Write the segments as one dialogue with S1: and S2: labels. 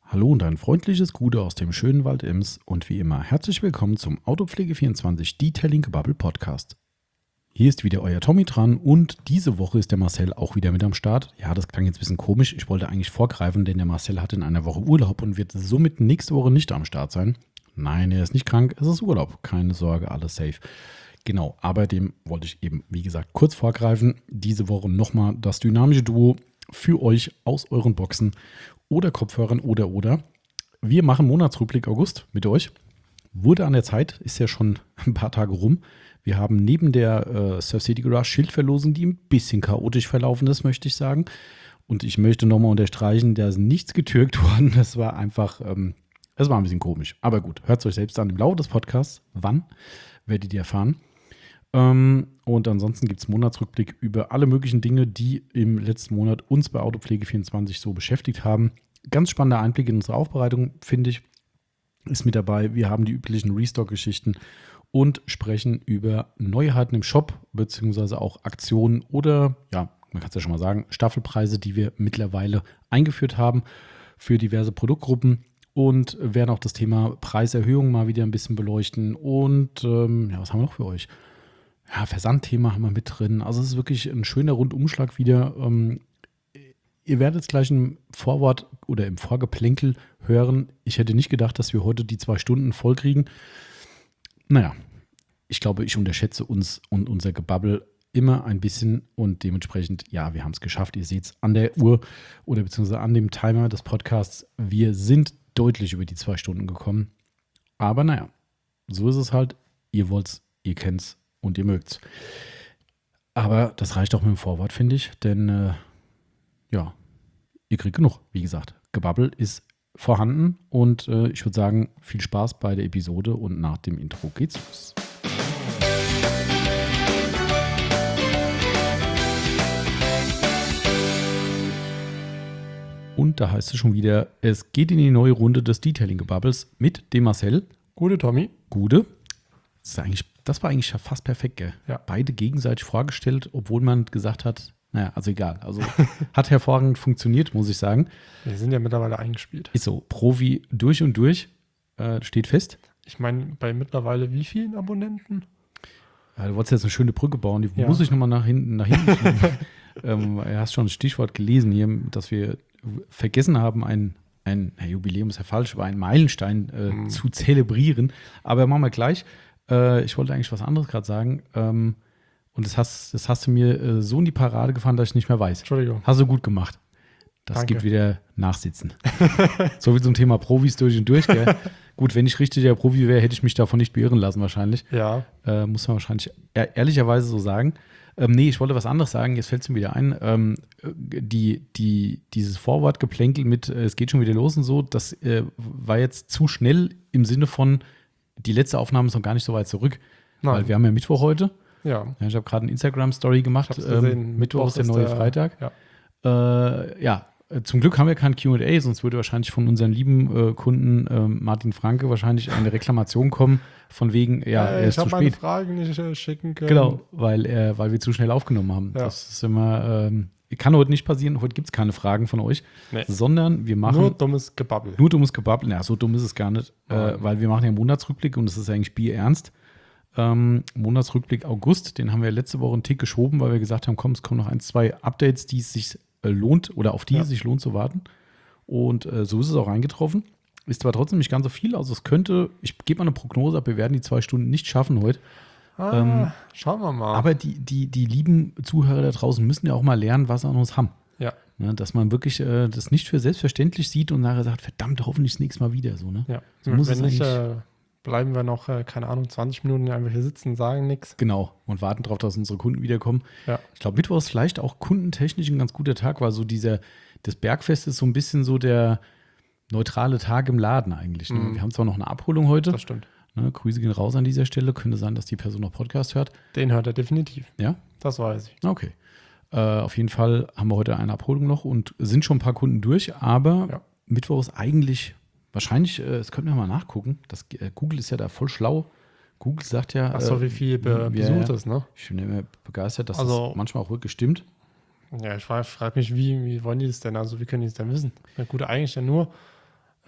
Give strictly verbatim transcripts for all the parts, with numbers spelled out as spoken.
S1: Hallo und ein freundliches Gute aus dem schönen Wald Ems und wie immer herzlich willkommen zum Autopflege vierundzwanzig Detailing Gebubble Podcast. Hier ist wieder euer Tommy dran und diese Woche ist der Marcel auch wieder mit am Start. Ja, das klang jetzt ein bisschen komisch. Ich wollte eigentlich vorgreifen, denn der Marcel hat in einer Woche Urlaub und wird somit nächste Woche nicht am Start sein. Nein, er ist nicht krank, es ist Urlaub. Keine Sorge, alles safe. Genau, aber dem wollte ich eben, wie gesagt, kurz vorgreifen. Diese Woche nochmal das dynamische Duo für euch aus euren Boxen oder Kopfhörern oder oder. Wir machen Monatsrückblick August mit euch. Wurde an der Zeit, ist ja schon ein paar Tage rum. Wir haben neben der äh, Surf City Garage Schildverlosung, die ein bisschen chaotisch verlaufen ist, möchte ich sagen. Und ich möchte nochmal unterstreichen, da ist nichts getürkt worden. Das war einfach, ähm, das war ein bisschen komisch. Aber gut, hört es euch selbst an im Laufe des Podcasts. Wann, werdet ihr erfahren. Ähm, und ansonsten gibt es Monatsrückblick über alle möglichen Dinge, die im letzten Monat uns bei Autopflege vierundzwanzig so beschäftigt haben. Ganz spannender Einblick in unsere Aufbereitung, finde ich, ist mit dabei. Wir haben die üblichen Restock-Geschichten und sprechen über Neuheiten im Shop, beziehungsweise auch Aktionen oder, ja, man kann es ja schon mal sagen, Staffelpreise, die wir mittlerweile eingeführt haben für diverse Produktgruppen. Und werden auch das Thema Preiserhöhung mal wieder ein bisschen beleuchten. Und ähm, ja, was haben wir noch für euch? Ja, Versandthema haben wir mit drin. Also es ist wirklich ein schöner Rundumschlag wieder. Ähm, ihr werdet es gleich im Vorwort oder im Vorgeplänkel hören. Ich hätte nicht gedacht, dass wir heute die zwei Stunden voll kriegen. Naja, ich glaube, ich unterschätze uns und unser Gebabbel immer ein bisschen und dementsprechend, ja, wir haben es geschafft. Ihr seht es an der Uhr oder beziehungsweise an dem Timer des Podcasts. Wir sind deutlich über die zwei Stunden gekommen. Aber naja, so ist es halt. Ihr wollt's, ihr kennt's. Und ihr mögt's. Aber das reicht auch mit dem Vorwort, finde ich. Denn, äh, ja, ihr kriegt genug. Wie gesagt, Gebabbel ist vorhanden. Und äh, ich würde sagen, viel Spaß bei der Episode. Und nach dem Intro geht's los. Und da heißt es schon wieder, es geht in die neue Runde des Detailing-Gebubbles mit dem Marcel.
S2: Gute, Tommy.
S1: Gute. Das ist eigentlich Das war eigentlich fast perfekt, gell?
S2: Ja.
S1: Beide gegenseitig vorgestellt, obwohl man gesagt hat, naja, also egal. Also hat hervorragend funktioniert, muss ich sagen.
S2: Wir sind ja mittlerweile eingespielt.
S1: Ist so, Profi durch und durch, äh, steht fest.
S2: Ich meine, bei mittlerweile wie vielen Abonnenten?
S1: Ja, du wolltest jetzt eine schöne Brücke bauen, die
S2: Ja.
S1: muss ich nochmal nach hinten, nach hinten schieben. ähm, Du hast schon ein Stichwort gelesen hier, dass wir vergessen haben, ein, ein na, Jubiläum ist ja falsch, aber einen Meilenstein äh,
S2: Mhm.
S1: zu zelebrieren. Aber machen wir gleich. Ich wollte eigentlich was anderes gerade sagen. Ähm, und das hast, das hast du mir äh, so in die Parade gefahren, dass ich nicht mehr weiß.
S2: Entschuldigung.
S1: Hast du gut gemacht. Das
S2: Danke.
S1: gibt wieder Nachsitzen. So wie zum Thema Profis durch und durch. Gell? Gut, wenn ich richtiger Profi wäre, hätte ich mich davon nicht beirren lassen wahrscheinlich.
S2: Ja.
S1: Äh, muss man wahrscheinlich ehr- ehrlicherweise so sagen. Ähm, nee, ich wollte was anderes sagen. Jetzt fällt es mir wieder ein. Ähm, die, die, dieses Vorwortgeplänkel mit äh, es geht schon wieder los und so, das äh, war jetzt zu schnell im Sinne von die letzte Aufnahme ist noch gar nicht so weit zurück,
S2: Nein.
S1: weil wir haben ja Mittwoch heute.
S2: Ja.
S1: Ja, ich habe gerade eine Instagram-Story gemacht.
S2: Ich hab's gesehen.
S1: Ähm, Mittwoch ist der neue
S2: der-
S1: Freitag.
S2: Ja.
S1: Äh, ja, äh, zum Glück haben wir kein Q und A, sonst würde wahrscheinlich von unseren lieben äh, Kunden ähm, Martin Franke wahrscheinlich eine Reklamation kommen, von wegen, ja,
S2: Äh,
S1: er ist
S2: ich
S1: zu
S2: habe meine
S1: spät.
S2: Fragen nicht äh, schicken können.
S1: Genau, weil, er, weil wir zu schnell aufgenommen haben.
S2: Ja.
S1: Das ist immer, ähm, kann heute nicht passieren. Heute gibt es keine Fragen von euch,
S2: Nee.
S1: sondern wir machen
S2: Nur dummes Gebabbel.
S1: Nur dummes Gebabbel, ja, so dumm ist es gar nicht, äh,
S2: Nein.
S1: weil wir machen ja Monatsrückblick und das ist eigentlich bierernst. Ähm, Monatsrückblick August, den haben wir letzte Woche einen Tick geschoben, weil wir gesagt haben, komm, es kommen noch ein, zwei Updates, die es sich äh, lohnt oder auf die
S2: Ja.
S1: es sich lohnt zu warten. Und äh, so ist es auch eingetroffen. Ist zwar trotzdem nicht ganz so viel, also es könnte, ich gebe mal eine Prognose ab, wir werden die zwei Stunden nicht schaffen heute.
S2: Ah,
S1: ähm,
S2: schauen wir mal.
S1: Aber die, die, die lieben Zuhörer da draußen müssen ja auch mal lernen, was sie an uns haben.
S2: ja.
S1: Ne, dass man wirklich äh, das nicht für selbstverständlich sieht und nachher sagt, verdammt, hoffentlich das nächste Mal wieder. So, ne?
S2: ja.
S1: So muss es
S2: Wenn nicht,
S1: eigentlich-
S2: äh, bleiben wir noch, äh, keine Ahnung, zwanzig Minuten einfach hier sitzen, sagen nichts.
S1: Genau, und warten darauf, dass unsere Kunden wiederkommen.
S2: Ja.
S1: Ich glaube, Mittwoch ist vielleicht auch kundentechnisch ein ganz guter Tag, weil so dieser, das Bergfest ist so ein bisschen so der neutrale Tag im Laden eigentlich. Ne?
S2: Mhm.
S1: Wir haben zwar noch eine Abholung heute.
S2: Das stimmt.
S1: Ne? Grüße gehen raus an dieser Stelle. Könnte sein, dass die Person noch Podcast hört.
S2: Den hört er definitiv.
S1: Ja?
S2: Das weiß ich.
S1: Okay. Äh, auf jeden Fall haben wir heute eine Abholung noch und sind schon ein paar Kunden durch, aber
S2: Ja.
S1: Mittwoch ist eigentlich wahrscheinlich, äh, das könnten wir mal nachgucken. Das, äh, Google ist ja da voll schlau. Google sagt ja.
S2: Ach so,
S1: äh,
S2: wie viel be
S1: ja,
S2: besucht
S1: ja.
S2: ist, ne?
S1: Ich bin immer begeistert, dass
S2: Also-
S1: das manchmal auch wirklich stimmt.
S2: Ja, ich frage frag mich, wie, wie wollen die das denn? Also, wie können die das denn wissen? Ja, gut, eigentlich ja nur,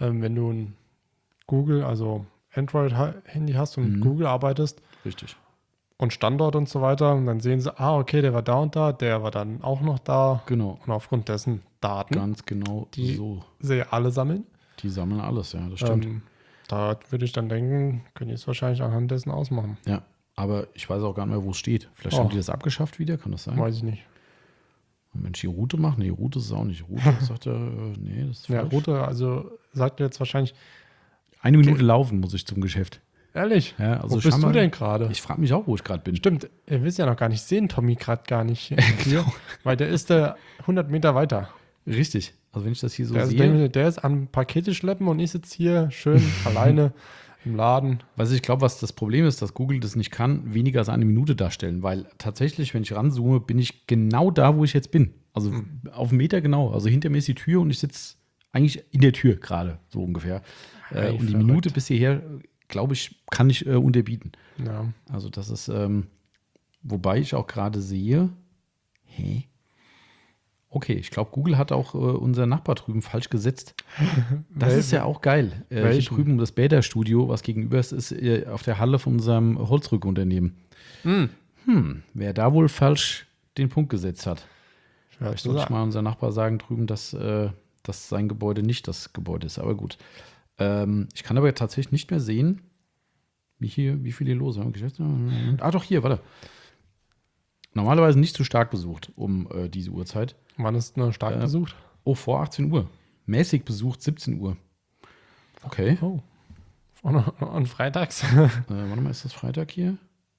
S2: ähm, wenn du ein Google, also Android-Handy hast und
S1: Mhm.
S2: mit Google arbeitest
S1: Richtig.
S2: und Standort und so weiter, und dann sehen sie, ah, okay, der war da und da, der war dann auch noch da.
S1: Genau.
S2: Und aufgrund dessen Daten,
S1: Ganz genau
S2: die
S1: so.
S2: sie alle sammeln.
S1: Die sammeln alles, ja, das stimmt.
S2: Ähm, da würde ich dann denken, können die es wahrscheinlich anhand dessen ausmachen.
S1: Ja, aber ich weiß auch gar nicht mehr, wo es steht. Vielleicht
S2: Oh.
S1: haben die das abgeschafft wieder, kann das sein?
S2: Weiß ich nicht.
S1: Wenn ich die Route mache, nee, Route ist es auch nicht. Route sagt er, äh, nee, das ist
S2: Ja,
S1: falsch.
S2: Route, also sagt ihr jetzt wahrscheinlich,
S1: Eine Minute laufen muss ich zum Geschäft.
S2: ehrlich,
S1: Ja, also
S2: wo bist
S1: scheinbar-
S2: du denn gerade?
S1: Ich frage mich auch, wo ich gerade bin.
S2: Stimmt, ihr wisst ja noch gar nicht, sehen Tommy gerade gar nicht hier, weil der ist äh, hundert Meter weiter.
S1: Richtig. Also wenn ich das hier so
S2: Der ist,
S1: sehe,
S2: der, der ist am Pakete schleppen und ich sitze hier schön alleine im Laden.
S1: was ich glaube, was das Problem ist, dass Google das nicht kann, weniger als eine Minute darstellen, weil tatsächlich, wenn ich ranzoome, bin ich genau da, wo ich jetzt bin. Also auf einen Meter genau. Also hinter mir ist die Tür und ich sitze eigentlich in der Tür gerade, so ungefähr. Äh,
S2: Hey,
S1: und die
S2: verrückt.
S1: Minute bis hierher, glaube ich, kann ich äh, unterbieten.
S2: Ja.
S1: Also das ist, ähm, wobei ich auch gerade sehe, hä? Okay, ich glaube, Google hat auch äh, unser Nachbar drüben falsch gesetzt. Das
S2: Welchen?
S1: ist ja auch geil. Äh, hier
S2: Welchen?
S1: drüben das Bäder-Studio, was gegenüber ist, ist äh, auf der Halle von unserem Holzrückunternehmen.
S2: Hm.
S1: Hm, wer da wohl falsch den Punkt gesetzt hat.
S2: Schwer
S1: Vielleicht
S2: zu
S1: sollte ich
S2: sagen.
S1: mal unser Nachbar sagen drüben, dass, äh, dass sein Gebäude nicht das Gebäude ist. Aber gut. Ähm, ich kann aber tatsächlich nicht mehr sehen, wie, hier, wie viel hier los ist. Ah, doch, hier, warte. Normalerweise nicht so stark besucht um äh, diese Uhrzeit.
S2: Wann ist nur stark
S1: Äh,
S2: besucht?
S1: Oh, vor achtzehn Uhr. Mäßig besucht siebzehn Uhr. Okay.
S2: Oh. Und, und freitags?
S1: Äh, warte mal, ist das Freitag hier?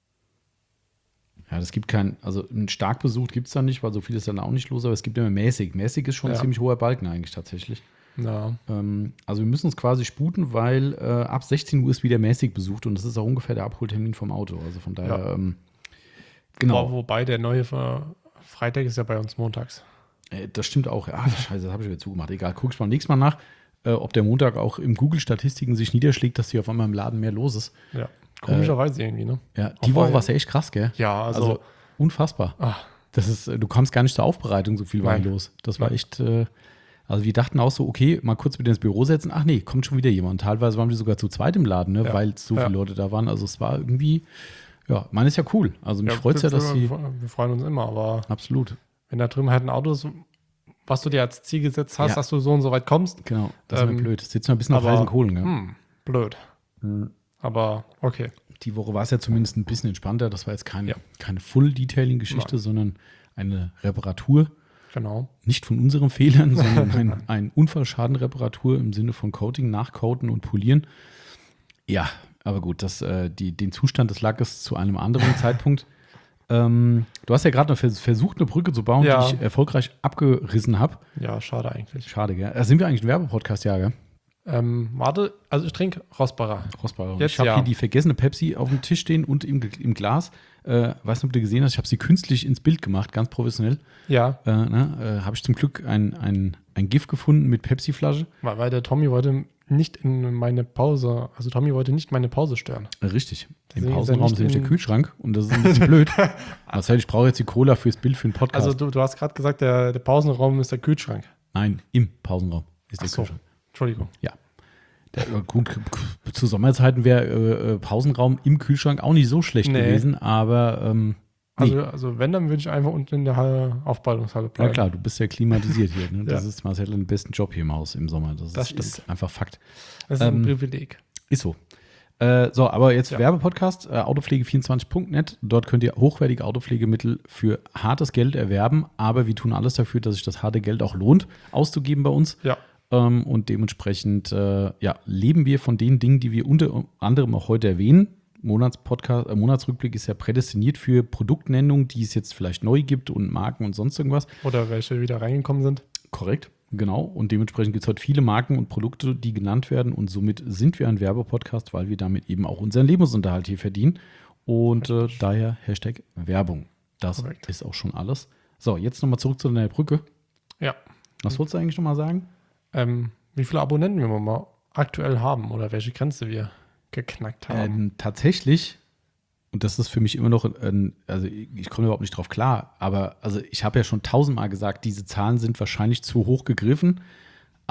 S1: Ja, das gibt kein, also ein stark besucht gibt es da nicht, weil so viel ist dann auch nicht los, aber es gibt immer mäßig. Mäßig ist schon ein
S2: Ja.
S1: ziemlich hoher Balken eigentlich tatsächlich.
S2: Ja.
S1: Ähm, also wir müssen uns quasi sputen, weil äh, ab sechzehn Uhr ist wieder mäßig besucht und das ist auch ungefähr der Abholtermin vom Auto. Also von daher,
S2: Ja.
S1: ähm,
S2: Genau.
S1: genau.
S2: Wobei der neue Ver- Freitag ist ja bei uns montags.
S1: Äh, das stimmt auch. Ah, scheiße, das habe ich wieder zugemacht. Egal, guck ich mal nächstes Mal nach, äh, ob der Montag auch im Google-Statistiken sich niederschlägt, dass hier auf einmal im Laden mehr los ist.
S2: Ja. Komischerweise irgendwie, ne?
S1: Ja, die
S2: Obwohl-
S1: Woche war es ja echt krass, gell?
S2: Ja, also,
S1: Also, unfassbar.
S2: ah,
S1: Das ist, äh, du kamst gar nicht zur Aufbereitung, so viel war
S2: Nein.
S1: hier los. Das war
S2: Nein.
S1: echt, äh, also wir dachten auch so, okay, mal kurz wieder ins Büro setzen. Ach nee, kommt schon wieder jemand. Teilweise waren wir sogar zu zweit im Laden, ne,
S2: Ja.
S1: weil so
S2: Ja.
S1: viele Leute da waren. Also es war irgendwie, ja, meine ist ja cool. Also mich
S2: ja,
S1: freut es ja,
S2: wir,
S1: dass sie,
S2: wir, wir freuen uns immer, aber
S1: absolut,
S2: wenn da drüben halt ein Auto ist, was du dir als Ziel gesetzt hast,
S1: Ja.
S2: dass du so und so weit kommst,
S1: genau, das ist
S2: Ähm,
S1: mir blöd. Sitzen wir ein bisschen auf
S2: aber-
S1: heißen Kohlen, gell?
S2: hm, blöd.
S1: Mhm.
S2: Aber okay.
S1: Die Woche war es ja zumindest ein bisschen entspannter. Das war jetzt kein,
S2: Ja.
S1: keine Full-Detailing-Geschichte,
S2: Nein.
S1: sondern eine Reparatur.
S2: Genau.
S1: Nicht von unseren Fehlern, sondern ein, ein Unfallschadenreparatur im Sinne von Coating, Nachcoaten und Polieren. Ja, aber gut, das, äh, die, den Zustand des Lackes zu einem anderen Zeitpunkt. Ähm, du hast ja gerade noch vers versucht, eine Brücke zu bauen,
S2: Ja.
S1: die ich erfolgreich abgerissen habe.
S2: Ja, schade eigentlich.
S1: Schade, gell? Äh, sind wir eigentlich ein Werbepodcast, ja, gell?
S2: Ähm, warte, also ich trinke Rosbacher.
S1: Rossbacher.
S2: Jetzt
S1: Ich habe
S2: ja.
S1: hier die vergessene Pepsi auf dem Tisch stehen und im, im Glas. Äh, weiß nicht, ob du gesehen hast, ich habe sie künstlich ins Bild gemacht, ganz professionell.
S2: Ja,
S1: Äh, ne, äh, habe ich zum Glück ein, ein, ein GIF gefunden mit Pepsi-Flasche.
S2: weil, weil der Tommy wollte nicht in meine Pause, also Tommy wollte nicht meine Pause stören.
S1: Richtig. Im
S2: Deswegen ist er
S1: Pausenraum
S2: nicht
S1: ist nämlich der
S2: in-
S1: Kühlschrank und das ist ein bisschen blöd. Das heißt, ich brauche jetzt die Cola fürs Bild für den Podcast.
S2: Also du, du hast gerade gesagt, der, der Pausenraum ist der Kühlschrank.
S1: Nein, im Pausenraum ist der
S2: Ach so.
S1: Kühlschrank.
S2: Entschuldigung.
S1: Ja. Der, äh, gut, k- k- zu Sommerzeiten wäre äh, äh, Pausenraum im Kühlschrank auch nicht so schlecht
S2: Nee.
S1: gewesen, aber ähm, nee.
S2: Also, also wenn, dann würde ich einfach unten in der Halle, Aufballungshalle
S1: Ja
S2: bleiben.
S1: klar, du bist ja klimatisiert hier. Ne? Das
S2: Ja.
S1: ist Marcel den besten Job hier im Haus im Sommer. Das,
S2: Das
S1: ist, ist
S2: stimmt.
S1: einfach Fakt.
S2: Das ist
S1: Ähm,
S2: ein Privileg.
S1: Ist so. Äh, so, aber jetzt
S2: Ja.
S1: Werbepodcast, äh, autopflege vierundzwanzig punkt net. Dort könnt ihr hochwertige Autopflegemittel für hartes Geld erwerben, aber wir tun alles dafür, dass sich das harte Geld auch lohnt, auszugeben bei uns.
S2: Ja,
S1: Ähm, und dementsprechend äh, ja, leben wir von den Dingen, die wir unter anderem auch heute erwähnen. Monatspodcast, äh, Monatsrückblick ist ja prädestiniert für Produktnennungen, die es jetzt vielleicht neu gibt und Marken und sonst irgendwas.
S2: oder welche wieder reingekommen sind.
S1: Korrekt, genau. Und dementsprechend gibt es heute viele Marken und Produkte, die genannt werden. Und somit sind wir ein Werbepodcast, weil wir damit eben auch unseren Lebensunterhalt hier verdienen. Und äh, daher Hashtag Werbung. Das
S2: Korrekt.
S1: ist auch schon alles. So, jetzt nochmal zurück zu deiner Brücke.
S2: Ja.
S1: Was wolltest du eigentlich nochmal sagen?
S2: Ähm, wie viele Abonnenten wir mal aktuell haben oder welche Grenze wir geknackt haben.
S1: Ähm, tatsächlich, und das ist für mich immer noch, ein, also ich komme überhaupt nicht drauf klar, aber also ich habe ja schon tausendmal gesagt, diese Zahlen sind wahrscheinlich zu hoch gegriffen,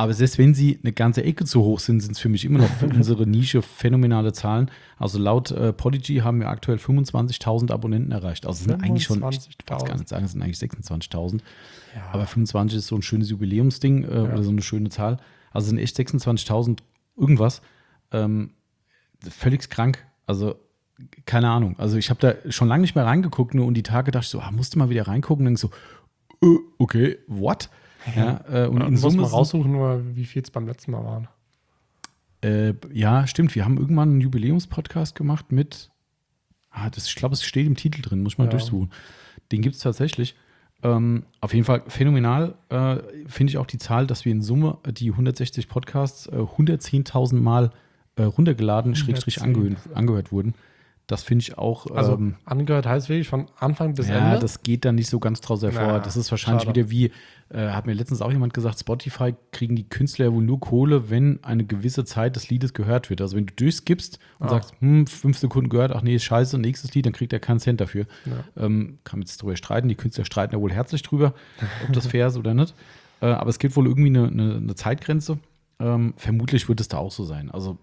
S1: Aber selbst wenn sie eine ganze Ecke zu hoch sind, sind es für mich immer noch für unsere Nische phänomenale Zahlen. Also laut äh, Podigy haben wir aktuell fünfundzwanzigtausend Abonnenten erreicht. Also es sind eigentlich schon, ich kann gar nicht sagen, es sind eigentlich sechsundzwanzigtausend. Ja. Aber fünfundzwanzig ist so ein schönes Jubiläumsding äh, ja. oder so eine schöne Zahl. Also es sind echt sechsundzwanzigtausend irgendwas. Ähm, völlig krank. Also keine Ahnung. Also ich habe da schon lange nicht mehr reingeguckt nur und die Tage dachte ich so, ah, musste mal wieder reingucken und dann so, äh, okay, what? Ja, äh, und
S2: ja,
S1: in Summe
S2: muss man raussuchen, nur wie viel es beim letzten Mal waren.
S1: Äh, ja, stimmt. Wir haben irgendwann einen Jubiläumspodcast gemacht mit, ah, das, ich glaube, es steht im Titel drin, muss ich mal ja. durchsuchen. Den gibt es tatsächlich. Ähm, auf jeden Fall phänomenal äh, finde ich auch die Zahl, dass wir in Summe die hundertsechzig Podcasts äh, hundertzehntausend Mal äh, runtergeladen, schrägstrich angehört, angehört wurden. Das finde ich auch.
S2: Also
S1: ähm,
S2: angehört heißt wirklich von Anfang bis
S1: ja,
S2: Ende?
S1: Ja, das geht dann nicht so ganz draus hervor.
S2: Na,
S1: das ist wahrscheinlich
S2: schade.
S1: wieder wie, äh, hat mir letztens auch jemand gesagt, Spotify kriegen die Künstler ja wohl nur Kohle, wenn eine gewisse Zeit des Liedes gehört wird. Also wenn du durchskippst und
S2: Ah.
S1: sagst, hm, fünf Sekunden gehört, ach nee, ist scheiße, nächstes Lied, dann kriegt er keinen Cent dafür.
S2: Ja.
S1: Ähm, kann man jetzt drüber streiten. Die Künstler streiten ja wohl herzlich drüber, ob das fair ist oder nicht. Äh, aber es gibt wohl irgendwie eine, eine, eine Zeitgrenze. Ähm, vermutlich wird es da auch so sein. Also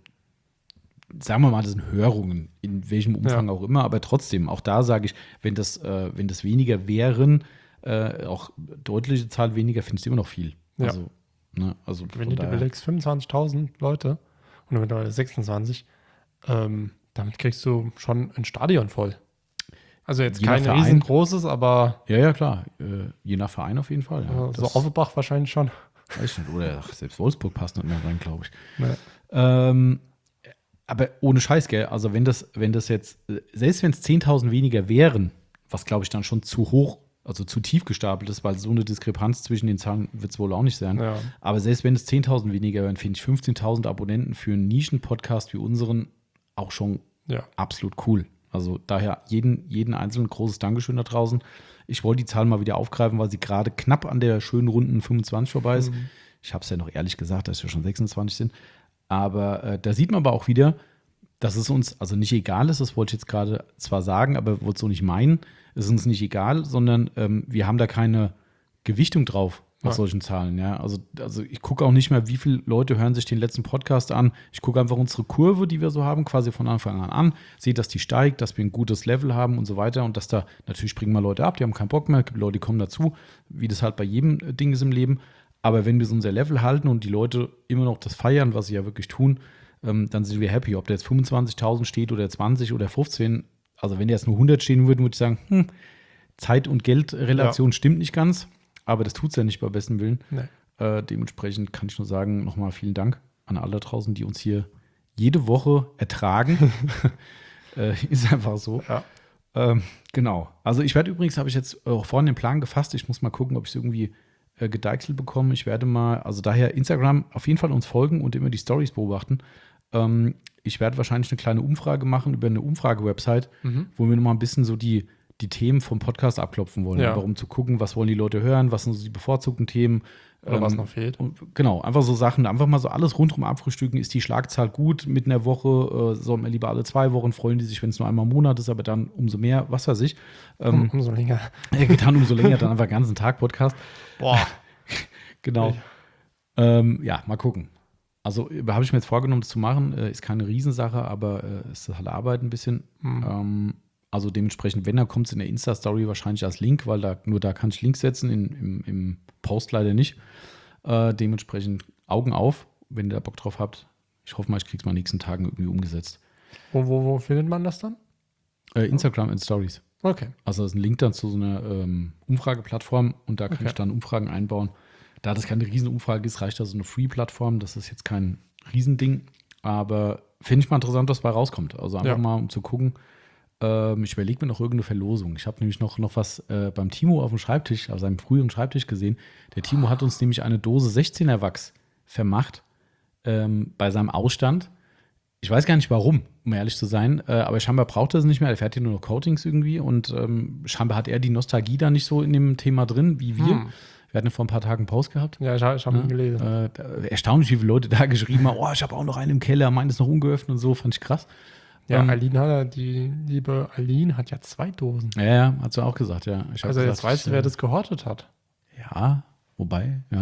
S1: sagen wir mal, das sind Hörungen, in welchem Umfang ja. auch immer, aber trotzdem, auch da sage ich, wenn das, äh, wenn das weniger wären, äh, auch deutliche Zahl weniger, finde ich immer noch viel.
S2: Ja.
S1: Also, ne, also
S2: wenn du dir überlegst, fünfundzwanzigtausend Leute und mittlerweile sechsundzwanzig, ähm, damit kriegst du schon ein Stadion voll. Also jetzt
S1: je
S2: kein
S1: Verein,
S2: riesengroßes, aber
S1: ja, ja, klar. Äh, je nach Verein auf jeden Fall. Ja.
S2: Äh, so Offenbach wahrscheinlich schon.
S1: Weiß ich nicht, oder ach, selbst Wolfsburg passt nicht mehr rein, glaube ich.
S2: Nee.
S1: Ähm, Aber ohne Scheiß, gell? Also wenn das, wenn das jetzt, selbst wenn es zehntausend weniger wären, was glaube ich dann schon zu hoch, also zu tief gestapelt ist, weil so eine Diskrepanz zwischen den Zahlen wird es wohl auch nicht sein.
S2: Ja.
S1: Aber selbst wenn es zehntausend weniger wären, finde ich fünfzehntausend Abonnenten für einen Nischen-Podcast wie unseren auch schon
S2: ja.
S1: absolut cool. Also daher jeden, jeden einzelnen großes Dankeschön da draußen. Ich wollte die Zahl mal wieder aufgreifen, weil sie gerade knapp an der schönen runden fünfundzwanzig vorbei ist. Mhm. Ich habe es ja noch ehrlich gesagt, dass wir schon sechsundzwanzig sind. Aber äh, da sieht man aber auch wieder, dass es uns also nicht egal ist, das wollte ich jetzt gerade zwar sagen, aber wollte es so nicht meinen, es ist uns nicht egal, sondern ähm, wir haben da keine Gewichtung drauf auf ja. solchen Zahlen. Ja? Also, also ich gucke auch nicht mehr, wie viele Leute hören sich den letzten Podcast an. Ich gucke einfach unsere Kurve, die wir so haben, quasi von Anfang an an, sehe, dass die steigt, dass wir ein gutes Level haben und so weiter und dass da, natürlich springen mal Leute ab, die haben keinen Bock mehr, es gibt Leute, die kommen dazu, wie das halt bei jedem Ding ist im Leben. Aber wenn wir so unser Level halten und die Leute immer noch das feiern, was sie ja wirklich tun, ähm, dann sind wir happy. Ob der jetzt fünfundzwanzigtausend steht oder zwanzig oder fünfzehn, also wenn der jetzt nur hundert stehen würde, würde ich sagen, hm, Zeit- und Geldrelation ja. stimmt nicht ganz, aber das tut es ja nicht bei besten Willen.
S2: Nee.
S1: Äh, dementsprechend kann ich nur sagen, nochmal vielen Dank an alle da draußen, die uns hier jede Woche ertragen. äh, ist einfach so.
S2: Ja.
S1: Ähm, genau. Also ich werde übrigens, habe ich jetzt auch vorhin den Plan gefasst, ich muss mal gucken, ob ich es irgendwie gedeichselt bekommen. Ich werde mal, also daher Instagram auf jeden Fall uns folgen und immer die Stories beobachten. Ähm, ich werde wahrscheinlich eine kleine Umfrage machen über eine Umfrage-Website, mhm. wo wir nochmal ein bisschen so die, die Themen vom Podcast abklopfen wollen. Ja. Warum zu gucken, was wollen die Leute hören, was sind so die bevorzugten Themen.
S2: Oder
S1: ähm,
S2: was noch fehlt.
S1: Und, genau, einfach so Sachen, einfach mal so alles rundherum abfrühstücken. Ist die Schlagzahl gut mit einer Woche? Äh, sollen wir lieber alle zwei Wochen? Freuen die sich, wenn es nur einmal im Monat ist, aber dann umso mehr, was weiß ich. Ähm,
S2: um, umso länger.
S1: Ja, dann umso länger, dann einfach den ganzen Tag Podcast.
S2: Boah.
S1: Genau. Ähm, ja, mal gucken. Also habe ich mir jetzt vorgenommen, das zu machen. Äh, ist keine Riesensache, aber äh, es ist halt Arbeit ein bisschen. Mhm. Ähm, also dementsprechend, wenn, dann kommt es in der Insta-Story wahrscheinlich als Link, weil da nur da kann ich Links setzen, in, im, im Post leider nicht. Äh, dementsprechend Augen auf, wenn ihr da Bock drauf habt. Ich hoffe mal, ich kriege es mal in den nächsten Tagen irgendwie umgesetzt.
S2: Wo, wo, wo findet man das dann?
S1: Äh, Instagram in Stories.
S2: Okay.
S1: Also das ist ein Link dann zu so einer ähm, Umfrageplattform und da kann okay. ich dann Umfragen einbauen. Da das keine Riesenumfrage ist, reicht da so eine Free-Plattform. Das ist jetzt kein Riesending, aber finde ich mal interessant, was dabei rauskommt. Also einfach ja. mal, um zu gucken. Ähm, ich überlege mir noch irgendeine Verlosung. Ich habe nämlich noch, noch was äh, beim Timo auf dem Schreibtisch, auf seinem früheren Schreibtisch gesehen. Der Timo hat uns nämlich eine Dose sechzehner Wachs vermacht ähm, bei seinem Ausstand. Ich weiß gar nicht warum, um ehrlich zu sein, äh, aber scheinbar braucht er es nicht mehr. Er fährt hier nur noch Coatings irgendwie und ähm, scheinbar hat er die Nostalgie da nicht so in dem Thema drin wie wir. Hm. Wir hatten ja vor ein paar Tagen einen Post gehabt.
S2: Ja, ich, ich habe ihn ja, gelesen.
S1: Äh, da, erstaunlich, wie viele Leute da geschrieben haben, oh, ich habe auch noch einen im Keller, meinen ist noch ungeöffnet und so, fand ich krass.
S2: Ja,
S1: ähm,
S2: Aline hat ja, die liebe Aline hat ja zwei Dosen.
S1: Ja, ja, hat sie auch gesagt, ja. Ich
S2: also
S1: gesagt,
S2: jetzt weißt du, wer das gehortet hat.
S1: Ja, wobei, ja.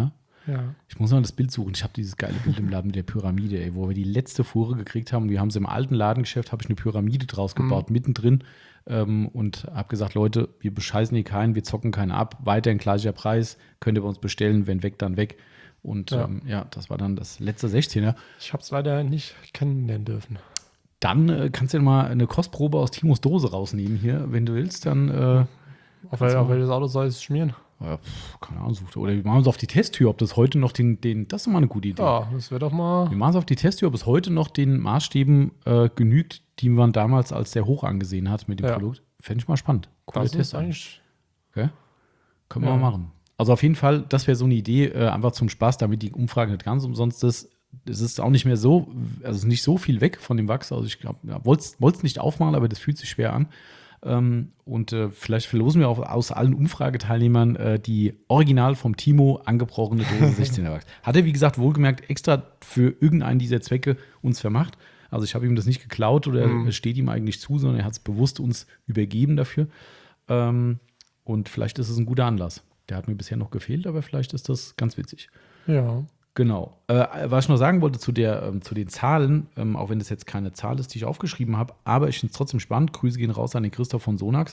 S2: Ja.
S1: Ich muss mal das Bild suchen. Ich habe dieses geile Bild im Laden mit der Pyramide, ey, wo wir die letzte Fuhre gekriegt haben. Wir haben sie im alten Ladengeschäft, habe ich eine Pyramide draus gebaut, mhm. mittendrin. Ähm, und habe gesagt, Leute, wir bescheißen hier keinen, wir zocken keinen ab. Weiterhin gleicher Preis, könnt ihr bei uns bestellen. Wenn weg, dann weg. Und ja, ähm, ja das war dann das letzte sechzehner.
S2: Ich habe es leider nicht kennenlernen dürfen.
S1: Dann äh, kannst du ja mal eine Kostprobe aus Timos Dose rausnehmen hier, wenn du willst. Dann äh,
S2: auf, wel, auf welches Auto soll es schmieren?
S1: Ja, pf, keine Ahnung. Oder wir machen es auf die Testtür, ob das heute noch den, den das ist mal eine gute Idee.
S2: Ja, das wäre doch mal.
S1: Wir machen es auf die Testtür, ob es heute noch den Maßstäben äh, genügt, die man damals als sehr hoch angesehen hat mit dem
S2: ja.
S1: Produkt. Fände ich mal spannend.
S2: Coole das Test ist eigentlich.
S1: Okay. Können wir ja. mal machen. Also auf jeden Fall, das wäre so eine Idee, äh, einfach zum Spaß, damit die Umfrage nicht ganz umsonst ist. Es ist auch nicht mehr so, also es ist nicht so viel weg von dem Wachs. Also ich glaube, ja, wollte es nicht aufmachen, aber das fühlt sich schwer an. Ähm, und äh, vielleicht verlosen wir auch aus allen Umfrageteilnehmern äh, die original vom Timo angebrochene Dose sechzehner Wachs. Hat er, wie gesagt, wohlgemerkt extra für irgendeinen dieser Zwecke uns vermacht. Also ich habe ihm das nicht geklaut oder mhm. es steht ihm eigentlich zu, sondern er hat es bewusst uns übergeben dafür. Ähm, und vielleicht ist es ein guter Anlass. Der hat mir bisher noch gefehlt, aber vielleicht ist das ganz witzig.
S2: Ja.
S1: Genau. Äh, was ich noch sagen wollte zu, der, ähm, zu den Zahlen, ähm, auch wenn das jetzt keine Zahl ist, die ich aufgeschrieben habe, aber ich finde es trotzdem spannend. Grüße gehen raus an den Christoph von Sonax.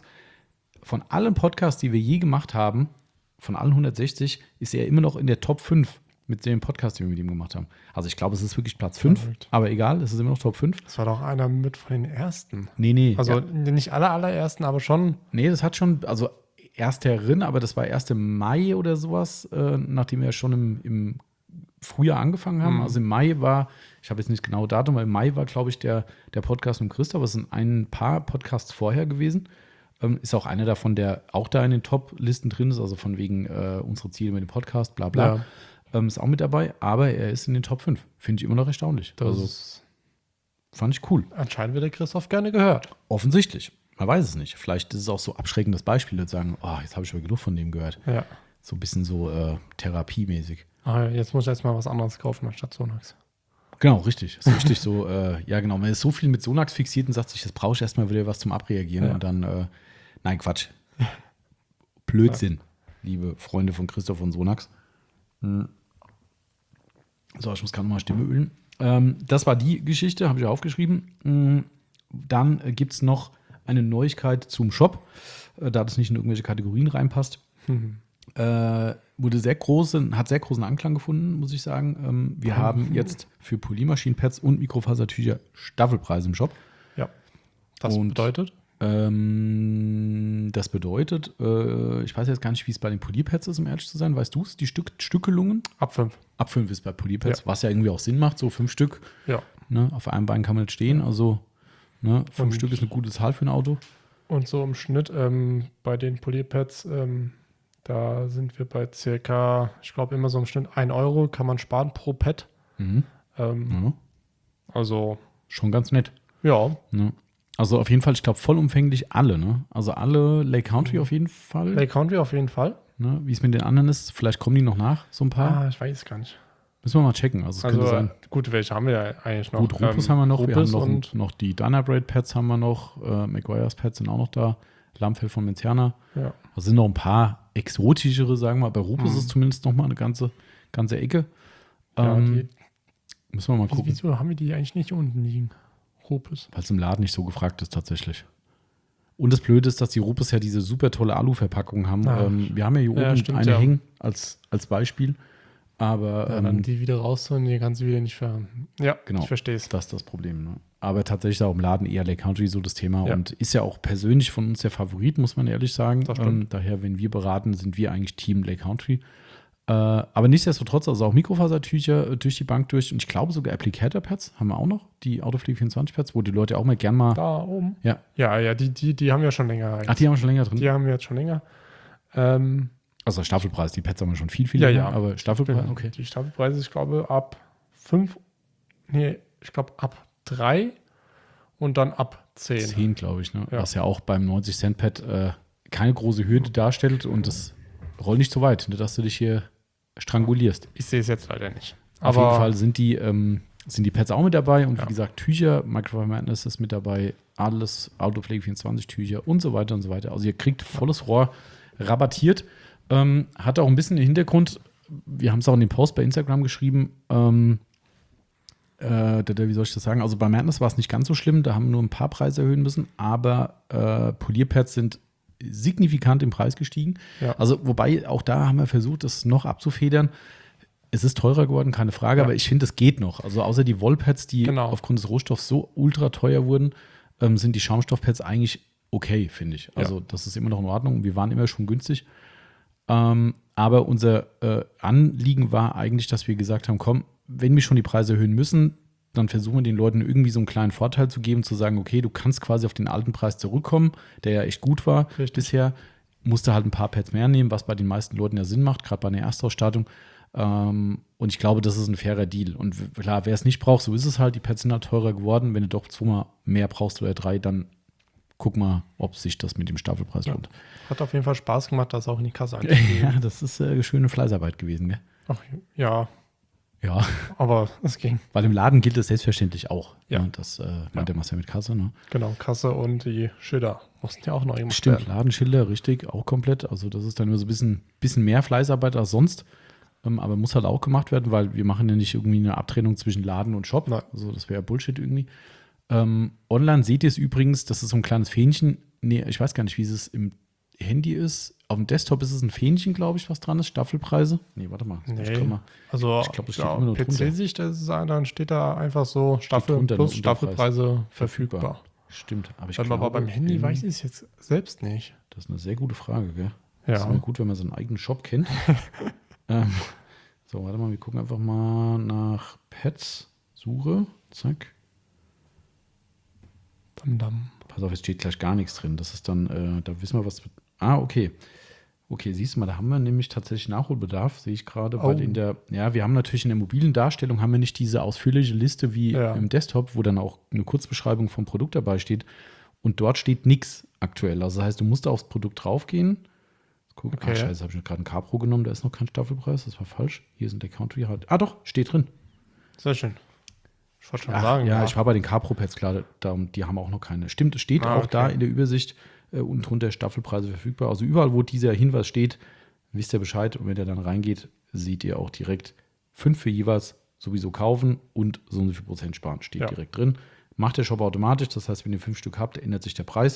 S1: Von allen Podcasts, die wir je gemacht haben, von allen hundertsechzig, ist er immer noch in der Top fünf mit dem Podcast, den wir mit ihm gemacht haben. Also ich glaube, es ist wirklich Platz fünf, aber egal, es ist immer noch Top fünf.
S2: Das war doch einer mit von den ersten.
S1: Nee, nee.
S2: Also
S1: ja.
S2: nicht alle allerersten, aber schon.
S1: Nee, das hat schon, also ersterin, aber das war erst im Mai oder sowas, äh, nachdem wir schon im, im Frühjahr angefangen haben. Mhm. Also im Mai war, ich habe jetzt nicht genau Datum, aber im Mai war, glaube ich, der, der Podcast mit Christoph. Es sind ein paar Podcasts vorher gewesen. Ähm, ist auch einer davon, der auch da in den Top-Listen drin ist, also von wegen äh, unsere Ziele mit dem Podcast, bla bla. Ja. Ähm, ist auch mit dabei, aber er ist in den Top fünf. Finde ich immer noch erstaunlich.
S2: Das
S1: also fand ich cool.
S2: Anscheinend wird der Christoph gerne gehört.
S1: Offensichtlich. Man weiß es nicht. Vielleicht ist es auch so abschreckendes Beispiel, zu sagen, oh, jetzt habe ich aber genug von dem gehört.
S2: Ja.
S1: So ein bisschen so äh, therapiemäßig.
S2: Ah, jetzt muss ich jetzt mal was anderes kaufen anstatt Sonax.
S1: Genau, richtig. Das ist richtig so, äh, ja genau, man ist so viel mit Sonax fixiert und sagt sich, das brauche ich erstmal wieder was zum Abreagieren
S2: ja.
S1: und dann, äh, nein, Quatsch. Blödsinn, ja. Liebe Freunde von Christoph und Sonax. Hm. So, ich muss gerade mal Stimme ölen. Ähm, das war die Geschichte, habe ich aufgeschrieben. Hm. Dann äh, gibt es noch eine Neuigkeit zum Shop, äh, da das nicht in irgendwelche Kategorien reinpasst. Mhm. Äh, wurde sehr große, hat sehr großen Anklang gefunden, muss ich sagen. Ähm, wir mhm. haben jetzt für Polymaschinenpads und Mikrofasertücher Staffelpreise im Shop.
S2: Ja. Das und, bedeutet?
S1: Ähm, das bedeutet, äh, ich weiß jetzt gar nicht, wie es bei den Polypads ist, um ehrlich zu sein. Weißt du es? Die Stück, Stückelungen?
S2: Ab fünf.
S1: Ab fünf ist bei Polypads,
S2: ja.
S1: was ja irgendwie auch Sinn macht, so fünf Stück.
S2: Ja.
S1: Ne, auf einem Bein kann man nicht stehen, also ne, fünf
S2: und,
S1: Stück ist eine gute Zahl für ein Auto.
S2: Und so im Schnitt ähm, bei den Polypads, ähm, da sind wir bei circa, ich glaube immer so im Schnitt ein Euro kann man sparen pro Pad.
S1: Mhm.
S2: Ähm,
S1: ja.
S2: Also
S1: schon ganz nett.
S2: Ja.
S1: Ne? Also auf jeden Fall, ich glaube vollumfänglich alle, ne? Also alle Lake Country mhm. auf jeden Fall.
S2: Lake Country auf jeden Fall.
S1: Ne? Wie es mit den anderen ist, vielleicht kommen die noch nach, so ein paar.
S2: Ah, ich weiß gar nicht.
S1: Müssen wir mal checken. Also, es
S2: also
S1: könnte sein.
S2: Gut, welche haben wir ja eigentlich noch?
S1: Gut, Rupes
S2: ähm,
S1: haben wir noch.
S2: Rupes
S1: wir haben noch,
S2: und
S1: noch die Dynabrade-Pads haben wir noch. Äh, Maguire's Pads sind auch noch da. Lammfell von Menciana.
S2: Ja.
S1: Da sind noch ein paar exotischere, sagen wir. Bei Rupes mhm. ist es zumindest noch mal eine ganze, ganze Ecke.
S2: Ja,
S1: ähm,
S2: die,
S1: müssen wir mal gucken.
S2: Wieso haben wir die eigentlich nicht unten liegen? Rupes.
S1: Weil es im Laden nicht so gefragt ist tatsächlich. Und das Blöde ist, dass die Rupes ja diese super tolle Alu-Verpackung haben.
S2: Ah,
S1: ähm, wir haben ja hier oben
S2: ja, stimmt,
S1: eine
S2: ja.
S1: hängen als, als Beispiel. Aber
S2: ja,
S1: ähm,
S2: dann die wieder rausholen, die kannst du wieder nicht ver... Ja,
S1: genau,
S2: ich verstehe es.
S1: Das ist das Problem. Ne? Aber tatsächlich ist auch im Laden eher Lake Country so das Thema
S2: Ja.
S1: und ist ja auch persönlich von uns der Favorit, muss man ehrlich sagen.
S2: Das stimmt.
S1: Ähm, daher, wenn wir beraten, sind wir eigentlich Team Lake Country. Äh, aber nichtsdestotrotz, also auch Mikrofasertücher äh, durch die Bank durch und ich glaube sogar Applicator-Pads haben wir auch noch, die Autopflege vierundzwanzig-Pads, wo die Leute auch mal gern mal.
S2: Da oben?
S1: Ja.
S2: Ja, ja, die, die, die haben wir schon länger.
S1: Ach, die haben wir schon länger drin?
S2: Die haben wir jetzt schon länger. Ähm,
S1: Also Staffelpreis, die Pads haben wir schon viel, viel
S2: ja,
S1: länger,
S2: ja.
S1: aber Staffelpreis, okay.
S2: Die Staffelpreise, ich glaube, ab fünf, nee, ich glaube ab drei und dann ab zehn.
S1: zehn, glaube ich, ne?
S2: Ja.
S1: Was ja auch beim neunzig Cent Pad äh, keine große Hürde darstellt und das rollt nicht so weit, ne, dass du dich hier strangulierst.
S2: Ich sehe es jetzt leider nicht.
S1: Auf
S2: Aber
S1: jeden Fall sind die, ähm, sind die Pads auch mit dabei und
S2: Ja.
S1: wie gesagt, Tücher, Microfiber Madness ist mit dabei, alles, Autopflege vierundzwanzig Tücher und so weiter und so weiter. Also ihr kriegt volles Rohr rabattiert. Ähm, hat auch ein bisschen den Hintergrund, wir haben es auch in dem Post bei Instagram geschrieben, ähm, äh, wie soll ich das sagen? Also bei Madness war es nicht ganz so schlimm, da haben wir nur ein paar Preise erhöhen müssen, aber äh, Polierpads sind signifikant im Preis gestiegen.
S2: Ja.
S1: Also wobei, auch da haben wir versucht, das noch abzufedern. Es ist teurer geworden, keine Frage,
S2: Ja.
S1: aber ich finde, es geht noch. Also außer die Wollpads, die
S2: Genau.
S1: aufgrund des Rohstoffs so ultra teuer wurden, ähm, sind die Schaumstoffpads eigentlich okay, finde ich. Also
S2: Ja.
S1: das ist immer noch in Ordnung. Wir waren immer schon günstig. Ähm, aber unser äh, Anliegen war eigentlich, dass wir gesagt haben, komm, wenn wir schon die Preise erhöhen müssen, dann versuchen wir den Leuten irgendwie so einen kleinen Vorteil zu geben, zu sagen, okay, du kannst quasi auf den alten Preis zurückkommen, der ja echt gut war
S2: Richtig.
S1: bisher. Musst du halt ein paar Pads mehr nehmen, was bei den meisten Leuten ja Sinn macht, gerade bei einer Erstausstattung. Ähm, und ich glaube, das ist ein fairer Deal. Und w- klar, wer es nicht braucht, so ist es halt. Die Pads sind halt teurer geworden. Wenn du doch zweimal mehr brauchst oder drei, dann guck mal, ob sich das mit dem Staffelpreis
S2: Ja.
S1: lohnt.
S2: Hat auf jeden Fall Spaß gemacht, das auch in die Kasse einzugeben.
S1: Ja, das ist äh, schöne Fleißarbeit gewesen, gell?
S2: Ach, ja,
S1: Ja,
S2: aber es ging.
S1: weil im Laden gilt es selbstverständlich auch.
S2: Ja.
S1: Ne? Das äh, meint der Marcel mit Kasse, ne?
S2: Genau, Kasse und die Schilder mussten ja auch noch gemacht
S1: Stimmt,
S2: werden.
S1: Ladenschilder, richtig, auch komplett. Also das ist dann nur so ein bisschen, bisschen mehr Fleißarbeit als sonst. Ähm, aber muss halt auch gemacht werden, weil wir machen ja nicht irgendwie eine Abtrennung zwischen Laden und Shop.
S2: Nein.
S1: Also das wäre ja Bullshit irgendwie. Ähm, online seht ihr es übrigens, das ist so ein kleines Fähnchen. Nee, ich weiß gar nicht, wie es im Handy ist. Auf dem Desktop ist es ein Fähnchen, glaube ich, was dran ist. Staffelpreise. Nee, warte mal. Ich
S2: Nee,
S1: komm mal.
S2: also
S1: Ich glaub, das steht
S2: ja,
S1: immer nur
S2: P
S1: drunter.
S2: C-Sicht, das ist ein- dann steht da einfach so Staffel
S1: drunter,
S2: plus
S1: ne, Unterpreis.
S2: Staffelpreise verfügbar.
S1: Stimmt. Aber ich
S2: Aber
S1: glaube,
S2: beim Handy
S1: ähm,
S2: weiß ich es jetzt selbst nicht.
S1: Das ist eine sehr gute Frage, gell? Das ist
S2: Ja,
S1: immer gut, wenn man seinen eigenen Shop kennt. ähm, so, warte mal, wir gucken einfach mal nach Pets. Suche. Zack.
S2: dam, dam.
S1: Pass auf, jetzt steht gleich gar nichts drin. Das ist dann, äh, da wissen wir, was. Ah, okay. Okay, siehst du mal, da haben wir nämlich tatsächlich Nachholbedarf, sehe ich gerade.
S2: Oh.
S1: Weil in der, ja, wir haben natürlich in der mobilen Darstellung haben wir nicht diese ausführliche Liste wie
S2: Ja.
S1: im Desktop, wo dann auch eine Kurzbeschreibung vom Produkt dabei steht. Und dort steht nichts aktuell. Also das heißt, du musst aufs Produkt draufgehen. Guck,
S2: Okay.
S1: ah, scheiße, habe ich mir gerade einen Capro genommen, da ist noch kein Staffelpreis, das war falsch. Hier sind der Country halt. Ah, doch, steht drin.
S2: Sehr schön. Ich wollte schon
S1: Ach,
S2: sagen.
S1: ja, ich war bei den Capro-Pads klar, da, die haben auch noch keine. Stimmt, es steht
S2: Ah,
S1: auch da
S2: okay.
S1: in der Übersicht äh, unten drunter Staffelpreise verfügbar. Also überall, wo dieser Hinweis steht, wisst ihr Bescheid. Und wenn ihr dann reingeht, seht ihr auch direkt fünf für jeweils sowieso kaufen und so und so viel Prozent sparen. Steht
S2: Ja.
S1: direkt drin. Macht der Shop automatisch. Das heißt, wenn ihr fünf Stück habt, ändert sich der Preis.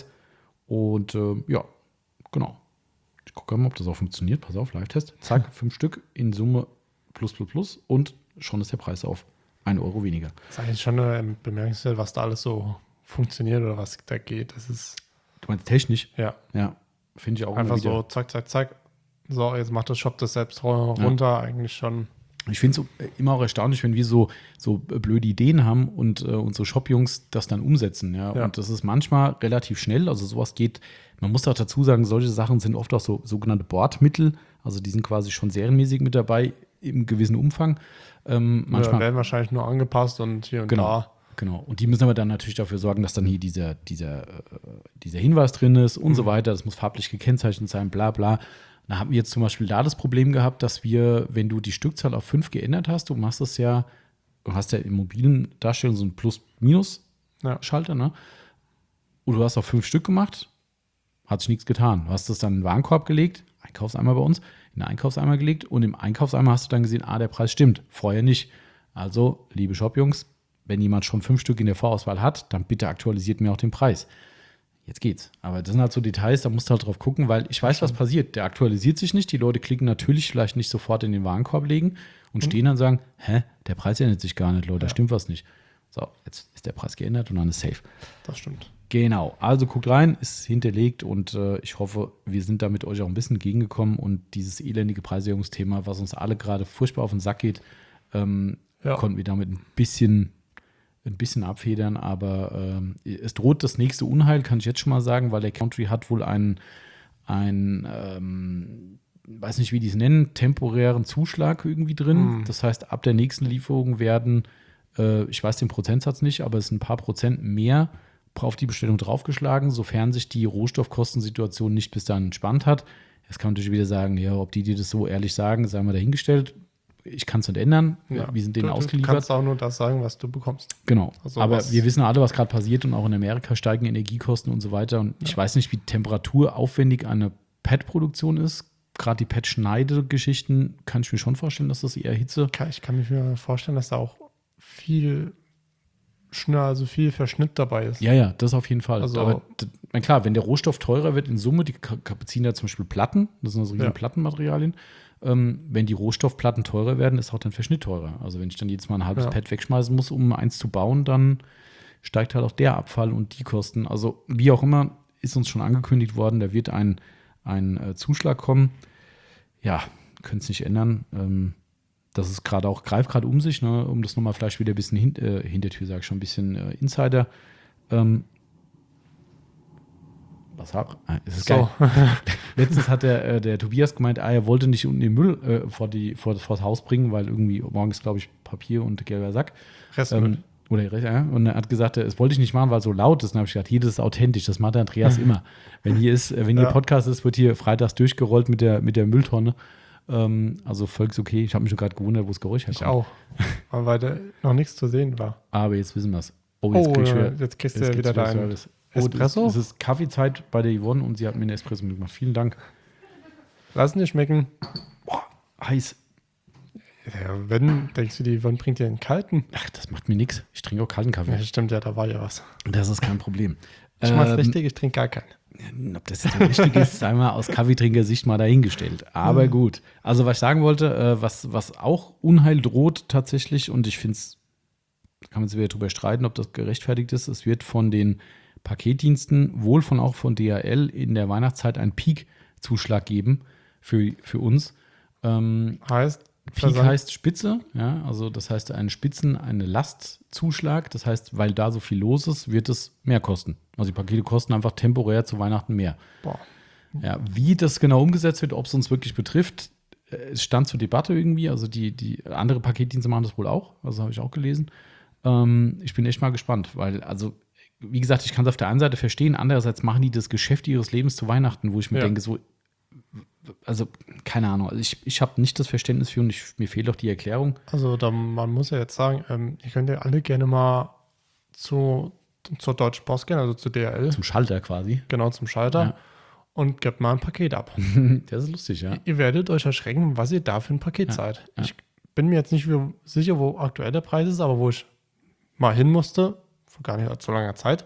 S1: Und äh, ja, genau. Ich gucke mal, ob das auch funktioniert. Pass auf, Live-Test. Zack, fünf Stück in Summe plus plus plus und schon ist der Preis auf ein Euro weniger.
S2: Das ist eigentlich schon äh, bemerkenswert, was da alles so funktioniert oder was da geht. Das ist,
S1: Du meinst technisch?
S2: ja,
S1: Ja, finde ich auch
S2: einfach
S1: immer wieder.
S2: so zack, zack, zack. So, jetzt macht das Shop das selbst runter. Eigentlich schon.
S1: Ich finde es immer auch erstaunlich, wenn wir so, so blöde Ideen haben und äh, unsere Shop-Jungs das dann umsetzen. Ja?
S2: Ja.
S1: Und das ist manchmal relativ schnell. Also sowas geht, man muss auch dazu sagen, solche Sachen sind oft auch so sogenannte Bordmittel. Also die sind quasi schon serienmäßig mit dabei im gewissen Umfang. Ähm,
S2: Manchmal
S1: manchmal,
S2: werden wahrscheinlich nur angepasst und hier und
S1: Genau.
S2: da.
S1: Genau. Und die müssen aber dann natürlich dafür sorgen, dass dann hier dieser, dieser, äh, dieser Hinweis drin ist und so weiter. Das muss farblich gekennzeichnet sein, bla bla. Da haben wir jetzt zum Beispiel da das Problem gehabt, dass wir, wenn du die Stückzahl auf fünf geändert hast, du machst das ja, du hast ja in mobilen Darstellungen so ein Plus-Minus-Schalter,
S2: Ja.
S1: ne? Und du hast auf fünf Stück gemacht, hat sich nichts getan. Du hast das dann in den Warenkorb gelegt, Einkaufseimer bei uns, in den Einkaufseimer gelegt und im Einkaufseimer hast du dann gesehen, ah, der Preis stimmt, vorher nicht. Also, liebe Shop-Jungs, wenn jemand schon fünf Stück in der Vorauswahl hat, dann bitte aktualisiert mir auch den Preis. Jetzt geht's. Aber das sind halt so Details, da musst du halt drauf gucken, weil ich weiß, was passiert. Der aktualisiert sich nicht. Die Leute klicken natürlich vielleicht nicht sofort in den Warenkorb legen und stehen dann und sagen, hä, der Preis ändert sich gar nicht, Leute, da
S2: Ja.
S1: stimmt was nicht. So, jetzt ist der Preis geändert und dann ist safe.
S2: Das stimmt.
S1: Genau, also guckt rein, ist hinterlegt und äh, ich hoffe, wir sind damit euch auch ein bisschen entgegengekommen und dieses elendige Preiserhöhungsthema, was uns alle gerade furchtbar auf den Sack geht, ähm,
S2: Ja.
S1: konnten wir damit ein bisschen, ein bisschen abfedern, aber ähm, es droht das nächste Unheil, kann ich jetzt schon mal sagen, weil der Country hat wohl einen, einen ähm, weiß nicht, wie die es nennen, temporären Zuschlag irgendwie drin.
S2: Hm.
S1: Das heißt, ab der nächsten Lieferung werden, äh, ich weiß den Prozentsatz nicht, aber es sind ein paar Prozent mehr auf die Bestellung draufgeschlagen, sofern sich die Rohstoffkostensituation nicht bis dahin entspannt hat. Jetzt kann man natürlich wieder sagen, ja, ob die dir das so ehrlich sagen, sei mal dahingestellt. Ich kann es nicht ändern.
S2: Ja.
S1: Wir sind denen
S2: du, du
S1: ausgeliefert.
S2: kannst auch nur das sagen, was du bekommst.
S1: Genau.
S2: Also
S1: aber
S2: was-
S1: wir wissen alle, was gerade passiert und auch in Amerika steigen Energiekosten und so weiter. Und ich weiß nicht, wie temperaturaufwendig eine Pad-Produktion ist. gerade die Pet-Schneide-Geschichten, kann ich mir schon vorstellen, dass das eher Hitze.
S2: Ich kann mir vorstellen, dass da auch viel Schnitt, also viel Verschnitt dabei ist.
S1: Ja, ja, das auf jeden Fall.
S2: Also,
S1: aber na klar, wenn der Rohstoff teurer wird in Summe, die beziehen ja zum Beispiel Platten, das sind also riesen
S2: Ja.
S1: Plattenmaterialien. Ähm, wenn die Rohstoffplatten teurer werden, ist auch dann Verschnitt teurer. Also wenn ich dann jedes Mal ein halbes
S2: Ja.
S1: Pad wegschmeißen muss, um eins zu bauen, dann steigt halt auch der Abfall und die Kosten. Also wie auch immer, ist uns schon angekündigt worden, da wird ein, ein äh, Zuschlag kommen. Ja, können es nicht ändern. Ähm, das ist gerade auch, greift gerade um sich, ne, um das nochmal vielleicht wieder ein bisschen hin, äh, Hintertür, sage ich schon, ein bisschen äh, Insider. Ähm, was hab, ah, es ist
S2: So.
S1: geil. Letztens hat der, äh, der Tobias gemeint, ah, er wollte nicht unten den Müll äh, vor, die, vor, das, vor das Haus bringen, weil irgendwie morgens, glaube ich, Papier und gelber Sack.
S2: Restmüll.
S1: Ähm, oder, ja, und er hat gesagt, das wollte ich nicht machen, weil es so laut ist. Und dann habe ich gesagt, hier, das ist authentisch, das macht der Andreas immer. Wenn hier ist, wenn hier
S2: Ja.
S1: Podcast ist, wird hier freitags durchgerollt mit der, mit der Mülltonne. Ähm, also völlig okay. Ich habe mich schon gerade gewundert, wo das Geräusch herkommt.
S2: Ich auch. Aber weil da noch nichts zu sehen war.
S1: Aber jetzt wissen wir es.
S2: Oh,
S1: krieg ich wieder-
S2: jetzt kriegst du
S1: jetzt
S2: ja
S1: gibt's
S2: wieder deinen
S1: Service. Oh,
S2: Espresso.
S1: Es ist Kaffeezeit bei der Yvonne und sie hat mir einen Espresso mitgemacht. Vielen Dank.
S2: Lass nicht schmecken.
S1: Boah, heiß.
S2: Ja, wenn, denkst du, die wann bringt dir einen kalten?
S1: Ach, das macht mir nichts. Ich trinke auch kalten Kaffee.
S2: Ja, stimmt, ja, da war ja was.
S1: Das ist kein Problem.
S2: Ich mach's
S1: Ähm,
S2: richtig, ich trinke gar keinen.
S1: Ob das jetzt richtig ist, sei mal aus Kaffeetrinker-Sicht mal dahingestellt. Aber gut. Also, was ich sagen wollte, äh, was, was auch Unheil droht tatsächlich, und ich finde es, da kann man sich wieder drüber streiten, ob das gerechtfertigt ist, es wird von den Paketdiensten, wohl von auch von D H L, in der Weihnachtszeit einen Peak-Zuschlag geben für, für uns. Ähm,
S2: Heißt,
S1: Peak
S2: Versand-
S1: heißt Spitze, ja, also das heißt einen Spitzen, eine Lastzuschlag. Das heißt, weil da so viel los ist, wird es mehr kosten. Also die Pakete kosten einfach temporär zu Weihnachten mehr.
S2: boah,
S1: Ja, wie das genau umgesetzt wird, ob es uns wirklich betrifft, äh, es stand zur Debatte irgendwie. Also die, die andere Paketdienste machen das wohl auch, also habe ich auch gelesen. Ähm, ich bin echt mal gespannt, weil, also, wie gesagt, ich kann es auf der einen Seite verstehen, andererseits machen die das Geschäft ihres Lebens zu Weihnachten, wo ich mir
S2: Ja.
S1: denke, so, also, keine Ahnung, also ich, ich habe nicht das Verständnis für und ich, mir fehlt auch die Erklärung.
S2: also da, man muss ja jetzt sagen, ähm, ihr könnt ja alle gerne mal zu, zur Deutschen Post gehen, also zu D H L,
S1: Zum Schalter quasi.
S2: genau zum Schalter,
S1: Ja.
S2: und gebt mal ein Paket ab.
S1: Das ist lustig, ja.
S2: Ihr werdet euch erschrecken, was ihr da für ein Paket
S1: Ja,
S2: seid.
S1: ja.
S2: Ich bin mir jetzt nicht wie- sicher, wo aktuell der Preis ist, aber wo ich mal hin musste, vor gar nicht so langer Zeit,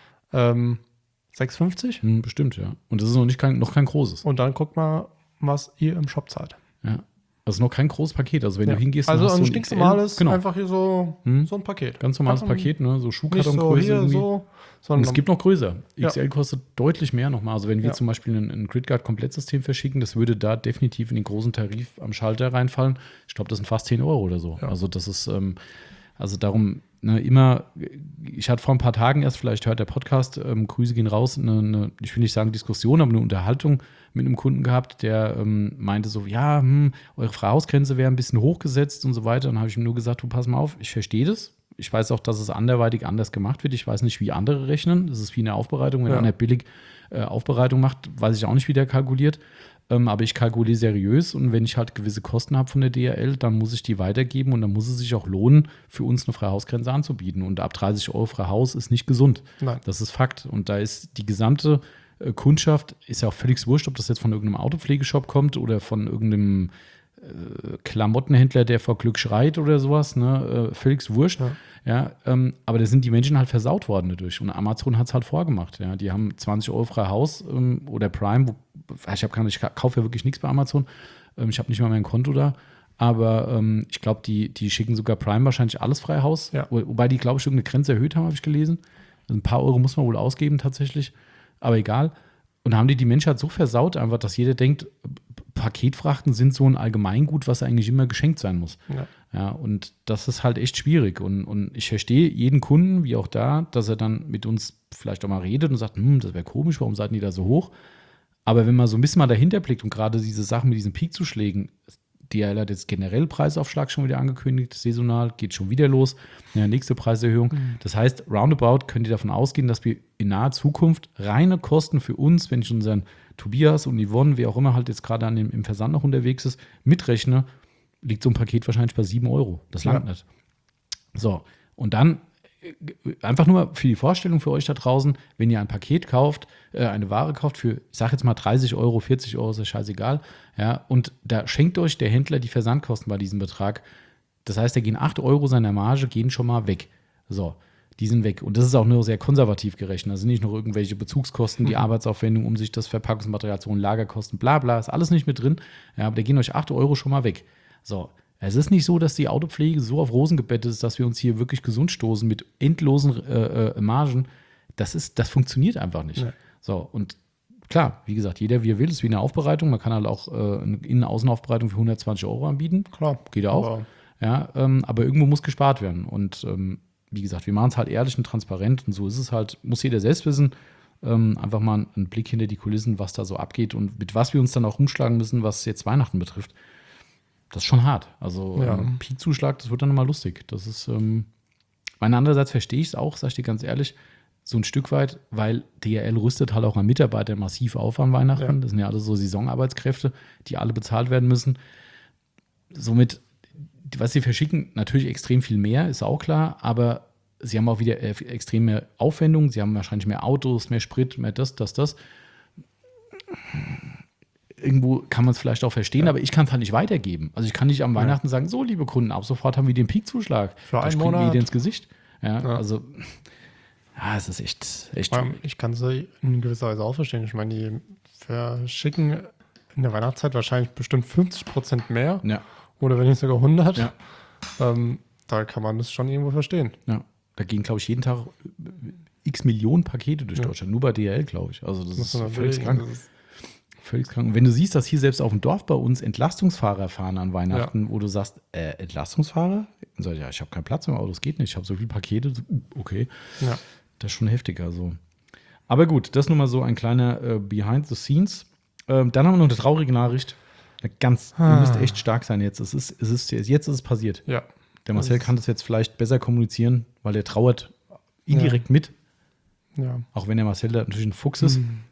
S2: ähm, sechs fünfzig.
S1: Hm, bestimmt, ja. Und das ist noch, nicht kein, noch kein großes.
S2: Und dann guckt mal, was ihr im Shop zahlt.
S1: Ja. Also noch kein großes Paket. Also wenn
S2: Ja.
S1: du hingehst,
S2: also
S1: dann hast
S2: ein
S1: du ein
S2: stinknormales,
S1: Genau.
S2: einfach hier so,
S1: Hm.
S2: so ein Paket.
S1: Ganz normales
S2: Ganz
S1: Paket, ne? So
S2: Nicht
S1: Schuhkartongröße
S2: so hier,
S1: irgendwie.
S2: so,
S1: Und
S2: sondern
S1: es gibt noch größer.
S2: Ja.
S1: X L kostet deutlich mehr nochmal. Also wenn wir
S2: Ja.
S1: zum Beispiel ein, ein Gridguard-Komplettsystem verschicken, das würde da definitiv in den großen Tarif am Schalter reinfallen. Ich glaube, das sind fast zehn Euro oder so.
S2: Ja.
S1: Also das ist, ähm, also darum, ne, immer, ich hatte vor ein paar Tagen erst, vielleicht hört der Podcast, ähm, Grüße gehen raus, eine, eine, ich will nicht sagen Diskussion, aber eine Unterhaltung mit einem Kunden gehabt, der ähm, meinte so, ja, hm, eure Verhausgrenze wäre ein bisschen hochgesetzt und so weiter. Und dann habe ich ihm nur gesagt, du pass mal auf, ich verstehe das. Ich weiß auch, dass es anderweitig anders gemacht wird. Ich weiß nicht, wie andere rechnen. Das ist wie eine Aufbereitung. Wenn
S2: Ja.
S1: einer billig äh, Aufbereitung macht, weiß ich auch nicht, wie der kalkuliert. Ähm, aber ich kalkuliere seriös und wenn ich halt gewisse Kosten habe von der D H L, dann muss ich die weitergeben und dann muss es sich auch lohnen, für uns eine freie Hausgrenze anzubieten. Und ab dreißig Euro freie Haus ist nicht gesund.
S2: Nein.
S1: Das ist Fakt. Und da ist die gesamte äh, Kundschaft, ist ja auch völlig wurscht, ob das jetzt von irgendeinem Autopflegeshop kommt oder von irgendeinem äh, Klamottenhändler, der vor Glück schreit oder sowas, ne? Äh, völlig wurscht.
S2: Ja.
S1: Ja, ähm, aber da sind die Menschen halt versaut worden dadurch. Und Amazon hat es halt vorgemacht. Ja. Die haben zwanzig Euro frei Haus ähm, oder Prime. Wo, ich, hab gar nicht, ich kaufe ja wirklich nichts bei Amazon. Ähm, ich habe nicht mal mein Konto da. Aber ähm, ich glaube, die, die schicken sogar Prime wahrscheinlich alles frei Haus.
S2: Ja.
S1: Wo, wobei die, glaube ich, irgendeine Grenze erhöht haben, habe ich gelesen. Also ein paar Euro muss man wohl ausgeben tatsächlich. Aber egal. Und da haben die die Menschheit so versaut einfach, dass jeder denkt, Paketfrachten sind so ein Allgemeingut, was eigentlich immer geschenkt sein muss.
S2: Ja.
S1: Ja, und das ist halt echt schwierig. Und, und ich verstehe jeden Kunden, wie auch da, dass er dann mit uns vielleicht auch mal redet und sagt, hm, das wäre komisch, warum seid ihr da so hoch? Aber wenn man so ein bisschen mal dahinter blickt und gerade diese Sachen mit diesen Peakzuschlägen, D H L hat jetzt generell Preisaufschlag schon wieder angekündigt, saisonal, geht schon wieder los. Ja, nächste Preiserhöhung.
S2: Mhm.
S1: Das heißt, roundabout könnt ihr davon ausgehen, dass wir in naher Zukunft reine Kosten für uns, wenn ich unseren Tobias und Yvonne, wer auch immer halt jetzt gerade an dem, im Versand noch unterwegs ist, mitrechne, liegt so ein Paket wahrscheinlich bei sieben Euro. Das langt
S2: Ja.
S1: nicht. So, und dann einfach nur für die Vorstellung für euch da draußen, wenn ihr ein Paket kauft, äh, eine Ware kauft für, ich sag jetzt mal dreißig Euro, vierzig Euro, ist ja scheißegal, ja, und da schenkt euch der Händler die Versandkosten bei diesem Betrag. Das heißt, da gehen acht Euro seiner Marge, gehen schon mal weg. So, die sind weg. Und das ist auch nur sehr konservativ gerechnet. Da sind nicht noch irgendwelche Bezugskosten, die Arbeitsaufwendung, um sich das Verpackungsmaterial zu holen, Lagerkosten, bla bla, ist alles nicht mit drin. Ja, aber da gehen euch acht Euro schon mal weg. So, es ist nicht so, dass die Autopflege so auf Rosen gebettet ist, dass wir uns hier wirklich gesund stoßen mit endlosen äh, äh, Margen. Das ist, das funktioniert einfach nicht.
S2: Nee.
S1: So, und klar, wie gesagt, jeder wie er will, ist wie eine Aufbereitung. Man kann halt auch äh, eine Innen-Außenaufbereitung für hundertzwanzig Euro anbieten.
S2: Klar.
S1: Geht auch.
S2: Aber
S1: Ja, ähm, aber irgendwo muss gespart werden. Und ähm, wie gesagt, wir machen es halt ehrlich und transparent. Und so ist es halt, muss jeder selbst wissen. Ähm, einfach mal einen Blick hinter die Kulissen, was da so abgeht und mit was wir uns dann auch rumschlagen müssen, was jetzt Weihnachten betrifft. Das ist schon hart. Also
S2: Ja.
S1: ähm, Peakzuschlag, das wird dann immer lustig. Das ist, ähm, meine andererseits verstehe ich es auch, sag ich dir ganz ehrlich, so ein Stück weit, weil D H L rüstet halt auch an Mitarbeiter massiv auf an Weihnachten.
S2: Ja.
S1: Das sind ja alle so Saisonarbeitskräfte, die alle bezahlt werden müssen. Somit, was sie verschicken, natürlich extrem viel mehr, ist auch klar, aber sie haben auch wieder äh, extrem mehr Aufwendungen. Sie haben wahrscheinlich mehr Autos, mehr Sprit, mehr das, das, das. Irgendwo kann man es vielleicht auch verstehen,
S2: Ja.
S1: aber ich kann es halt nicht weitergeben. Also ich kann nicht am Weihnachten sagen, so, liebe Kunden, ab sofort haben wir den Peakzuschlag.
S2: Für
S1: Da
S2: einen
S1: springt mir
S2: Monat.
S1: jeder ins Gesicht. Ja,
S2: Ja.
S1: also, ja, es ist echt, echt
S2: Ähm, Ich kann sie in gewisser Weise auch verstehen. Ich meine, die verschicken in der Weihnachtszeit wahrscheinlich bestimmt fünfzig Prozent mehr
S1: Ja,
S2: oder wenn nicht sogar hundert.
S1: Ja.
S2: Ähm, da kann man das schon irgendwo verstehen.
S1: ja. Da gehen, glaube ich, jeden Tag x Millionen Pakete durch
S2: Ja.
S1: Deutschland. Nur bei D H L, glaube ich. Also das
S2: Muss man
S1: ist völlig
S2: überlegen.
S1: krank.
S2: Das ist-
S1: Völlig krank. Und wenn du siehst, dass hier selbst auf dem Dorf bei uns Entlastungsfahrer fahren an Weihnachten, wo du sagst, äh, Entlastungsfahrer? Und sag ich, ja, ich habe keinen Platz im Auto, das geht nicht. Ich habe so viele Pakete. So, uh, okay.
S2: Ja.
S1: Das ist schon heftig. Also. Aber gut, das nur mal so ein kleiner äh, Behind the Scenes. Ähm, dann haben wir noch eine traurige Nachricht. Eine ganz, ihr
S2: Ah.
S1: müsst echt stark sein jetzt. Es ist, es ist, jetzt ist es passiert.
S2: Ja.
S1: Der Marcel
S2: Das ist-
S1: kann das jetzt vielleicht besser kommunizieren, weil er trauert indirekt mit.
S2: Ja.
S1: Auch wenn der Marcel da natürlich ein Fuchs ist.
S2: Mhm.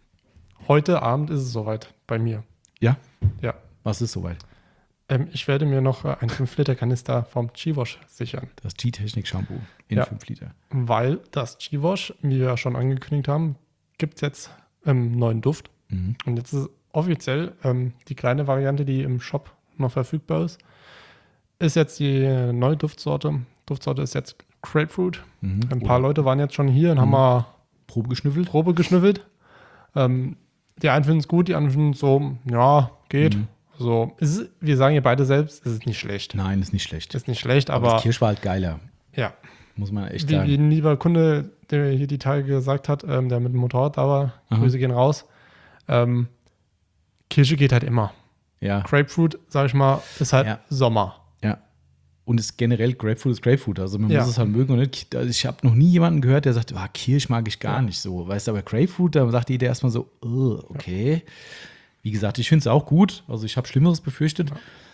S2: Heute Abend ist es soweit bei mir.
S1: Ja,
S2: Ja.
S1: was ist soweit?
S2: Ähm, ich werde mir noch äh, einen fünf Liter Kanister vom G-Wash sichern,
S1: Das G-Technik-Shampoo in
S2: Ja.
S1: fünf Liter.
S2: weil das G-Wash, wie wir ja schon angekündigt haben, gibt es jetzt einen neuen Duft.
S1: Mhm.
S2: Und jetzt ist offiziell ähm, die kleine Variante, die im Shop noch verfügbar ist, ist jetzt die neue Duftsorte. Duftsorte ist jetzt Grapefruit.
S1: Mhm.
S2: Ein paar
S1: Oder
S2: Leute waren jetzt schon hier und haben mal
S1: Probe geschnüffelt.
S2: Probe geschnüffelt. Ähm, die einen finden es gut, die anderen finden es so, ja, geht.
S1: Mhm.
S2: Also, es ist, wir sagen ja beide selbst, es ist nicht schlecht.
S1: Nein, ist nicht schlecht.
S2: Ist nicht schlecht,
S1: aber
S2: aber,
S1: das Kirsch war halt geiler,
S2: ja,
S1: muss man echt
S2: wie, wie
S1: sagen.
S2: ein lieber Kunde, der hier die Tage gesagt hat, ähm, der mit dem Motorrad da war,
S1: Aha.
S2: Grüße gehen raus, ähm, Kirsche geht halt immer.
S1: Ja,
S2: Grapefruit, sag ich mal, ist halt
S1: Ja.
S2: Sommer.
S1: ja. Und es generell Grapefruit ist Grapefruit. Also man
S2: Ja.
S1: muss es halt mögen. Und nicht, also ich habe noch nie jemanden gehört, der sagt, ah, Kirsch mag ich gar
S2: Ja.
S1: nicht so. Weißt du, aber Grapefruit, da sagt jeder erstmal so, oh, okay. Wie gesagt, ich finde es auch gut. Also ich habe Schlimmeres befürchtet.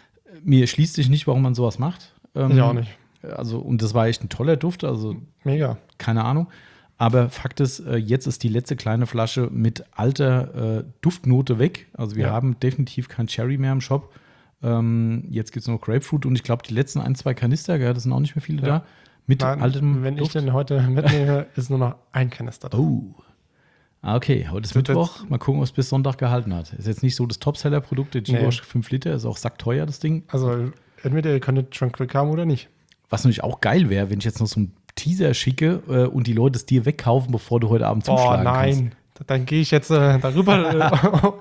S1: Mir schließt sich nicht, warum man sowas macht. Ähm,
S2: Ich auch nicht.
S1: Also, und das war echt ein toller Duft. Also
S2: Mega.
S1: keine Ahnung. Aber Fakt ist, äh, jetzt ist die letzte kleine Flasche mit alter äh, Duftnote weg. Also wir
S2: Ja.
S1: haben definitiv kein Cherry mehr im Shop. Ähm, jetzt gibt es noch Grapefruit und ich glaube, die letzten ein, zwei Kanister, gell, das sind auch nicht mehr viele
S2: Ja.
S1: da, mit
S2: Nein,
S1: altem
S2: wenn
S1: Duft.
S2: ich den heute mitnehme, ist nur noch ein Kanister drin.
S1: Oh. Ah, okay, heute ist
S2: Das wird
S1: Mittwoch. Mal gucken, ob es bis Sonntag gehalten hat. Ist jetzt nicht so das Topseller-Produkt, der G-Wash fünf Liter, ist auch sackteuer, das Ding.
S2: Also, entweder ihr könntet schon Glück haben oder nicht.
S1: Was natürlich auch geil wäre, wenn ich jetzt noch so einen Teaser schicke äh, und die Leute es dir wegkaufen, bevor du heute Abend
S2: Oh
S1: zuschlagen kannst.
S2: nein, dann gehe ich jetzt äh, darüber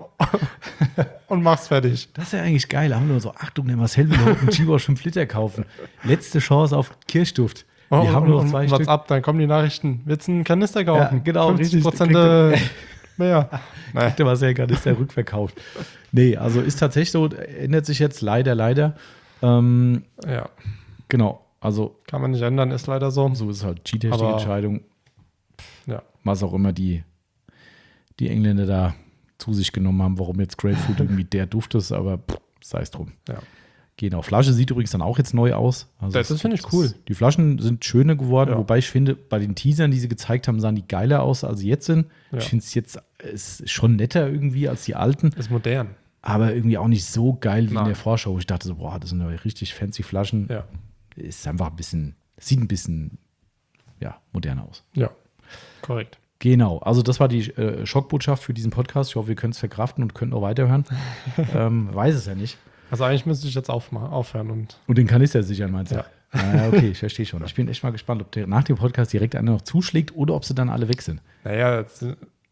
S2: äh, und mach's fertig.
S1: Das ist ja eigentlich geil. Haben wir so, Achtung, der Marcel will heute einen G-Wash fünf Liter kaufen. Letzte Chance auf Kirschduft. Wir
S2: Oh,
S1: haben
S2: und,
S1: nur noch
S2: und
S1: zwei Stück.
S2: WhatsApp, dann kommen die Nachrichten. Willst du einen Kanister kaufen?
S1: Ja, genau,
S2: fünfzig Prozent
S1: richtig.
S2: äh, mehr. Nein.
S1: Der Marcel gerade ist der rückverkauft. Nee, also ist tatsächlich so, ändert sich jetzt leider, leider. Ähm,
S2: Ja,
S1: genau, also
S2: kann man nicht ändern, ist leider so.
S1: so ist es halt G-Technik
S2: Aber-
S1: Entscheidung.
S2: Ja.
S1: Was auch immer die, die Engländer da zu sich genommen haben, warum jetzt Grapefruit irgendwie der Duft ist, aber pff, sei es drum.
S2: Ja.
S1: Genau. Flasche sieht übrigens dann auch jetzt neu aus. Also
S2: Das
S1: es-
S2: finde ich cool.
S1: Die Flaschen sind schöner geworden,
S2: Ja.
S1: wobei ich finde, bei den Teasern, die sie gezeigt haben, sahen die geiler aus, als sie jetzt sind.
S2: Ja.
S1: Ich finde es jetzt es ist schon netter irgendwie als die alten,
S2: Ist modern.
S1: aber irgendwie auch nicht so geil wie in
S2: Nein.
S1: der Vorschau. Ich dachte so, boah, das sind ja richtig fancy Flaschen.
S2: Ja.
S1: Ist einfach ein bisschen, sieht ein bisschen ja, moderner aus.
S2: Ja, korrekt.
S1: Genau, also das war die äh, Schockbotschaft für diesen Podcast. Ich hoffe, wir können es verkraften und können auch weiterhören. ähm, weiß es ja nicht.
S2: Also eigentlich müsste ich jetzt aufma- aufhören und.
S1: Und den Kanister sichern, meinst du?
S2: Ja.
S1: Ah, okay, ich verstehe schon. Ich bin echt mal gespannt, ob der nach dem Podcast direkt einer noch zuschlägt oder ob sie dann alle weg sind.
S2: Naja, jetzt,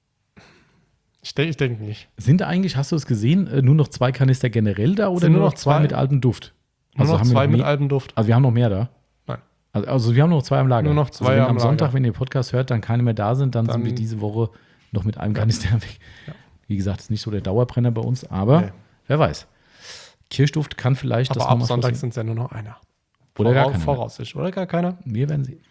S2: ich denke ich denk nicht.
S1: Sind da eigentlich, hast du es gesehen, äh, nur noch zwei Kanister generell da oder
S2: Sind
S1: nur
S2: nur
S1: noch
S2: noch
S1: zwei,
S2: zwei?
S1: mit altem Duft?
S2: Nur noch
S1: haben wir
S2: zwei mit
S1: mehr,
S2: altem Duft.
S1: Also wir haben noch mehr da?
S2: Nein.
S1: Also, also wir haben noch zwei am Lager.
S2: Nur noch zwei
S1: also wenn
S2: am
S1: am Sonntag,
S2: Lager.
S1: wenn ihr den Podcast hört, dann keine mehr da sind, dann,
S2: Dann-
S1: sind wir diese Woche noch mit einem
S2: Ja.
S1: Kanister weg.
S2: Ja.
S1: Wie gesagt, ist nicht so der Dauerbrenner bei uns, aber
S2: Nee.
S1: wer weiß. Kirschduft kann vielleicht
S2: Aber
S1: das
S2: ab
S1: nochmal
S2: Sonntag
S1: forcieren.
S2: sind es ja nur noch einer.
S1: Oder gar
S2: Vorau-
S1: keiner.
S2: Voraussicht, oder gar keiner?
S1: Wir werden sehen.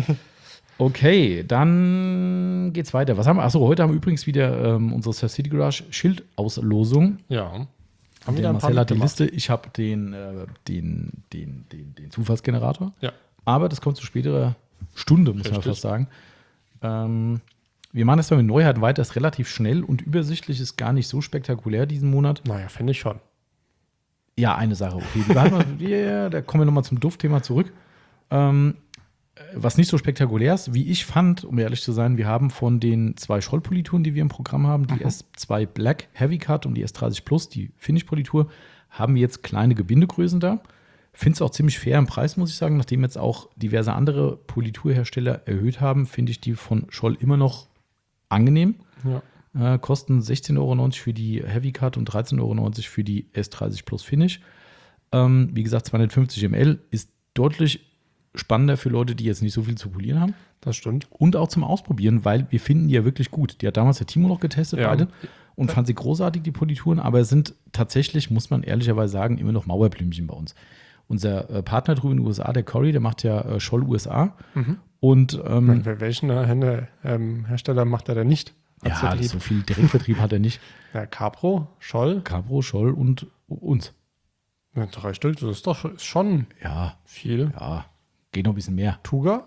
S1: Okay, dann geht's weiter. Was haben wir? Achso, heute haben wir übrigens wieder ähm, unsere Sir City Garage Schildauslosung.
S2: Ja. Haben
S1: Der
S2: wieder ein paar
S1: Marcel hat die
S2: mitgemacht.
S1: Liste. Ich habe den, äh, den, den, den, den Zufallsgenerator.
S2: Ja.
S1: Aber das kommt zu späterer Stunde, muss man
S2: Richtig.
S1: fast sagen. Ähm, wir machen das mal mit Neuheiten weiter. Ist relativ schnell und übersichtlich. Ist gar nicht so spektakulär diesen Monat.
S2: Naja, finde ich schon.
S1: Ja, eine Sache, okay. Die behalten wir- yeah, da kommen wir nochmal zum Duftthema zurück. Ähm, was nicht so spektakulär ist, wie ich fand, um ehrlich zu sein, wir haben von den zwei Schollpolituren, die wir im Programm haben, die
S2: Mhm.
S1: S zwei Black Heavy Cut und die S dreißig Plus, die Finish-Politur, haben wir jetzt kleine Gebindegrößen da. Finde es auch ziemlich fair im Preis, muss ich sagen. Nachdem jetzt auch diverse andere Politurhersteller erhöht haben, finde ich die von Scholl immer noch angenehm.
S2: Ja.
S1: Äh, kosten sechzehn Euro neunzig für die Heavy Cut und dreizehn Euro neunzig für die S dreißig Plus Finish. Ähm, wie gesagt, zweihundertfünfzig Milliliter ist deutlich spannender für Leute, die jetzt nicht so viel zu polieren haben.
S2: Das stimmt.
S1: Und auch zum Ausprobieren, weil wir finden die ja wirklich gut. Die hat damals der Timo noch getestet,
S2: Ja.
S1: beide. Und fand sie großartig, die Polituren. Aber es sind tatsächlich, muss man ehrlicherweise sagen, immer noch Mauerblümchen bei uns. Unser äh, Partner drüben in den U S A, der Corey, der macht ja äh, Scholl U S A.
S2: Mhm.
S1: Und ähm,
S2: Wel- Welchen äh, Hände, ähm, Hersteller macht er denn nicht? als
S1: ja,
S2: Vertrieb?
S1: so viel Direktvertrieb hat er nicht.
S2: Ja, Capro, Scholl,
S1: Cabro, Scholl und uns.
S2: ja, drei Stück, das ist doch ist schon
S1: Ja,
S2: viel.
S1: ja, geht noch ein bisschen mehr.
S2: Tuga?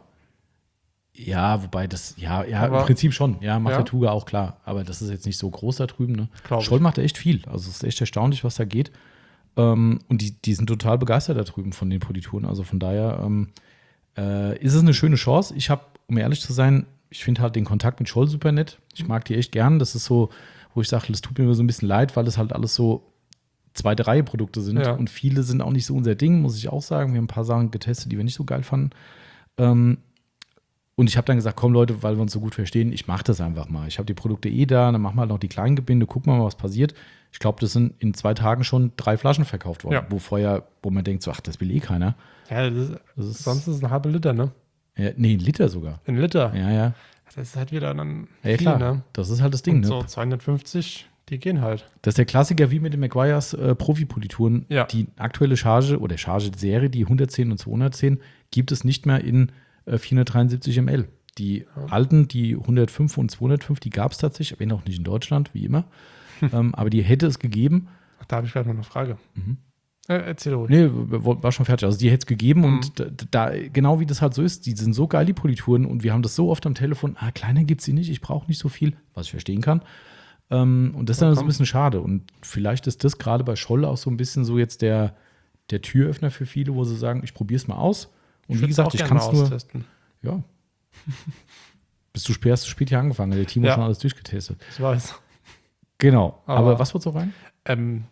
S1: Ja, wobei das, ja, ja
S2: Aber-
S1: im Prinzip schon. Ja, macht
S2: Ja?
S1: der Tuga auch klar. Aber das ist jetzt nicht so groß da drüben. Ne?
S2: Glaub ich.
S1: Scholl macht da echt viel. Also es ist echt erstaunlich, was da geht. Ähm, und die, die sind total begeistert da drüben von den Polituren. Also von daher ähm, äh, ist es eine schöne Chance. Ich habe, um ehrlich zu sein, ich finde halt den Kontakt mit Scholl super nett. Ich mag die echt gern. Das ist so, wo ich sage, das tut mir immer so ein bisschen leid, weil es halt alles so zweite Reihe Produkte sind.
S2: Ja.
S1: Und viele sind auch nicht so unser Ding, muss ich auch sagen. Wir haben ein paar Sachen getestet, die wir nicht so geil fanden. Ähm, und ich habe dann gesagt, komm Leute, weil wir uns so gut verstehen, ich mache das einfach mal. Ich habe die Produkte eh da, dann machen wir halt noch die kleinen Gebinde, gucken wir mal, was passiert. Ich glaube, das sind in zwei Tagen schon drei Flaschen verkauft worden,
S2: Ja.
S1: wo vorher, wo man denkt, so, ach, das will eh keiner.
S2: Ja, das ist,
S1: Das ist,
S2: sonst ist es ein halber Liter, ne?
S1: ja, nee, ein Liter sogar.
S2: Ein Liter.
S1: Ja, ja.
S2: Das ist halt wieder dann
S1: Ja, ja
S2: viel,
S1: klar.
S2: ne?
S1: Das ist halt das Ding.
S2: Und
S1: Ne?
S2: so zweihundertfünfzig, die gehen halt.
S1: Das ist der Klassiker wie mit den Maguires äh, Profi-Polituren.
S2: Ja.
S1: Die aktuelle Charge oder Charge-Serie, die hundertzehn und zweihundertzehn, gibt es nicht mehr in äh, vierhundertdreiundsiebzig Milliliter. Die
S2: Ja.
S1: alten, die hundertfünf und zweihundertfünf, die gab es tatsächlich, wenn auch nicht in Deutschland, wie immer. ähm, aber die hätte es gegeben.
S2: Ach, da habe ich gleich noch eine Frage.
S1: Mhm.
S2: Äh, erzähl ruhig.
S1: Nee, w- war schon fertig. Also die hätte es gegeben
S2: Mhm.
S1: und da, da, genau wie das halt so ist, die sind so geil, die Polituren, und wir haben das so oft am Telefon, ah, kleiner gibt es sie nicht, ich brauche nicht so viel, was ich verstehen kann. Ähm, und das ist
S2: Ja,
S1: dann so ein
S2: komm.
S1: bisschen schade. Und vielleicht ist das gerade bei Scholl auch so ein bisschen so jetzt der, der Türöffner für viele, wo sie sagen, ich probiere es mal aus. Und wie
S2: würd's
S1: gesagt,
S2: auch
S1: ich
S2: gerne
S1: kann es
S2: mal
S1: nur.
S2: austesten.
S1: Ja. Bist du spät, hast du spät hier angefangen, der Timo
S2: Ja.
S1: hat schon alles durchgetestet.
S2: Ich weiß.
S1: Genau. Aber,
S2: Aber-
S1: was wolltest du rein?
S2: Ähm,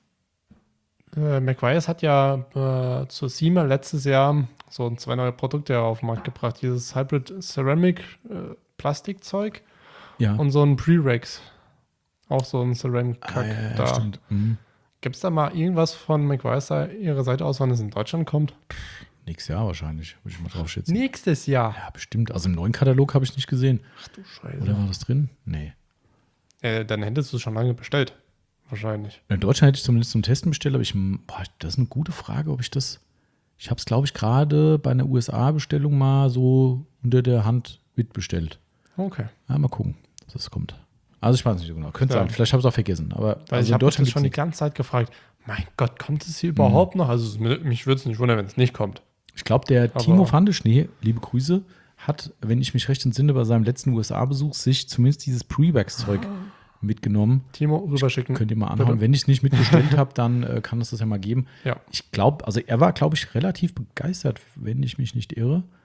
S2: äh, Maguires hat ja äh, zur SEMA letztes Jahr so zwei neue Produkte auf den Markt gebracht. Dieses Hybrid Ceramic äh, Plastikzeug
S1: Ja.
S2: und so ein Pre-Rex. Auch so ein Ceramic-Kack
S1: Ah, ja, ja,
S2: da.
S1: stimmt. Mhm.
S2: Gibt es da mal irgendwas von Maguires ihrer Seite aus, wann es in Deutschland kommt?
S1: Nächstes Jahr wahrscheinlich, würde ich mal drauf schätzen.
S2: Nächstes Jahr.
S1: Ja, bestimmt. Also im neuen Katalog habe ich nicht gesehen.
S2: Ach du Scheiße.
S1: Oder war das drin? Nee.
S2: Äh, dann hättest du es schon lange bestellt. Wahrscheinlich.
S1: In Deutschland hätte ich zumindest zum Testen bestellt, aber ich, boah, das ist eine gute Frage, ob ich das. Ich habe es, glaube ich, gerade bei einer U S A-Bestellung mal so unter der Hand mitbestellt.
S2: Okay.
S1: Ja, mal gucken, ob das kommt. Also ich weiß nicht so genau. Könnte
S2: Ja.
S1: sein. Vielleicht habe ich es auch vergessen. Aber
S2: Weil
S1: also
S2: ich habe mich das schon die
S1: gibt's
S2: ganze Zeit gefragt. Mein Gott, kommt es hier überhaupt
S1: Mhm.
S2: noch? Also es- mich würde es nicht wundern, wenn es nicht kommt.
S1: Ich glaube, der
S2: Aber-
S1: Timo Fandeschnee, liebe Grüße, hat, wenn ich mich recht entsinne, bei seinem letzten U S A-Besuch sich zumindest dieses Pre-Wax-Zeug mitgenommen.
S2: Timo, rüberschicken.
S1: Könnt ihr mal anhauen.
S2: Bitte.
S1: Wenn ich es nicht mitbestellt habe, dann äh, kann es das ja mal geben.
S2: Ja.
S1: Ich glaube, also er war, glaube ich, relativ begeistert, wenn ich mich nicht irre.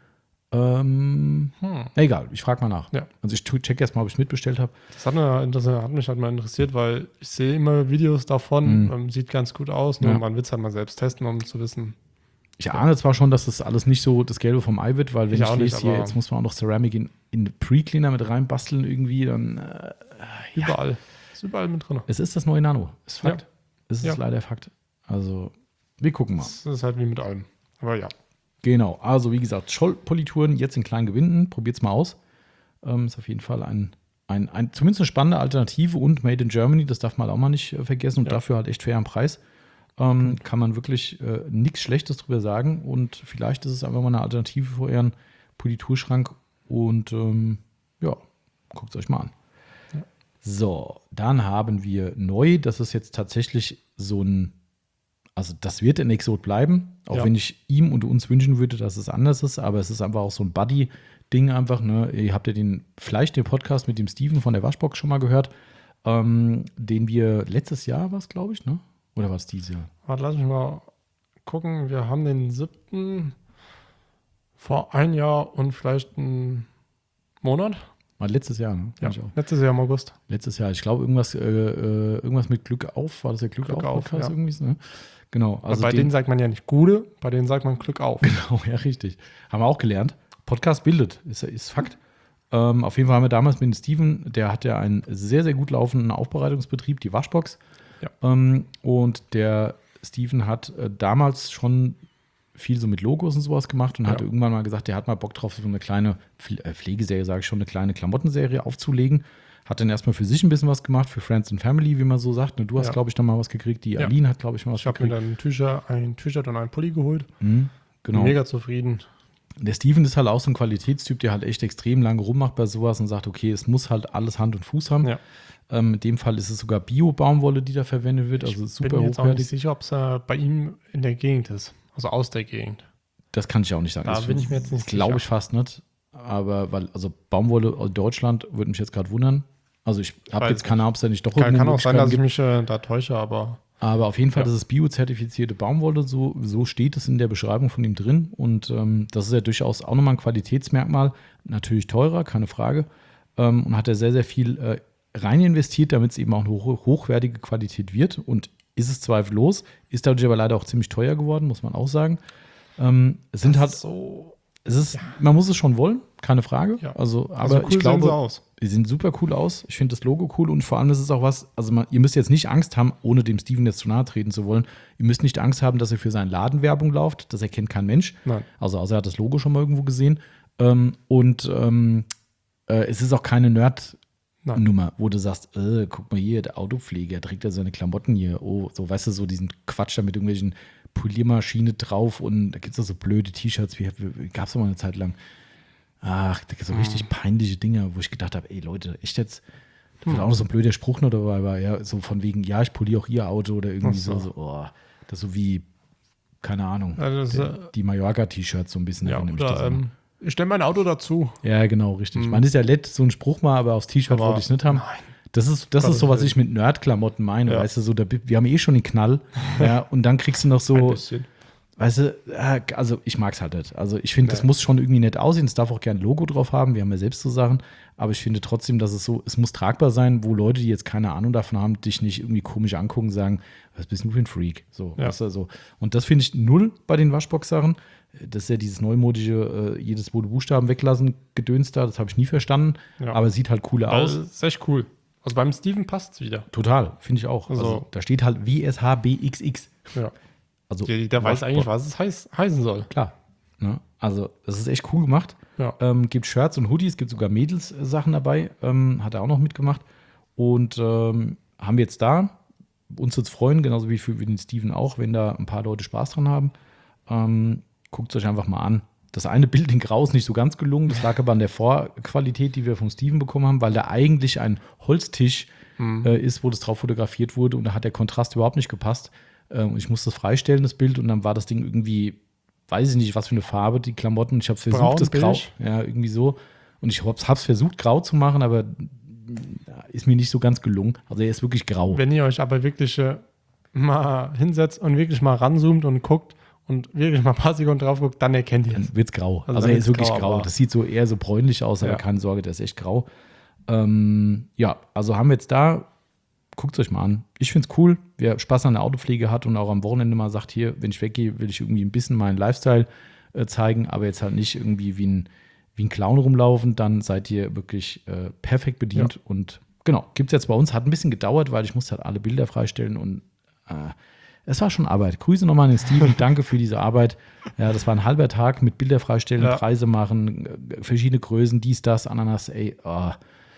S1: Ähm,
S2: Hm.
S1: Egal, ich frage mal nach.
S2: Ja.
S1: Also ich tu- check erst mal, ob ich es mitbestellt habe.
S2: Das hat, mir, das hat mich halt mal interessiert, weil ich sehe immer Videos davon,
S1: Mhm.
S2: ähm, sieht ganz gut aus, nur
S1: Ja.
S2: man will es halt mal selbst testen, um zu wissen.
S1: Ich ahne zwar schon, dass das alles nicht so das Gelbe vom Ei wird, weil wenn
S2: Ich
S1: ich,
S2: auch
S1: lese
S2: nicht,
S1: hier,
S2: aber-
S1: jetzt muss man auch noch Ceramic in, in Pre-Cleaner mit reinbasteln irgendwie, dann äh, ja.
S2: Überall. Ist überall mit drin.
S1: Es ist das neue Nano. Ist Fakt.
S2: Ja.
S1: Es ist
S2: Ja.
S1: leider Fakt. Also, wir gucken mal.
S2: Das ist halt wie mit allem. Aber ja.
S1: Genau, also wie gesagt, Schollpolituren jetzt in kleinen Gewinden. Probiert's mal aus. Ähm, ist auf jeden Fall ein, ein, ein, zumindest eine spannende Alternative und Made in Germany, das darf man halt auch mal nicht äh, vergessen und
S2: Ja.
S1: dafür halt echt fair am Preis. Ähm, kann man wirklich äh, nichts Schlechtes drüber sagen und vielleicht ist es einfach mal eine Alternative für euren Politurschrank und ähm, ja, guckt es euch mal an.
S2: Ja.
S1: So, dann haben wir neu, das ist jetzt tatsächlich so ein, also das wird ein Exot bleiben, auch
S2: Ja.
S1: wenn ich ihm und uns wünschen würde, dass es anders ist, aber es ist einfach auch so ein Buddy-Ding einfach, ne? Ihr habt ja den, vielleicht den Podcast mit dem Steven von der Waschbox schon mal gehört, ähm, den wir letztes Jahr war es, glaube ich, ne? Oder war es dieses Jahr?
S2: Warte, lass mich mal gucken. Wir haben den siebten vor ein Jahr und vielleicht einen Monat.
S1: War letztes Jahr, ne?
S2: Ja,
S1: Fand ich auch.
S2: letztes Jahr im August.
S1: Letztes Jahr. Ich glaube, irgendwas, äh, äh, irgendwas mit Glück auf. War das der Glück,
S2: Glück
S1: auf
S2: auf,
S1: Podcast
S2: ja.
S1: irgendwie? Ne? Genau.
S2: Also
S1: Also
S2: bei
S1: den,
S2: denen sagt man ja nicht Gude, bei denen sagt man Glück auf.
S1: Genau, ja, richtig. Haben wir auch gelernt. Podcast bildet, ist, ist Fakt. Ähm, auf jeden Fall haben wir damals mit dem Steven, der hat ja einen sehr, sehr gut laufenden Aufbereitungsbetrieb, die Waschbox.
S2: Ja.
S1: Ähm, und der Steven hat äh, damals schon viel so mit Logos und sowas gemacht und
S2: Ja.
S1: hatte irgendwann mal gesagt, der hat mal Bock drauf, so eine kleine Pfle- äh, Pflegeserie, sage ich schon, eine kleine Klamottenserie aufzulegen. Hat dann erstmal für sich ein bisschen was gemacht, für Friends and Family, wie man so sagt. Ne, du hast,
S2: Ja.
S1: glaube ich, noch mal was gekriegt. Die
S2: Ja.
S1: Aline hat, glaube ich, mal was
S2: Ich habe mir
S1: gekriegt.
S2: dann ein T-Shirt, ein T-Shirt und ein Pulli geholt.
S1: Mhm, genau.
S2: Mega zufrieden.
S1: Der Steven ist halt auch so ein Qualitätstyp, der halt echt extrem lange rummacht bei sowas und sagt, okay, es muss halt alles Hand und Fuß haben.
S2: Ja.
S1: Ähm, in dem Fall ist es sogar Bio-Baumwolle, die da verwendet wird, also
S2: Ich
S1: super
S2: bin jetzt auch nicht
S1: hochwertig.
S2: sicher, ob es äh, bei ihm in der Gegend ist. Also aus der Gegend.
S1: Das kann ich auch nicht sagen.
S2: Da
S1: Das
S2: bin ich mir jetzt nicht
S1: Glaube ich
S2: sicher.
S1: fast nicht. Aber, weil, also Baumwolle aus Deutschland würde mich jetzt gerade wundern. Also ich habe
S2: weiß
S1: jetzt keine Ahnung, ob es da nicht doch
S2: Kann,
S1: irgendwo
S2: kann auch sein,
S1: Möglichkeiten
S2: dass ich
S1: gibt.
S2: mich äh, da täusche, aber
S1: Aber auf jeden Fall,
S2: Ja.
S1: das ist biozertifizierte Baumwolle, so, so steht es in der Beschreibung von ihm drin. Und ähm, das ist ja durchaus auch nochmal ein Qualitätsmerkmal. Natürlich teurer, keine Frage. Ähm, und hat er sehr, sehr viel äh, rein investiert, damit es eben auch eine hoch, hochwertige Qualität wird. Und ist es zweifellos, ist dadurch aber leider auch ziemlich teuer geworden, muss man auch sagen. Ähm, es sind
S2: das
S1: halt,
S2: ist so.
S1: es ist, man muss es schon wollen, keine Frage.
S2: Ja.
S1: Also, aber
S2: Also cool
S1: ich
S2: sehen
S1: glaube,
S2: sie aus.
S1: die sehen super cool aus. Ich finde das Logo cool und vor allem ist es auch was, also man, ihr müsst jetzt nicht Angst haben, ohne dem Steven jetzt zu nahe treten zu wollen, ihr müsst nicht Angst haben, dass ihr für seinen Laden Werbung lauft. Das erkennt kein Mensch.
S2: Nein.
S1: Also außer er hat das Logo schon mal irgendwo gesehen. Ähm, und ähm, äh, es ist auch keine Nerd-Nummer,
S2: Nein.
S1: wo du sagst, äh, guck mal hier, der Autopfleger trägt ja seine Klamotten hier. Oh, so weißt du, so diesen Quatsch da mit irgendwelchen Poliermaschine drauf und da gibt es so blöde T-Shirts, wie, wie gab es mal eine Zeit lang. Ach, da so richtig peinliche Dinge, wo ich gedacht habe, ey Leute, echt jetzt? Da war auch noch so ein blöder Spruch noch dabei, war ja so von wegen, ja, ich poliere auch ihr Auto oder irgendwie
S2: Ach so.
S1: so, so oh, das ist so wie, keine Ahnung,
S2: Also das,
S1: der,
S2: äh,
S1: die Mallorca-T-Shirts so ein bisschen
S2: Ja,
S1: erinnern mich das
S2: oder
S1: immer.
S2: ähm, ich stelle mein Auto dazu.
S1: Ja, genau, richtig.
S2: Mhm.
S1: Man ist ja nett, so ein Spruch mal, aber aufs T-Shirt
S2: Aber
S1: wollte ich es nicht haben.
S2: nein.
S1: Das ist, das
S2: Gottes
S1: ist so, was
S2: Willen.
S1: ich mit Nerd-Klamotten meine,
S2: Ja.
S1: weißt du, so, da, wir haben eh schon den Knall, ja, und dann kriegst du noch
S2: Ein
S1: so,
S2: bisschen.
S1: weißt du, äh, also ich mag es halt nicht. Also ich finde, das
S2: Nee.
S1: muss schon irgendwie nett aussehen. Es darf auch gerne ein Logo drauf haben. Wir haben ja selbst so Sachen. Aber ich finde trotzdem, dass es so, es muss tragbar sein, wo Leute, die jetzt keine Ahnung davon haben, dich nicht irgendwie komisch angucken und sagen, was bist du für ein Freak? So,
S2: Ja.
S1: weißt du, so. Und das finde ich null bei den Waschbox-Sachen. Das ist ja dieses neumodische, äh, jedes Bude Buchstaben weglassen, Gedöns da. Das habe ich nie verstanden.
S2: Ja.
S1: Aber es sieht halt cooler
S2: Das
S1: aus.
S2: ist echt cool. Also beim Steven passt es wieder.
S1: Total, finde ich auch. Also,
S2: Also-
S1: da steht halt W S H B X X.
S2: Ja.
S1: Also,
S2: Der, der weiß
S1: Waschbox.
S2: eigentlich, was es heiß, heißen soll.
S1: Klar. Ne? Also, das ist echt cool gemacht.
S2: Ja.
S1: Ähm, gibt Shirts und Hoodies, gibt sogar Mädels-Sachen dabei. Ähm, hat er auch noch mitgemacht. Und ähm, haben wir jetzt da. Uns jetzt freuen, genauso wie für den Steven auch, wenn da ein paar Leute Spaß dran haben. Ähm, Guckt es euch einfach mal an. Das eine Bild in Grau ist nicht so ganz gelungen. Das lag aber an der Vorqualität, die wir vom Steven bekommen haben, weil da eigentlich ein Holztisch
S2: Mhm.
S1: äh, ist, wo das drauf fotografiert wurde. Und da hat der Kontrast überhaupt nicht gepasst. Ähm, und ich musste das freistellen, das Bild. Und dann war das Ding irgendwie, weiß ich nicht, was für eine Farbe, die Klamotten. Ich habe versucht,
S2: Braun,
S1: das Grau,
S2: beige?
S1: ja, irgendwie so. Und ich habe es versucht, grau zu machen, aber ja, ist mir nicht so ganz gelungen. Also er ist wirklich grau.
S2: Wenn ihr euch aber wirklich äh, mal hinsetzt und wirklich mal ranzoomt und guckt und wirklich mal ein paar Sekunden drauf guckt, dann erkennt ihr es.
S1: Dann wird es grau.
S2: Also
S1: Also,
S2: dann
S1: er ist
S2: wird's
S1: wirklich
S2: grau,
S1: grau.
S2: aber-
S1: Das sieht so eher so bräunlich aus, aber
S2: Ja.
S1: keine Sorge, der ist echt grau. Ähm, ja, also haben wir jetzt da, guckt es euch mal an. Ich finde es cool, wer Spaß an der Autopflege hat und auch am Wochenende mal sagt, hier, wenn ich weggehe, will ich irgendwie ein bisschen meinen Lifestyle äh, zeigen, aber jetzt halt nicht irgendwie wie ein, wie ein Clown rumlaufen, dann seid ihr wirklich äh, perfekt bedient.
S2: Ja.
S1: Und genau, gibt es jetzt bei uns. Hat ein bisschen gedauert, weil ich musste halt alle Bilder freistellen und äh, es war schon Arbeit. Grüße nochmal an den Steven, danke für diese Arbeit. Ja, das war ein halber Tag mit Bilder freistellen,
S2: Ja.
S1: Preise machen, äh, verschiedene Größen, dies, das, Ananas, ey, oh.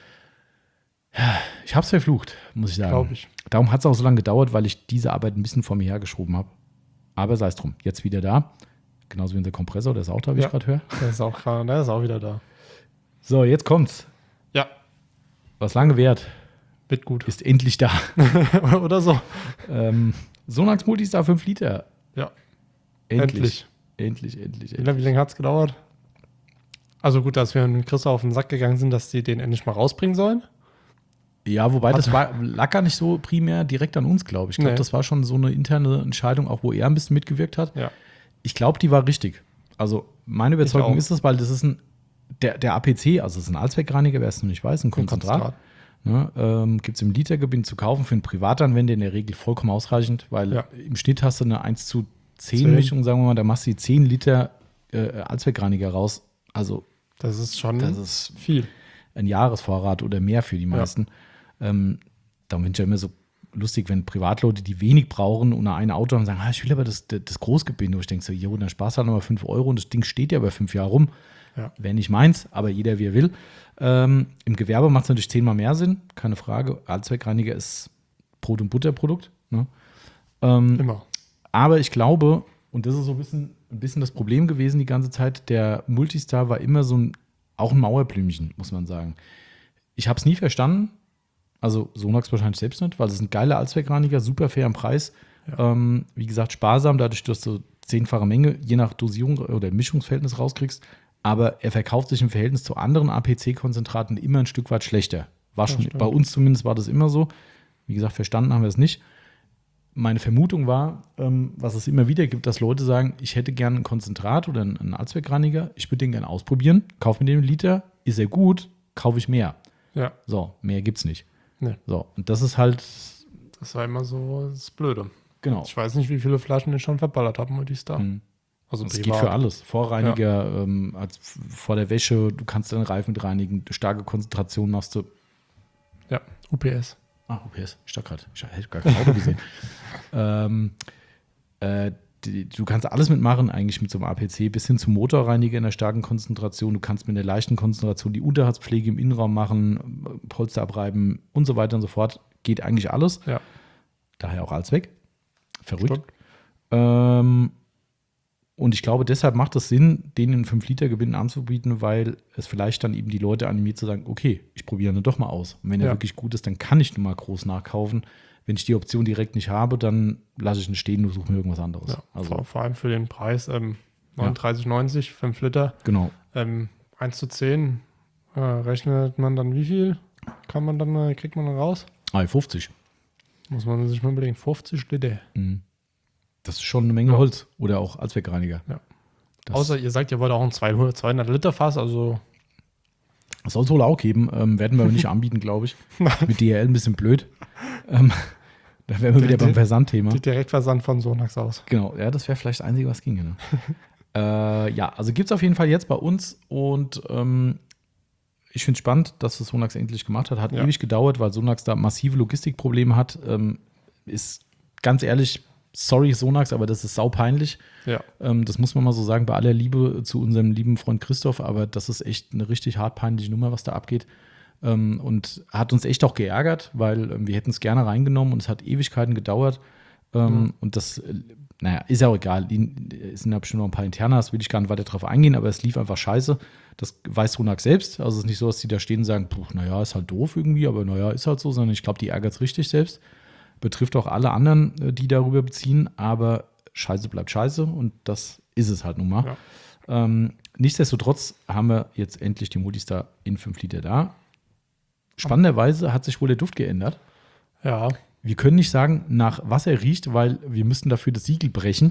S1: Ich hab's verflucht, muss ich sagen.
S2: Glaub ich.
S1: Darum hat es auch so lange gedauert, weil ich diese Arbeit ein bisschen vor mir hergeschoben habe. Aber sei es drum, jetzt wieder da. Genauso wie unser Kompressor, der ist auch da, wie
S2: Ja.
S1: ich gerade höre.
S2: Der ist auch gerade, der ist auch wieder da.
S1: So, jetzt kommt's.
S2: Ja,
S1: Was lange währt,
S2: wird gut.
S1: ist endlich da.
S2: Oder so.
S1: ähm, Sonax Multistar fünf Liter.
S2: Ja,
S1: Endlich. Endlich, endlich,
S2: Wie
S1: endlich.
S2: lange, wie lange hat es gedauert? Also gut, dass wir mit Chris auf den Sack gegangen sind, dass die den endlich mal rausbringen sollen.
S1: Ja, wobei
S2: Hat-
S1: das war, lag gar nicht so primär direkt an uns, glaube ich. Ich glaube,
S2: Nee.
S1: das war schon so eine interne Entscheidung, auch wo er ein bisschen mitgewirkt hat.
S2: Ja.
S1: Ich glaube, die war richtig. Also meine Überzeugung
S2: auch.
S1: ist es, weil das ist ein, der, der A P C, also es ist ein Allzweckreiniger, wer es noch nicht weiß, ein Konzentrat. Ne, ähm, Gibt es im Litergebind zu kaufen für einen Privatanwender in der Regel vollkommen ausreichend, weil
S2: Ja.
S1: im Schnitt hast du eine eins zu zehn
S2: Zehn.
S1: Mischung, sagen wir mal, da machst du die zehn Liter äh, Allzweckreiniger raus. Also
S2: Das ist schon
S1: das ist
S2: viel.
S1: ein Jahresvorrat oder mehr für die meisten. Ähm, darum finde ich ja immer so lustig, wenn Privatleute, die wenig brauchen und ein Auto haben, sagen, ah, ich will aber das, das, das Großgebinde. Wo ich denke so, jo, dann sparst du halt nochmal fünf Euro und das Ding steht ja über fünf Jahre rum.
S2: Ja.
S1: Wäre nicht meins, aber jeder wie er will. Ähm, Im Gewerbe macht es natürlich zehnmal mehr Sinn, keine Frage. Allzweckreiniger ist Brot- und Butterprodukt. Ne? Ähm,
S2: Immer.
S1: aber ich glaube, und das ist so ein bisschen, ein bisschen das Problem gewesen die ganze Zeit, der Multistar war immer so ein, auch ein Mauerblümchen, muss man sagen. Ich habe es nie verstanden, also Sonax wahrscheinlich selbst nicht, weil es ist ein geiler Allzweckreiniger, super fair im Preis.
S2: Ja.
S1: Ähm, wie gesagt, sparsam, dadurch, dass du zehnfache Menge, je nach Dosierung oder Mischungsverhältnis rauskriegst. Aber er verkauft sich im Verhältnis zu anderen A P C-Konzentraten immer ein Stück weit schlechter. War
S2: Ja,
S1: schon,
S2: stimmt.
S1: bei uns zumindest war das immer so. Wie gesagt, verstanden haben wir es nicht. Meine Vermutung war, ähm, was es immer wieder gibt, dass Leute sagen, ich hätte gerne ein Konzentrat oder einen, einen Allzweckreiniger, ich würde den gerne ausprobieren, kaufe mir den einen Liter, ist er gut, kaufe ich mehr.
S2: Ja.
S1: So, mehr gibt's nicht.
S2: Nee.
S1: So, und das ist halt,
S2: Das war immer so das Blöde.
S1: genau.
S2: Ich weiß nicht, wie viele Flaschen ich schon verballert habe mit die Star.
S1: Mhm.
S2: Also
S1: Das geht für alles. Vorreiniger, ähm, als f- vor der Wäsche, du kannst deinen Reifen mit reinigen, starke Konzentration machst du.
S2: Ja, U P S.
S1: Ah, U P S, ich dachte gerade, ich hätte gar kein Auto gesehen. ähm, äh, die, du kannst alles mitmachen, eigentlich mit so einem A P C, bis hin zum Motorreiniger in der starken Konzentration. Du kannst mit einer leichten Konzentration die Unterhaltspflege im Innenraum machen, Polster abreiben und so weiter und so fort. Geht eigentlich alles.
S2: Ja.
S1: Daher auch Allzweck. Verrückt.
S2: Stimmt.
S1: Ähm, und ich glaube, deshalb macht es Sinn, den in fünf Liter Gebinden anzubieten, weil es vielleicht dann eben die Leute animiert zu sagen, okay, ich probiere ihn doch mal aus. Und wenn er
S2: Ja.
S1: wirklich gut ist, dann kann ich nur mal groß nachkaufen. Wenn ich die Option direkt nicht habe, dann lasse ich ihn stehen und suche mir irgendwas anderes.
S2: Ja.
S1: Also,
S2: vor, vor allem für den Preis ähm, neununddreißig neunzig, fünf Liter,
S1: genau.
S2: ähm, eins zu zehn. Äh, rechnet man dann wie viel? Kann man dann, äh, kriegt man dann raus?
S1: Ah, fünfzig.
S2: Muss man sich mal überlegen. fünfzig Liter.
S1: Mhm. Das ist schon eine Menge
S2: Ja.
S1: Holz. Oder auch Allzweckreiniger.
S2: Ja.
S1: Das
S2: Außer ihr sagt, ihr wollt auch ein zweihundert, zweihundert Liter Fass, also
S1: soll es wohl auch geben. Ähm, werden wir aber nicht anbieten, glaube ich. Mit D H L ein bisschen blöd. Ähm, da wären wir wieder beim Versandthema.
S2: die Direktversand von Sonax aus.
S1: Genau, ja, das wäre vielleicht das Einzige, was ginge. Ne? äh, ja, also gibt es auf jeden Fall jetzt bei uns und ähm, ich finde es spannend, dass das Sonax endlich gemacht hat. Hat
S2: Ja.
S1: ewig gedauert, weil Sonax da massive Logistikprobleme hat. Ähm, ist ganz ehrlich, sorry Sonax, aber das ist saupeinlich.
S2: Ja.
S1: Ähm, das muss man mal so sagen, bei aller Liebe zu unserem lieben Freund Christoph, aber das ist echt eine richtig hart peinliche Nummer, was da abgeht. Ähm, und hat uns echt auch geärgert, weil ähm, wir hätten es gerne reingenommen und es hat Ewigkeiten gedauert. Ähm,
S2: Mhm.
S1: Und das, äh, naja, ist ja auch egal. Die- Es sind ja bestimmt noch ein paar Internas, will ich gar nicht weiter drauf eingehen, aber es lief einfach scheiße. Das weiß Sonax selbst. Also es ist nicht so, dass die da stehen und sagen, puh, naja, ist halt doof irgendwie, aber naja, ist halt so, sondern ich glaube, die ärgert es richtig selbst. Betrifft auch alle anderen, äh, die darüber beziehen, aber Scheiße bleibt Scheiße und das ist es halt nun mal.
S2: Ja.
S1: Ähm, nichtsdestotrotz haben wir jetzt endlich die Multistar in fünf Liter da. Spannenderweise hat sich wohl der Duft geändert.
S2: Ja.
S1: Wir können nicht sagen, nach was er riecht, weil wir müssten dafür das Siegel brechen.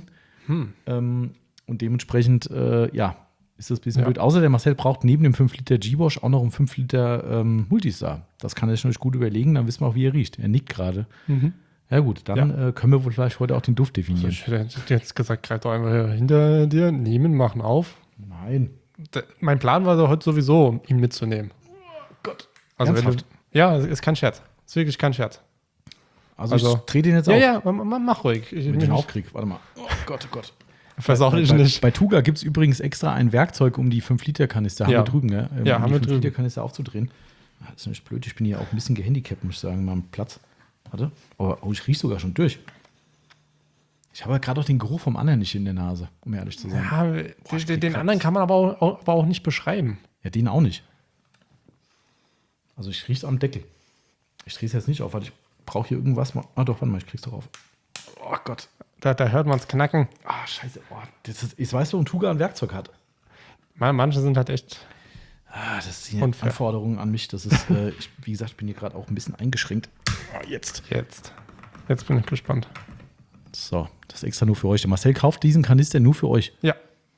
S2: Hm.
S1: Ähm, und dementsprechend, äh, ja, ist das ein bisschen
S2: Ja.
S1: blöd. Außer der Marcel braucht neben dem fünf Liter G-Bosch auch noch einen fünf Liter ähm, Multistar. Das kann er sich natürlich gut überlegen, dann wissen wir auch, wie er riecht. Er nickt gerade.
S2: Mhm.
S1: Ja gut, dann
S2: Ja.
S1: Äh, können wir wohl vielleicht heute auch den Duft
S2: Also
S1: definieren.
S2: ich hätte jetzt gesagt, greif doch einfach hinter dir, nehmen, machen auf.
S1: Nein.
S2: D- Mein Plan war so heute sowieso, ihn mitzunehmen.
S1: Gott.
S2: Also wenn du,
S1: Ernsthaft?
S2: ja, es ist kein Scherz. Es ist wirklich kein Scherz.
S1: Also,
S2: Also-
S1: ich drehe den jetzt
S2: Ja,
S1: auf.
S2: ja, ma- ma- mach ruhig. Ich,
S1: Wenn ich den
S2: ich
S1: aufkriege. Warte mal. Oh Gott, oh Gott.
S2: versau dich
S1: bei,
S2: nicht.
S1: Bei Tuga gibt es übrigens extra ein Werkzeug, um die fünf Liter Kanister, haben
S2: Ja.
S1: wir drüben, gell? Ähm,
S2: Ja,
S1: um
S2: haben
S1: die
S2: wir
S1: fünf
S2: drüben.
S1: Liter Kanister aufzudrehen. Ah, das ist nicht blöd, ich bin hier auch ein bisschen gehandicapt, muss ich sagen, mal am Platz. Warte. Oh, oh ich rieche sogar schon durch. Ich habe ja gerade auch den Geruch vom anderen nicht in der Nase, um ehrlich zu sein.
S2: Ja, den, den, den anderen kann man aber auch, aber auch nicht beschreiben.
S1: Ja, den auch nicht. Also ich rieche es am Deckel. Ich drehe es jetzt nicht auf, weil ich brauche hier irgendwas. Mal. Ah doch, warte mal, ich krieg's doch auf. Oh Gott.
S2: Da, da hört man es knacken.
S1: Ah, scheiße. Oh, das ist, ich weiß, warum Tuga ein Werkzeug hat.
S2: Man- Manche sind halt echt.
S1: Ah, das sind
S2: Unfair.
S1: Anforderungen an mich. Das ist, äh, ich, wie gesagt, ich bin hier gerade auch ein bisschen eingeschränkt. Ah, jetzt.
S2: Jetzt. Jetzt bin ich gespannt.
S1: So, das ist extra nur für euch. Der Marcel kauft diesen Kanister nur für euch.
S2: Ja.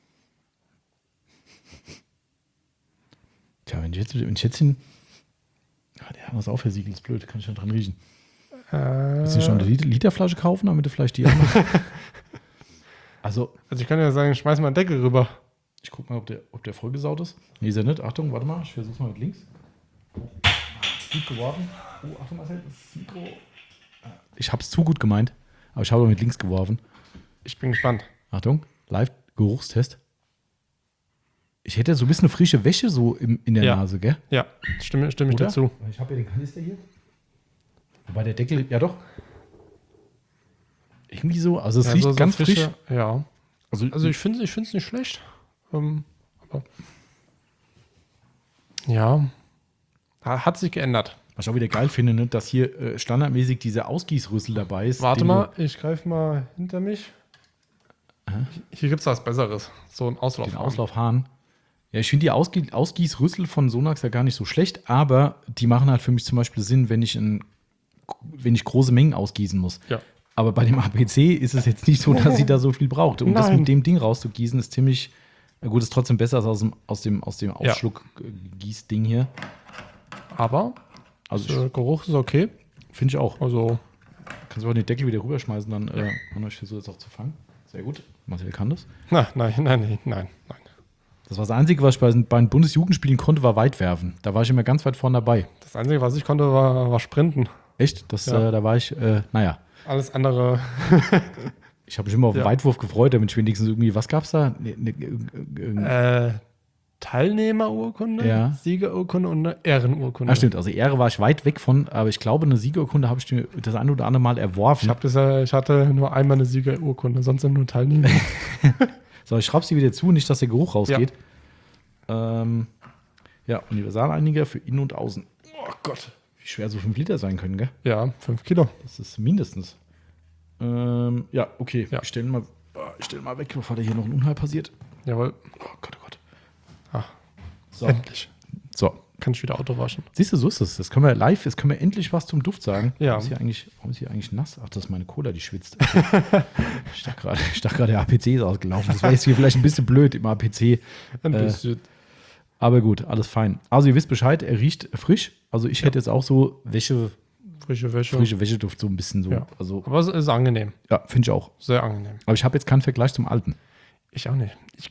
S1: Tja, wenn ich jetzt, wenn ich jetzt hin. Ah, der hat was aufversiegelt, ist blöd, kann ich nicht dran riechen.
S2: Äh,
S1: Willst du nicht schon eine Liter- Literflasche kaufen, damit du vielleicht die auch noch. Also,
S2: also ich kann ja sagen, schmeiß mal einen Deckel rüber.
S1: ich guck mal, ob der, ob der vollgesaut ist. Nee, ist er nicht. Achtung, warte mal, ich versuch's mal mit links. Ah, gut geworfen. Oh, Achtung, Marcel, das Mikro. Ah, ich hab's zu gut gemeint, aber ich habe mit links geworfen.
S2: Ich bin gespannt.
S1: Achtung, Live-Geruchstest. Ich hätte so ein bisschen frische Wäsche so im, in der
S2: Ja.
S1: Nase, gell?
S2: Ja, stimme, stimme ich
S1: Oder?
S2: dazu.
S1: Ich habe ja den Kanister hier. Wobei der Deckel, ja doch. Irgendwie so, also es
S2: Ja,
S1: riecht
S2: so- so
S1: ganz
S2: frische-
S1: frisch.
S2: Ja.
S1: Also,
S2: Also ich finde es ich nicht schlecht. Ähm, aber ja. Ha- Hat sich geändert.
S1: was ich auch wieder geil finde, ne, dass hier äh, standardmäßig dieser Ausgießrüssel dabei ist.
S2: Warte
S1: den
S2: mal, ich greife mal hinter mich.
S1: Aha.
S2: Hier gibt es was Besseres. So ein
S1: Du,
S2: Auslauf.
S1: den Auslaufhahn. Ja, ich finde die Ausgie Ausgießrüssel von Sonax ja gar nicht so schlecht, aber die machen halt für mich zum Beispiel Sinn, wenn ich, in, wenn ich große Mengen ausgießen muss.
S2: Ja.
S1: Aber bei dem A P C ist es jetzt nicht so, dass sie da so viel braucht. Und das
S2: Nein.
S1: mit dem Ding rauszugießen ist ziemlich, na gut, ist trotzdem besser als aus dem, aus dem, aus dem
S2: Ja.
S1: Ausschluck-Gießding hier.
S2: Aber
S1: Also
S2: der
S1: ich-
S2: Geruch ist okay.
S1: finde ich auch.
S2: Also
S1: Kannst du auch den Deckel wieder rüberschmeißen, dann äh, Anna, ich versuche das auch zu fangen. Sehr gut. Marcel kann das.
S2: na, nein, nein, nein, nein, nein.
S1: Das war das Einzige, was ich bei, bei den Bundesjugendspielen konnte, war weit werfen. Da war ich immer ganz weit vorne dabei.
S2: Das Einzige, was ich konnte, war, war Sprinten.
S1: Echt? Das,
S2: Ja.
S1: äh, da war ich, äh, naja.
S2: Alles andere.
S1: Ich habe mich immer auf den
S2: Ja.
S1: Weitwurf gefreut, damit ich wenigstens irgendwie, was gab's da? Ne, ne, äh,
S2: Äh, Teilnehmerurkunde,
S1: Ja.
S2: Siegerurkunde und eine Ehrenurkunde.
S1: ah, stimmt, also Ehre war ich weit weg von, aber ich glaube, eine Siegerurkunde habe ich mir das eine oder andere Mal erworfen.
S2: Ich, hab das, ja- ich hatte nur einmal eine Siegerurkunde, sonst nur Teilnehmer.
S1: So, ich schraube sie wieder zu, nicht, dass der Geruch rausgeht. Ja, ähm, ja Universaleiniger für Innen und Außen. Oh Gott, wie schwer so fünf Liter sein können, gell?
S2: Ja, fünf Kilo.
S1: Das ist mindestens. Ähm, ja, okay.
S2: Ja.
S1: Ich stelle mal, ich stell mal weg, bevor da hier noch ein Unheil passiert.
S2: Jawohl.
S1: Oh Gott, oh Gott.
S2: Ah,
S1: So.
S2: endlich.
S1: So.
S2: Kann ich wieder Auto waschen.
S1: Siehst du, so ist es. Das können wir live, jetzt können wir endlich was zum Duft sagen.
S2: Ja.
S1: Warum ist hier eigentlich, warum ist hier eigentlich nass? Ach, das ist meine Cola, die schwitzt. ich dachte gerade, ich dachte gerade, der A P C ist ausgelaufen. Das wäre jetzt hier vielleicht ein bisschen blöd im A P C.
S2: Ein
S1: Äh,
S2: bisschen.
S1: Aber gut, alles fein. Also ihr wisst Bescheid, er riecht frisch. Also ich hätte jetzt auch so Wäsche,
S2: Frische Wäsche.
S1: frische Wäscheduft so ein bisschen so.
S2: Ja.
S1: Also
S2: Aber es ist angenehm.
S1: ja, finde ich auch.
S2: Sehr angenehm.
S1: Aber ich habe jetzt keinen Vergleich zum alten.
S2: Ich auch nicht. Ich,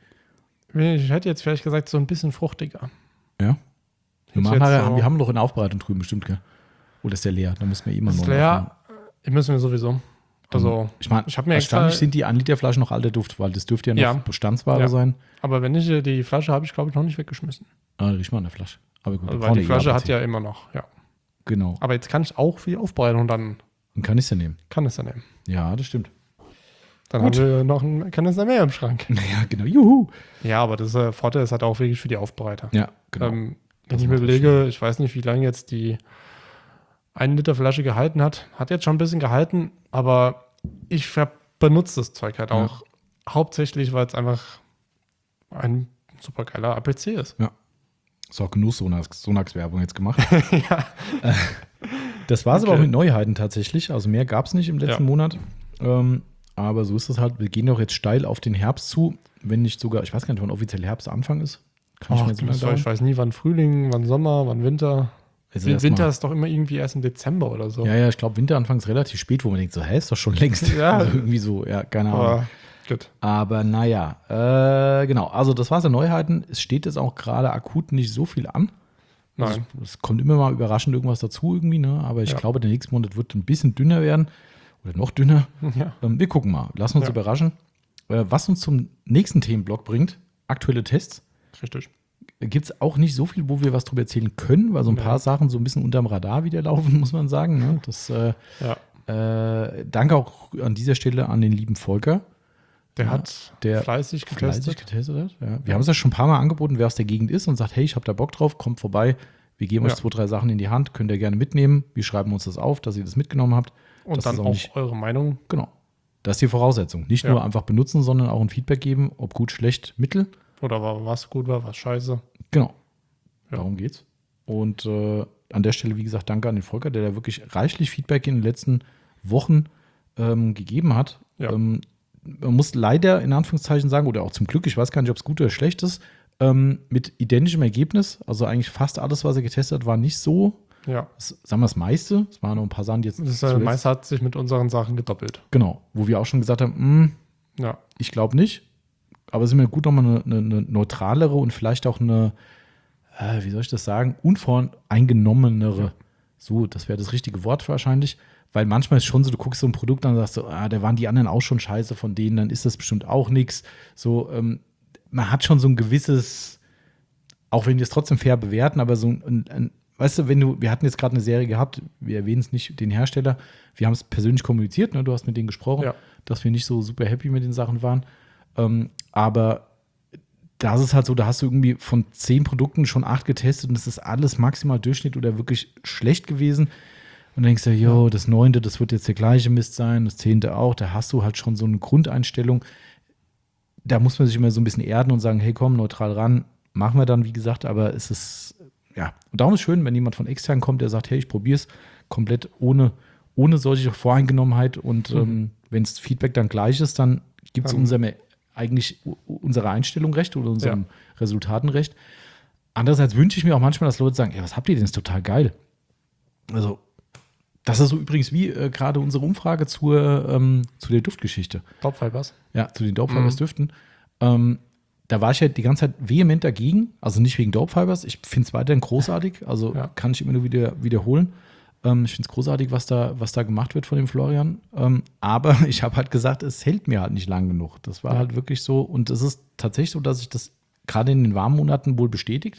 S2: ich hätte jetzt vielleicht gesagt, so ein bisschen fruchtiger.
S1: Ja. Wir,
S2: Ist
S1: machen
S2: jetzt
S1: nachher,
S2: so-
S1: wir haben noch in der Aufbereitung drüben bestimmt, gell? Oder ist der leer? Da müssen wir immer
S2: Das
S1: noch
S2: ist
S1: nachmachen.
S2: leer. Ich müssen wir sowieso. Also,
S1: Ich meine,
S2: ich hab mir extra-
S1: wahrscheinlich sind die ein Liter Flaschen noch alter Duft, weil das dürfte ja noch
S2: Ja.
S1: Bestandsware
S2: Ja.
S1: sein.
S2: aber wenn ich die Flasche habe, ich glaube ich noch nicht weggeschmissen.
S1: Ah, riech mal an der Flasche. Aber gut,
S2: Also,
S1: wir
S2: weil die
S1: brauchen
S2: Flasche
S1: eh
S2: hat
S1: A P C.
S2: ja immer noch, ja.
S1: Genau.
S2: Aber jetzt kann ich auch für die Aufbereitung dann
S1: Einen Kanister nehmen.
S2: Kanister nehmen.
S1: Ja, das stimmt.
S2: Dann
S1: Gut.
S2: haben wir noch einen Kanister mehr im Schrank.
S1: Ja, genau. Juhu.
S2: Ja, aber das äh, Vorteil ist halt auch wirklich für die Aufbereiter.
S1: Ja, genau.
S2: Ähm,
S1: Das
S2: wenn ich mir
S1: macht
S2: überlege, ich weiß nicht, wie lange jetzt die ein Liter Flasche gehalten hat. Hat jetzt schon ein bisschen gehalten, aber ich ver- benutze das Zeug halt
S1: Ja.
S2: auch hauptsächlich, weil es einfach ein super geiler A P C ist.
S1: So, genug Sonax- Sonax-Werbung jetzt gemacht.
S2: ja.
S1: Das war es aber
S2: Okay.
S1: auch mit Neuheiten tatsächlich. Also mehr gab es nicht im letzten
S2: Ja.
S1: Monat. Ähm, Aber so ist es halt. Wir gehen doch jetzt steil auf den Herbst zu, wenn nicht sogar, ich weiß gar nicht, wann offiziell Herbstanfang ist. Kann
S2: Ach,
S1: ich mir so lange
S2: ich
S1: dauern.
S2: weiß nie, wann Frühling, wann Sommer, wann Winter.
S1: Also
S2: Der Winter
S1: erstmal-
S2: ist doch immer irgendwie erst im Dezember oder so.
S1: Ja, ja, ich glaube, Winteranfang ist relativ spät, wo man denkt, so, hä, ist doch schon längst.
S2: Ja.
S1: Also irgendwie so, ja, keine Ahnung.
S2: Aber gut.
S1: Aber naja, äh, genau. Also, das war's an Neuheiten. Es steht jetzt auch gerade akut nicht so viel an. Also,
S2: Nein.
S1: es kommt immer mal überraschend irgendwas dazu irgendwie, ne? Aber ich
S2: Ja.
S1: glaube, der nächste Monat wird ein bisschen dünner werden. Oder noch dünner.
S2: Ja.
S1: Ähm, wir gucken mal. Lassen uns
S2: Ja.
S1: überraschen. Äh, was uns zum nächsten Themenblock bringt, aktuelle Tests.
S2: Richtig.
S1: Gibt es auch nicht so viel, wo wir was drüber erzählen können, weil so ein
S2: Nee.
S1: paar Sachen so ein bisschen unterm Radar wieder laufen, muss man sagen. Ne? Das, äh,
S2: Ja.
S1: äh, danke auch an dieser Stelle an den lieben Volker,
S2: Der
S1: Ja,
S2: hat
S1: der
S2: fleißig
S1: fleißig
S2: getestet.
S1: getestet hat. Ja. Wir haben es ja schon ein paar Mal angeboten, wer aus der Gegend ist und sagt, hey, ich habe da Bock drauf, kommt vorbei. Wir geben euch
S2: Ja.
S1: zwei, drei Sachen in die Hand, könnt ihr gerne mitnehmen. Wir schreiben uns das auf, dass ihr das mitgenommen habt.
S2: Und
S1: das
S2: dann
S1: ist auch
S2: auch
S1: nicht-
S2: eure Meinung.
S1: Genau. Das ist die Voraussetzung. Nicht
S2: Ja.
S1: nur einfach benutzen, sondern auch ein Feedback geben, ob gut, schlecht, mittel.
S2: Oder war, was gut war, was scheiße.
S1: Genau.
S2: Ja.
S1: Darum geht's. Und äh, an der Stelle, wie gesagt, danke an den Volker, der da wirklich reichlich Feedback in den letzten Wochen ähm, gegeben hat.
S2: Ja.
S1: Ähm, man muss leider in Anführungszeichen sagen, oder auch zum Glück, ich weiß gar nicht, ob es gut oder schlecht ist, ähm, mit identischem Ergebnis. Also eigentlich fast alles, was er getestet hat, war nicht so,
S2: Ja.
S1: das, sagen wir das meiste. Es waren noch ein paar Sachen, die jetzt
S2: Das äh,
S1: zuletzt-
S2: meiste hat sich mit unseren Sachen gedoppelt.
S1: genau, wo wir auch schon gesagt haben, mh,
S2: Ja.
S1: ich glaube nicht. Aber es ist mir gut, nochmal eine, eine, eine neutralere und vielleicht auch eine, äh, wie soll ich das sagen, unvoreingenommenere.
S2: Ja.
S1: So, das wäre das richtige Wort wahrscheinlich. Weil manchmal ist schon so, du guckst so ein Produkt an und sagst so, ah, da waren die anderen auch schon scheiße von denen, dann ist das bestimmt auch nichts. So, ähm, man hat schon so ein gewisses, auch wenn wir es trotzdem fair bewerten, aber so ein, ein, ein weißt du, wenn du, wir hatten jetzt gerade eine Serie gehabt, wir erwähnen es nicht, den Hersteller, wir haben es persönlich kommuniziert, ne, du hast mit denen gesprochen,
S2: Ja.
S1: dass wir nicht so super happy mit den Sachen waren. Ähm, aber da ist es halt so, da hast du irgendwie von zehn Produkten schon acht getestet und es ist alles maximal Durchschnitt oder wirklich schlecht gewesen. Und dann denkst du, jo, das neunte, das wird jetzt der gleiche Mist sein, das zehnte auch. Da hast du halt schon so eine Grundeinstellung. Da muss man sich immer so ein bisschen erden und sagen, hey, komm, neutral ran. Machen wir dann, wie gesagt, aber es ist, ja. Und darum ist es schön, wenn jemand von extern kommt, der sagt, hey, ich probiere es komplett ohne, ohne solche Voreingenommenheit. Und
S2: Mhm.
S1: ähm, wenn das Feedback dann gleich ist, dann gibt es
S2: Dann-
S1: unserem eigentlich u- unserer Einstellung recht oder unserem
S2: Ja.
S1: Resultaten recht. Andererseits wünsche ich mir auch manchmal, dass Leute sagen, ey, was habt ihr denn, das ist total geil. Also, das ist so übrigens wie äh, gerade unsere Umfrage zur, ähm, zu der Duftgeschichte.
S2: Topfibers.
S1: Ja, zu den
S2: Mhm.
S1: Dope-Fibers-Düften. Ähm, da war ich ja die ganze Zeit vehement dagegen. Also nicht wegen Dope-Fibers. Ich finde es weiterhin großartig. Also
S2: Ja.
S1: kann ich immer nur wieder wiederholen. Ähm, ich finde es großartig, was da, was da gemacht wird von dem Florian. Ähm, aber ich habe halt gesagt, es hält mir halt nicht lang genug. Das war
S2: Ja.
S1: halt wirklich so. Und es ist tatsächlich so, dass sich das gerade in den warmen Monaten wohl bestätigt.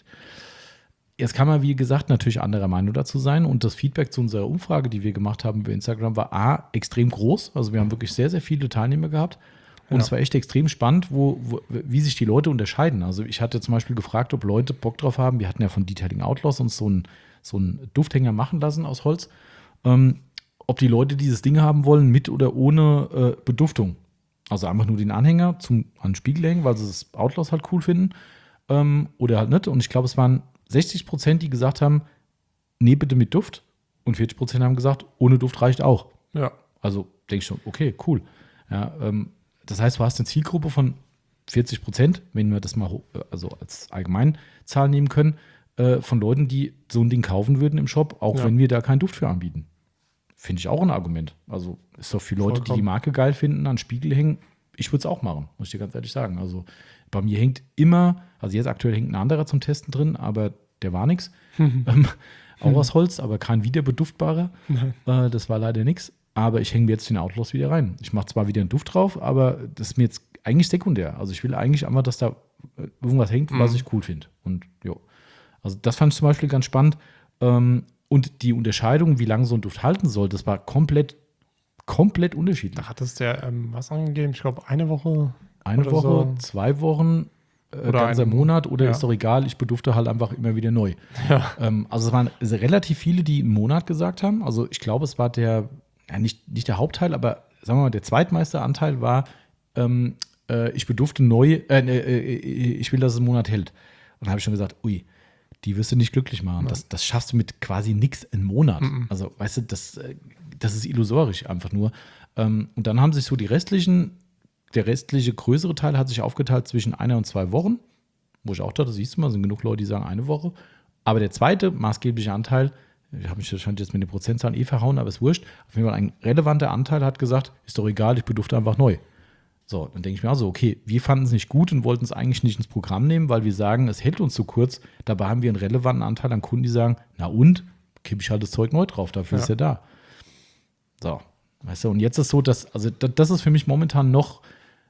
S1: Jetzt kann man, wie gesagt, natürlich anderer Meinung dazu sein. Und das Feedback zu unserer Umfrage, die wir gemacht haben über Instagram, war A, extrem groß. Also wir haben wirklich sehr, sehr viele Teilnehmer gehabt. Und
S2: Ja.
S1: es war echt extrem spannend, wo, wo, wie sich die Leute unterscheiden. Also ich hatte zum Beispiel gefragt, ob Leute Bock drauf haben. Wir hatten ja von Detailing Outlaws uns so einen so einen Dufthänger machen lassen aus Holz. Ähm, ob die Leute dieses Ding haben wollen, mit oder ohne äh, Beduftung. Also einfach nur den Anhänger zum, an den Spiegel hängen, weil sie das Outlaws halt cool finden. Ähm, oder halt nicht. Und ich glaube, es waren sechzig Prozent, die gesagt haben, nee, bitte mit Duft. Und vierzig Prozent haben gesagt, ohne Duft reicht auch.
S2: Ja.
S1: Also denke ich schon, okay, cool. Ja, ähm, das heißt, du hast eine Zielgruppe von vierzig Prozent, wenn wir das mal ho- also als Allgemeinzahl nehmen können, äh, von Leuten, die so ein Ding kaufen würden im Shop, auch
S2: Ja.
S1: wenn wir da keinen Duft für anbieten. Finde ich auch ein Argument. Also ist doch für Leute, die die
S2: Vollkommen.
S1: Marke geil finden, an Spiegel hängen. Ich würde es auch machen, muss ich dir ganz ehrlich sagen. Also bei mir hängt immer, also jetzt aktuell hängt ein anderer zum Testen drin, aber der war nix. ähm, auch aus Holz, aber kein wiederbeduftbarer.
S2: Nein.
S1: Äh, das war leider nix. Aber ich hänge mir jetzt den Outlaws wieder rein. Ich mache zwar wieder einen Duft drauf, aber das ist mir jetzt eigentlich sekundär. Also ich will eigentlich einfach, dass da äh, irgendwas hängt, was
S2: Mhm.
S1: ich cool finde. Und jo. Also das fand ich zum Beispiel ganz spannend. Ähm, und die Unterscheidung, wie lange so ein Duft halten soll, das war komplett, komplett unterschiedlich.
S2: Da hat es der ähm, was angegeben? Ich glaube, eine Woche.
S1: Eine
S2: oder
S1: Woche,
S2: so.
S1: zwei Wochen, äh,
S2: Oder
S1: ganzer
S2: ein-
S1: Monat oder
S2: ja.
S1: ist doch egal, ich bedufte halt einfach immer wieder neu.
S2: Ja.
S1: Ähm, also es waren relativ viele, die einen Monat gesagt haben. Also ich glaube, es war der, ja, nicht, nicht der Hauptteil, aber sagen wir mal, der zweitmeiste Anteil war, ähm, äh, ich bedufte neu, äh, äh, äh, ich will, dass es einen Monat hält. Und da habe ich schon gesagt, ui, die wirst du nicht glücklich machen.
S2: Nein.
S1: Das, das schaffst du mit quasi nix im Monat.
S2: Mhm.
S1: Also, weißt du, das, äh, das ist illusorisch einfach nur. Ähm, und dann haben sich so die restlichen, der restliche größere Teil hat sich aufgeteilt zwischen einer und zwei Wochen, wo ich auch dachte, siehst du mal, sind genug Leute, die sagen eine Woche. Aber der zweite maßgebliche Anteil, ich habe mich wahrscheinlich jetzt mit den Prozentzahlen eh verhauen, aber ist wurscht, auf jeden Fall ein relevanter Anteil hat gesagt, ist doch egal, ich bedufte einfach neu. So, dann denke ich mir also, okay, wir fanden es nicht gut und wollten es eigentlich nicht ins Programm nehmen, weil wir sagen, es hält uns zu kurz. Dabei haben wir einen relevanten Anteil an Kunden, die sagen, na und, kippe ich halt das Zeug neu drauf, dafür
S2: Ja.
S1: ist er da. So, weißt du, und jetzt ist so, dass, also da- das ist für mich momentan noch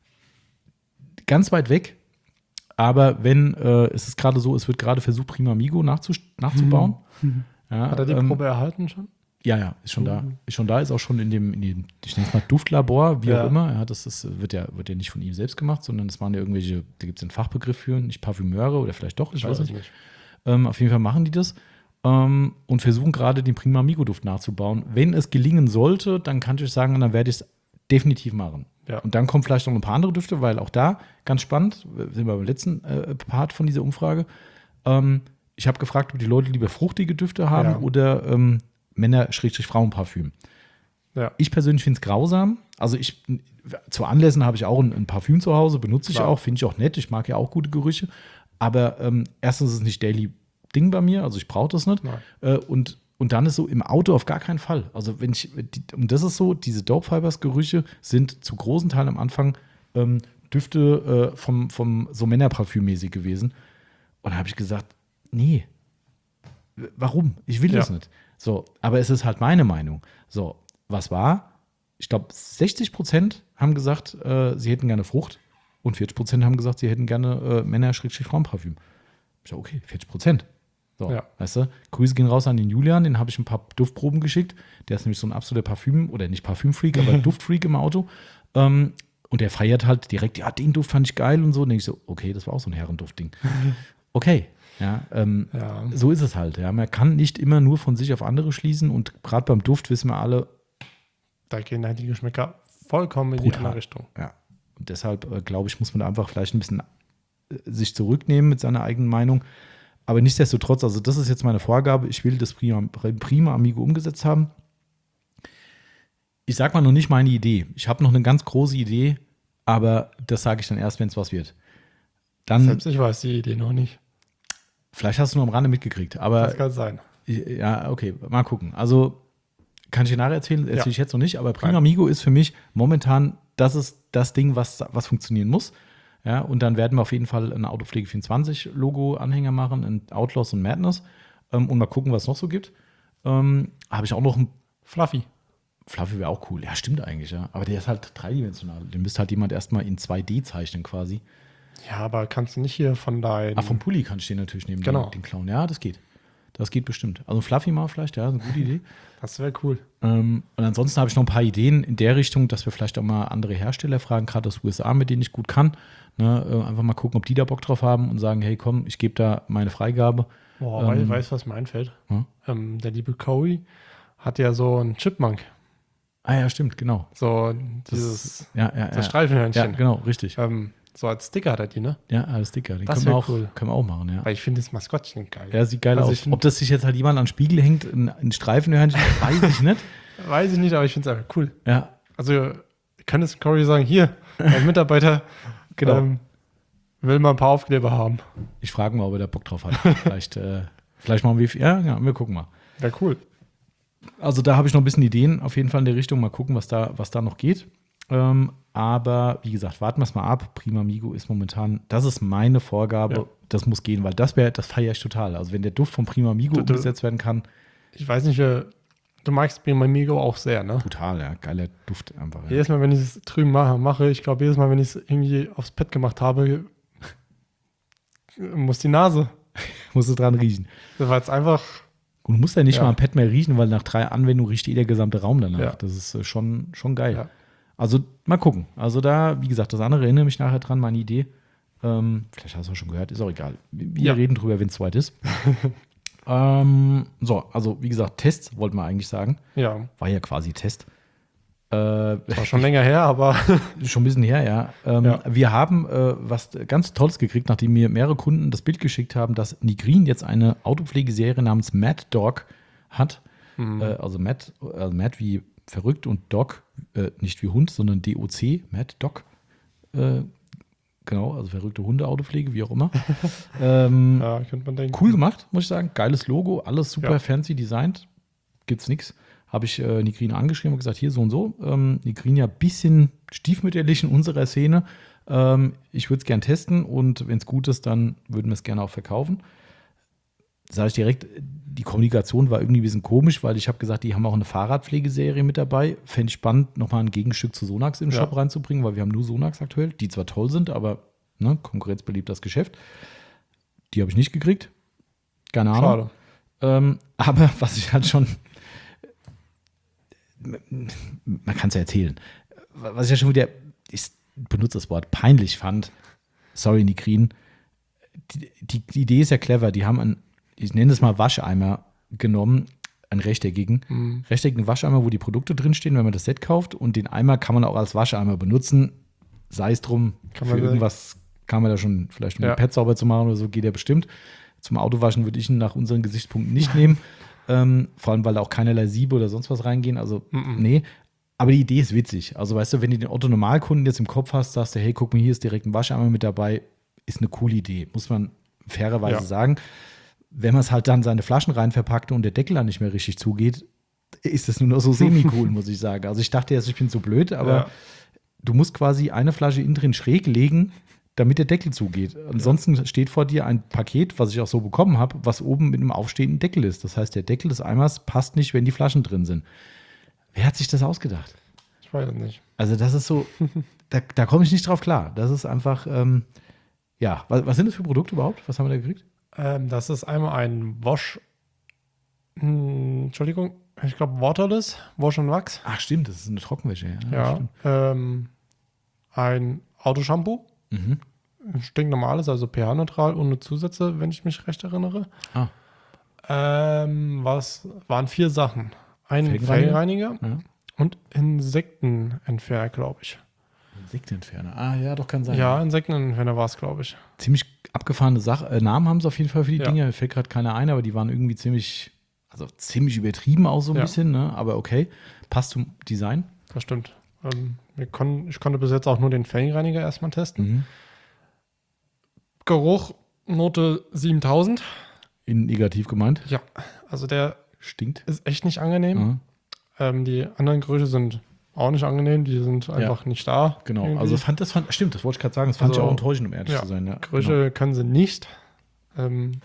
S1: ganz weit weg. Aber wenn, äh, es ist gerade so, es wird gerade versucht, Prima Amigo nachzu- nachzubauen. Ja,
S2: Hat er die
S1: ähm,
S2: Probe erhalten schon?
S1: ja, ja, ist schon da.
S2: Mhm.
S1: Ist schon da, ist auch schon in dem, in dem ich nenne es mal Duftlabor, wie
S2: Ja.
S1: auch immer. Ja, das ist, wird, ja, wird ja nicht von ihm selbst gemacht, sondern es waren ja irgendwelche, da gibt es einen Fachbegriff für, nicht Parfümeure oder vielleicht doch, ich, weiß
S2: es
S1: nicht. Ähm, auf jeden Fall machen die das ähm, und versuchen gerade den Prima Amigo Duft nachzubauen. Wenn es gelingen sollte, dann kann ich euch sagen, dann werde ich es definitiv machen.
S2: Ja.
S1: Und dann kommen vielleicht noch ein paar andere Düfte, weil auch da, ganz spannend, sind wir beim letzten äh, Part von dieser Umfrage. Ähm, ich habe gefragt, ob die Leute lieber fruchtige Düfte haben
S2: Ja.
S1: oder ähm, Männer-Frauenparfüm.
S2: Ja.
S1: Ich persönlich finde es grausam. Also ich, zu Anlässen habe ich auch ein, ein Parfüm zu Hause, benutze ich
S2: Klar.
S1: auch, finde ich auch nett. Ich mag ja auch gute Gerüche. Aber ähm, erstens ist es nicht Daily Ding bei mir, also ich brauche das nicht.
S2: Nein.
S1: Äh, und, und dann ist so im Auto auf gar keinen Fall. Also wenn ich, die, und das ist so, diese Dope Fibers Gerüche sind zu großen Teilen am Anfang ähm, Düfte äh, vom, vom so Männerparfümmäßig gewesen. Und da habe ich gesagt, nee, warum? Ich will das
S2: Ja.
S1: nicht. So, aber es ist halt meine Meinung. So, was war? Ich glaube, sechzig Prozent haben gesagt, äh, sie hätten gerne Frucht und vierzig Prozent haben gesagt, sie hätten gerne äh, Männer-Frauenparfüm. Ich dachte, okay, vierzig Prozent. So,
S2: Ja.
S1: weißt du, Grüße gehen raus an den Julian, den habe ich ein paar Duftproben geschickt. Der ist nämlich so ein absoluter Parfüm, oder nicht Parfümfreak, aber Duftfreak im Auto. Ähm, und der feiert halt direkt, ja, den Duft fand ich geil und so. Und denke ich so, okay, das war auch so ein Herrenduftding. Okay, ja, ähm,
S2: Ja.
S1: so ist es halt. Ja. Man kann nicht immer nur von sich auf andere schließen und gerade beim Duft wissen wir alle,
S2: Da gehen halt die Geschmäcker vollkommen in die
S1: Brutal.
S2: andere Richtung.
S1: ja. Und deshalb, äh, glaube ich, muss man da einfach vielleicht ein bisschen äh, sich zurücknehmen mit seiner eigenen Meinung. Aber nichtsdestotrotz, also das ist jetzt meine Vorgabe. Ich will das Prima, Prima Amigo umgesetzt haben. Ich sag mal noch nicht meine Idee. Ich habe noch eine ganz große Idee, aber das sage ich dann erst, wenn es was wird. Dann,
S2: Selbst ich weiß die Idee noch nicht.
S1: vielleicht hast du nur am Rande mitgekriegt, aber
S2: Das kann sein.
S1: ja, okay, mal gucken. Also kann ich dir nachher erzählen, erzähle
S2: Ja.
S1: ich jetzt noch nicht, aber Prima
S2: Nein.
S1: Amigo ist für mich momentan, das ist das Ding, was, was funktionieren muss. Ja, und dann werden wir auf jeden Fall ein Autopflege vierundzwanzig Logo-Anhänger machen, ein Outlaws und Madness ähm, und mal gucken, was es noch so gibt. Ähm, habe ich auch noch ein
S2: Fluffy.
S1: Fluffy wäre auch cool. Ja, stimmt eigentlich, ja. Aber der ist halt dreidimensional. Den müsste halt jemand erstmal in zwei D zeichnen quasi.
S2: Ja, aber kannst du nicht hier von deinem.
S1: Ah, vom Pulli kann ich den natürlich nehmen,
S2: Genau.
S1: den, den Clown. Ja, das geht. Das geht bestimmt. Also Fluffy mal vielleicht, ja, ist eine gute Idee.
S2: Das wäre cool.
S1: Ähm, und ansonsten habe ich noch ein paar Ideen in der Richtung, dass wir vielleicht auch mal andere Hersteller fragen, gerade aus U S A, mit denen ich gut kann. Ne, äh, einfach mal gucken, ob die da Bock drauf haben und sagen, hey, komm, ich gebe da meine Freigabe.
S2: Boah,
S1: Ähm,
S2: ähm, weißt du, was mir einfällt?
S1: Hm?
S2: Ähm, der liebe Cory hat ja so einen Chipmunk.
S1: Ah ja, stimmt, genau.
S2: So
S1: Das,
S2: dieses
S1: ja, ja,
S2: das
S1: ja.
S2: Streifenhörnchen.
S1: Ja, genau, richtig.
S2: Ähm, so als Sticker hat er die, ne?
S1: Ja, alles dicker. Den
S2: Das
S1: können wir,
S2: wär
S1: auch,
S2: cool.
S1: können wir auch machen, ja.
S2: Weil ich finde das Maskottchen geil.
S1: Ja, sieht geil
S2: Also
S1: aus.
S2: ich-
S1: Ob das sich jetzt halt jemand an den Spiegel hängt, in, in Streifenhörnchen, weiß ich nicht.
S2: Weiß ich nicht, aber ich finde es einfach cool.
S1: Ja,
S2: Also, kann es Cory sagen, hier, ein Mitarbeiter
S1: genau.
S2: ähm, will mal ein paar Aufkleber haben.
S1: Ich frage mal, ob er da Bock drauf hat. vielleicht, äh, vielleicht machen wir, ja, ja, wir gucken mal.
S2: Wäre cool.
S1: Also da habe ich noch ein bisschen Ideen auf jeden Fall in der Richtung. Mal gucken, was da, was da noch geht. Ähm, aber wie gesagt, warten wir es mal ab. Prima Amigo ist momentan, das ist meine Vorgabe.
S2: Ja.
S1: Das muss gehen, weil das wäre, das feiere ich total. Also wenn der Duft von Prima Amigo
S2: Du- du-
S1: umgesetzt werden kann,
S2: Ich weiß nicht, äh, du magst Prima Amigo auch sehr, ne?
S1: brutal, ja, geiler Duft einfach. Ja.
S2: Jedes Mal, wenn ich es drüben mache, mache ich glaube, jedes Mal, wenn ich es irgendwie aufs Pad gemacht habe, muss die Nase.
S1: Musst du dran riechen.
S2: Das war jetzt einfach,
S1: Und du musst ja nicht
S2: Ja.
S1: mal am Pad mehr riechen, weil nach drei Anwendungen riecht eh der gesamte Raum danach.
S2: Ja.
S1: Das ist äh, schon, schon geil.
S2: Ja.
S1: Also mal gucken. Also da, wie gesagt, das andere erinnere mich nachher dran, meine Idee. Ähm, vielleicht hast du auch schon gehört, ist auch egal. Wir
S2: Ja.
S1: reden drüber, wenn es soweit ist. ähm, so, also wie gesagt, Tests wollten wir eigentlich sagen.
S2: ja,
S1: War ja quasi Test. Äh,
S2: War schon länger her, aber
S1: schon ein bisschen her, ja. Ähm,
S2: Ja.
S1: Wir haben äh, was ganz Tolles gekriegt, nachdem mir mehrere Kunden das Bild geschickt haben, dass Nigrin jetzt eine Autopflegeserie namens Mad Dog hat.
S2: Mhm.
S1: Äh, also Mad, also Mad wie verrückt und Dog, äh, nicht wie Hund, sondern D O C, Mad Dog. Äh, genau, also verrückte Hunde-Autopflege, wie auch immer. ähm,
S2: ja, könnte man denken.
S1: Cool gemacht, muss ich sagen. Geiles Logo, alles super
S2: Ja.
S1: fancy designt. Gibt's nix. Habe ich äh, Nigrin angeschrieben und gesagt, hier so und so. Ähm, Nigrin ja ein bisschen stiefmütterlich in unserer Szene. Ähm, ich würde es gern testen und wenn es gut ist, dann würden wir es gerne auch verkaufen. Sage ich direkt, die Kommunikation war irgendwie ein bisschen komisch, weil ich habe gesagt, die haben auch eine Fahrradpflegeserie mit dabei. Fände ich spannend, nochmal ein Gegenstück zu Sonax im
S2: Ja.
S1: Shop reinzubringen, weil wir haben nur Sonax aktuell, die zwar toll sind, aber ne, konkurrenzbelebt das Geschäft. Die habe ich nicht gekriegt. Keine Ahnung.
S2: Schade.
S1: Ähm, aber was ich halt schon, man kann es ja erzählen, was ich ja schon wieder, ich benutze das Wort, peinlich fand, sorry Nigrin, die, die, die Idee ist ja clever, die haben einen, ich nenne es mal Wascheimer genommen, einen rechteckigen,
S2: Mhm.
S1: rechteckigen Wascheimer, wo die Produkte drinstehen, wenn man das Set kauft und den Eimer kann man auch als Wascheimer benutzen, sei es drum,
S2: Kann
S1: für
S2: man-
S1: irgendwas kann man da schon, vielleicht um
S2: Ja.
S1: die Pads sauber zu machen oder so, geht ja bestimmt. Zum Autowaschen würde ich ihn nach unseren Gesichtspunkten nicht nehmen. Ähm, vor allem, weil da auch keinerlei Siebe oder sonst was reingehen. Also,
S2: Mhm.
S1: nee. Aber die Idee ist witzig. Also, weißt du, wenn du den Otto-Normalkunden jetzt im Kopf hast, sagst du, hey, guck mal, hier ist direkt ein Wascheimer mit dabei, ist eine coole Idee. Muss man fairerweise
S2: Ja.
S1: sagen. Wenn man es halt dann seine Flaschen rein verpackt und der Deckel dann nicht mehr richtig zugeht, ist das nur noch so semi-cool, muss ich sagen. Also, ich dachte erst, ich bin so blöd, aber
S2: Ja.
S1: du musst quasi eine Flasche innen drin schräg legen, damit der Deckel zugeht. Ansonsten steht vor dir ein Paket, was ich auch so bekommen habe, was oben mit einem aufstehenden Deckel ist. Das heißt, der Deckel des Eimers passt nicht, wenn die Flaschen drin sind. Wer hat sich das ausgedacht?
S2: Ich weiß es nicht.
S1: Also das ist so, da, da komme ich nicht drauf klar. Das ist einfach, ähm, ja, was, was sind das für Produkte überhaupt? Was haben wir da gekriegt?
S2: Ähm, das ist einmal ein Wash, hm, Entschuldigung, ich glaube Waterless, Wash und Wax.
S1: Ach stimmt, das ist eine Trockenwäsche. Ja,
S2: Ja.
S1: stimmt.
S2: Ähm, ein Autoshampoo,
S1: Mhm.
S2: ein stinknormales, also pH-neutral, ohne Zusätze, wenn ich mich recht erinnere.
S1: Ah,
S2: Ähm, was waren vier Sachen? Ein
S1: Felgenreiniger?
S2: Felgenreiniger
S1: ja.
S2: und Insektenentferner, glaube ich.
S1: Insektenentferner. Ah, ja, doch kann sein.
S2: Ja, Insektenentferner war es, glaube ich.
S1: Ziemlich abgefahrene Sache. Äh, Namen haben sie auf jeden Fall für die
S2: Ja.
S1: Dinge. Mir fällt gerade keiner ein, aber die waren irgendwie ziemlich, also ziemlich übertrieben auch so ein
S2: Ja.
S1: bisschen, ne? Aber okay. Passt zum Design.
S2: Das stimmt. Ähm, wir kon ich konnte bis jetzt auch nur den Felgenreiniger erstmal testen.
S1: Mhm.
S2: Geruch, Note siebentausend.
S1: In negativ gemeint.
S2: Ja, also der
S1: Stinkt.
S2: ist echt nicht angenehm.
S1: Ja,
S2: Ähm, die anderen Gerüche sind auch nicht angenehm, die sind einfach nicht da.
S1: genau.
S2: irgendwie.
S1: Also fand das fand, stimmt, das wollte ich gerade sagen. Das fand
S2: Also,
S1: ich auch enttäuschend, um ehrlich
S2: ja,
S1: zu sein. Ja,
S2: Gerüche
S1: genau.
S2: können sie nicht. Ähm,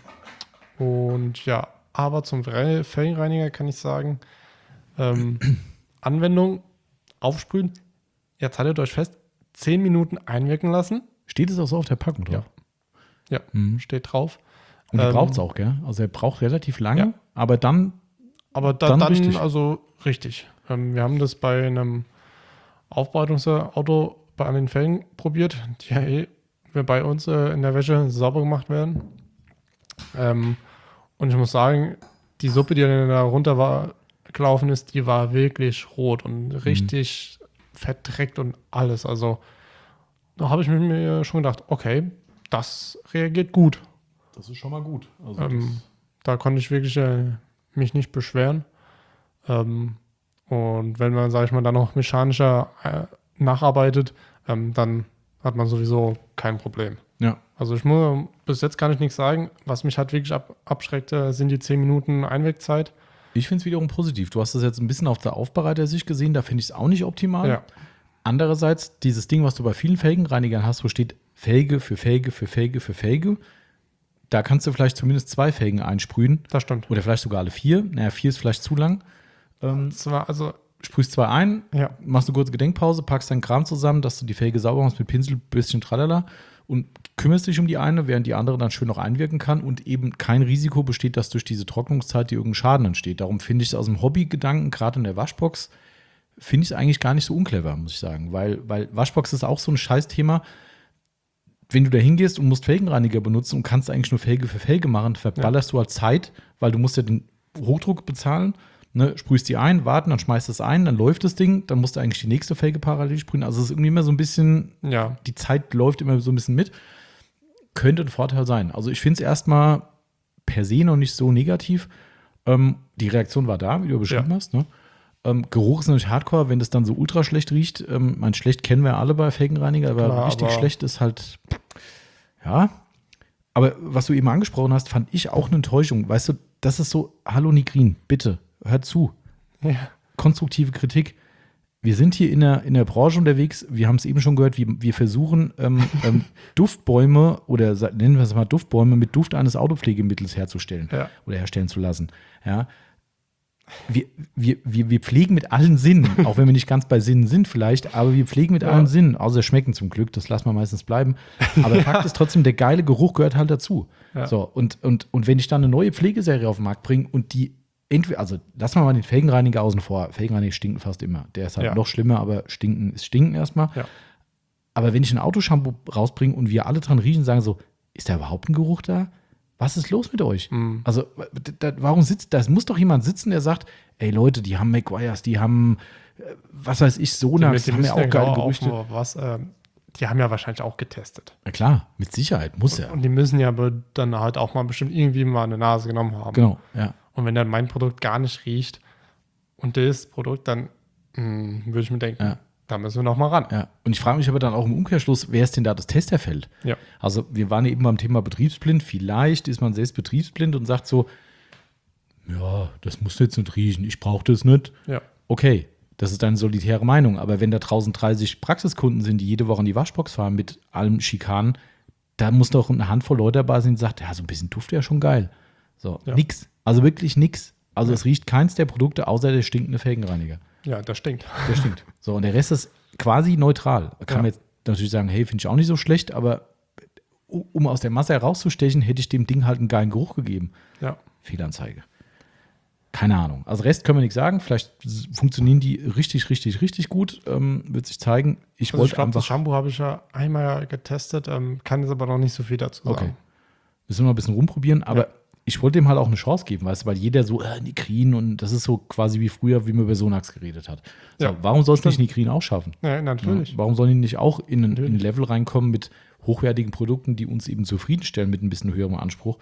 S2: und ja, aber zum Fel- Felgenreiniger kann ich sagen, ähm, Anwendung, aufsprühen. Jetzt haltet euch fest, zehn Minuten einwirken lassen.
S1: Steht es auch so auf der Packung drauf?
S2: Ja,
S1: Mhm.
S2: steht drauf.
S1: Und er
S2: Ähm,
S1: braucht es auch, gell? Also er braucht relativ lange,
S2: Ja.
S1: aber dann,
S2: Aber da,
S1: Dann
S2: dann,
S1: richtig.
S2: also richtig. Ähm, wir haben das bei einem Aufbereitungsauto bei an den Felgen probiert, die ja eh bei uns äh, in der Wäsche sauber gemacht werden. Ähm, und ich muss sagen, die Suppe, die dann da runter war, gelaufen ist, die war wirklich rot und richtig verdreckt und alles. Also da habe ich mir schon gedacht, okay, das reagiert gut.
S1: das ist schon mal gut. Also
S2: Ähm, da konnte ich wirklich äh, mich nicht beschweren. Ähm, und wenn man, sage ich mal, dann noch mechanischer äh, nacharbeitet, ähm, dann hat man sowieso kein Problem.
S1: ja.
S2: Also ich muss bis jetzt kann ich nichts sagen. Was mich halt wirklich ab, abschreckt, äh, sind die zehn Minuten Einwegzeit.
S1: Ich finde es wiederum positiv. Du hast das jetzt ein bisschen auf der Aufbereiter-Sicht gesehen, da finde ich es auch nicht optimal.
S2: Ja,
S1: Andererseits, dieses Ding, was du bei vielen Felgenreinigern hast, wo steht Felge für Felge für Felge für Felge, da kannst du vielleicht zumindest zwei Felgen einsprühen
S2: das stimmt.
S1: oder vielleicht sogar alle vier. Naja, vier ist vielleicht zu lang. Ähm,
S2: Zwar, also,
S1: sprühst zwei ein,
S2: ja,
S1: machst eine kurze Gedenkpause, packst deinen Kram zusammen, dass du die Felge sauber machst mit Pinsel, bisschen tralala und kümmerst dich um die eine, während die andere dann schön noch einwirken kann und eben kein Risiko besteht, dass durch diese Trocknungszeit dir irgendein Schaden entsteht. Darum finde ich es aus dem Hobbygedanken, gerade in der Waschbox, finde ich es eigentlich gar nicht so unclever, muss ich sagen. Weil, weil Waschbox ist auch so ein Scheißthema. Wenn du da hingehst und musst Felgenreiniger benutzen und kannst eigentlich nur Felge für Felge machen, verballerst du halt Zeit, weil du musst ja den Hochdruck bezahlen, Ne, sprühst die ein, warten, dann schmeißt es ein, dann läuft das Ding, dann musst du eigentlich die nächste Felge parallel sprühen. Also es ist irgendwie immer so ein bisschen,
S2: Ja.
S1: die Zeit läuft immer so ein bisschen mit. Könnte ein Vorteil sein. Also ich finde es erstmal per se noch nicht so negativ. Ähm, die Reaktion war da, wie du beschrieben
S2: Ja.
S1: hast. Ne? Ähm, Geruch ist natürlich hardcore, wenn das dann so ultra schlecht riecht. Ähm, mein schlecht kennen wir alle bei Felgenreiniger, aber
S2: Klar,
S1: richtig
S2: aber-
S1: schlecht ist halt, ja. Aber was du eben angesprochen hast, fand ich auch eine Enttäuschung. Weißt du, das ist so, hallo Nigrin, bitte, hör zu.
S2: Ja.
S1: Konstruktive Kritik. Wir sind hier in der, in der Branche unterwegs. Wir haben es eben schon gehört, wir, wir versuchen ähm, ähm, Duftbäume oder sa- nennen wir es mal Duftbäume mit Duft eines Autopflegemittels herzustellen
S2: Ja.
S1: oder herstellen zu lassen. Ja. Wir, wir, wir, wir pflegen mit allen Sinnen, auch wenn wir nicht ganz bei Sinnen sind vielleicht, aber wir pflegen mit
S2: Ja.
S1: allen Sinnen, außer schmecken zum Glück, das lassen wir meistens bleiben. Aber Fakt ist trotzdem, der geile Geruch gehört halt dazu.
S2: Ja.
S1: So, und, und, und wenn ich dann eine neue Pflegeserie auf den Markt bringe und die entweder, also lassen wir mal den Felgenreiniger außen vor. Felgenreiniger stinken fast immer. Der ist halt
S2: Ja.
S1: noch schlimmer, aber stinken ist stinken erstmal.
S2: Ja.
S1: Aber wenn ich ein Autoshampoo rausbringe und wir alle dran riechen, sagen so, ist da überhaupt ein Geruch da? Was ist los mit euch?
S2: Mhm.
S1: Also, da, warum sitzt, da muss doch jemand sitzen, der sagt, ey Leute, die haben McGuire's, die haben, äh, was weiß ich, Sonax, die, haben ja auch geile Gerüchte.
S2: Auch was, äh, die haben ja wahrscheinlich auch getestet.
S1: Na klar, mit Sicherheit, muss er.
S2: Und die müssen ja aber dann halt auch mal bestimmt irgendwie mal eine Nase genommen haben.
S1: Genau, ja.
S2: Und wenn dann mein Produkt gar nicht riecht und das Produkt, dann mh, würde ich mir denken,
S1: Ja.
S2: da müssen wir noch mal ran.
S1: Ja, und ich frage mich aber dann auch im Umkehrschluss, wer ist denn da das Testerfeld?
S2: Ja.
S1: Also wir waren eben beim Thema betriebsblind. Vielleicht ist man selbst betriebsblind und sagt so, ja, das muss jetzt nicht riechen, ich brauche das nicht.
S2: Ja.
S1: Okay, das ist deine solitäre Meinung. Aber wenn da draußen dreißig Praxiskunden sind, die jede Woche in die Waschbox fahren mit allem Schikanen, da muss doch eine Handvoll Leute dabei sein, die sagt, ja, so ein bisschen Duft wäre schon geil. So,
S2: Ja.
S1: nix. Also wirklich nix. Also
S2: Ja.
S1: es riecht keins der Produkte außer der stinkende Felgenreiniger.
S2: Ja, das stinkt.
S1: Der stinkt. So, und der Rest ist quasi neutral. Da kann
S2: Ja.
S1: man jetzt natürlich sagen, hey, finde ich auch nicht so schlecht, aber um aus der Masse herauszustechen, hätte ich dem Ding halt einen geilen Geruch gegeben.
S2: Ja.
S1: Fehlanzeige. Keine Ahnung. Also Rest können wir nicht sagen. Vielleicht s- funktionieren die richtig, richtig, richtig gut. Ähm, wird sich zeigen. Ich
S2: Also ich
S1: wollte
S2: glaube, das
S1: einfach.
S2: Shampoo habe ich ja einmal getestet, ähm, kann jetzt aber noch nicht so viel dazu sagen.
S1: Okay. Müssen wir mal ein bisschen rumprobieren, aber
S2: Ja.
S1: ich wollte dem halt auch eine Chance geben, weißt du, weil jeder so, äh, Nitrin und das ist so quasi wie früher, wie man über Sonax geredet hat. So,
S2: Ja,
S1: warum soll es nicht
S2: stimmt.
S1: Nitrin auch schaffen?
S2: Ja, natürlich.
S1: Ja, warum sollen die nicht auch in ein, in ein
S2: Natürlich.
S1: Level reinkommen mit hochwertigen Produkten, die uns eben zufriedenstellen mit ein bisschen höherem Anspruch?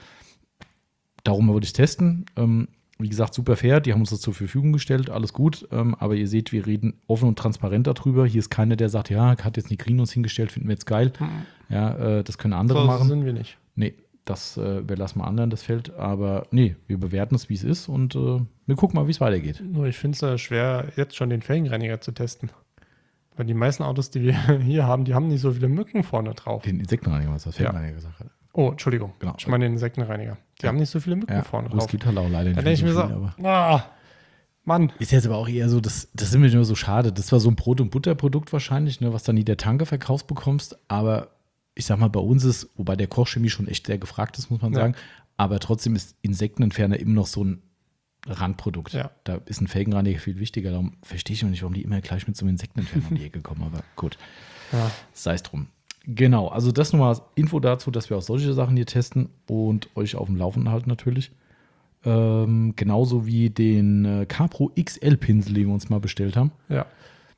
S1: Darum wollte ich es testen. Ähm, wie gesagt, super fair, die haben uns das zur Verfügung gestellt, alles gut. Ähm, aber ihr seht, wir reden offen und transparent darüber. Hier ist keiner, der sagt, ja, hat jetzt Nitrin uns hingestellt, finden wir jetzt geil. Ja, äh, das können andere
S2: So
S1: machen.
S2: sind wir nicht.
S1: Nee, das äh, überlassen wir anderen, das Feld. Aber nee, wir bewerten es, wie es ist und äh, wir gucken mal, wie es weitergeht.
S2: Nur ich finde es äh, schwer, jetzt schon den Felgenreiniger zu testen. Weil die meisten Autos, die wir hier haben, die haben nicht so viele Mücken vorne drauf.
S1: Den Insektenreiniger, was das Felgenreiniger gesagt hat.
S2: Oh, Entschuldigung.
S1: Genau.
S2: Ich meine den Insektenreiniger. Die
S1: Ja.
S2: haben nicht so viele Mücken
S1: Ja,
S2: vorne
S1: gut, es
S2: drauf.
S1: gibt halt auch leider nicht
S2: Da denke ich mir so,
S1: viel, aber
S2: ah, Mann.
S1: ist jetzt aber auch eher so, das, das ist mir nur so schade. Das war so ein Brot- und Butterprodukt wahrscheinlich, ne, was dann nie der Tanke verkaufst bekommst. Aber ich sag mal, bei uns ist, wobei der Kochchemie schon echt sehr gefragt ist, muss man
S2: Ja.
S1: sagen. Aber trotzdem ist Insektenentferner immer noch so ein Randprodukt.
S2: Ja.
S1: Da ist ein Felgenreiniger viel wichtiger. Darum verstehe ich noch nicht, warum die immer gleich mit so einem Insektenentferner um die Ecke kommen. Aber gut,
S2: Ja.
S1: sei es drum. Genau, also das nochmal als Info dazu, dass wir auch solche Sachen hier testen und euch auf dem Laufenden halten natürlich. Ähm, genauso wie den äh, Capro X L-Pinsel, den wir uns mal bestellt haben.
S2: ja.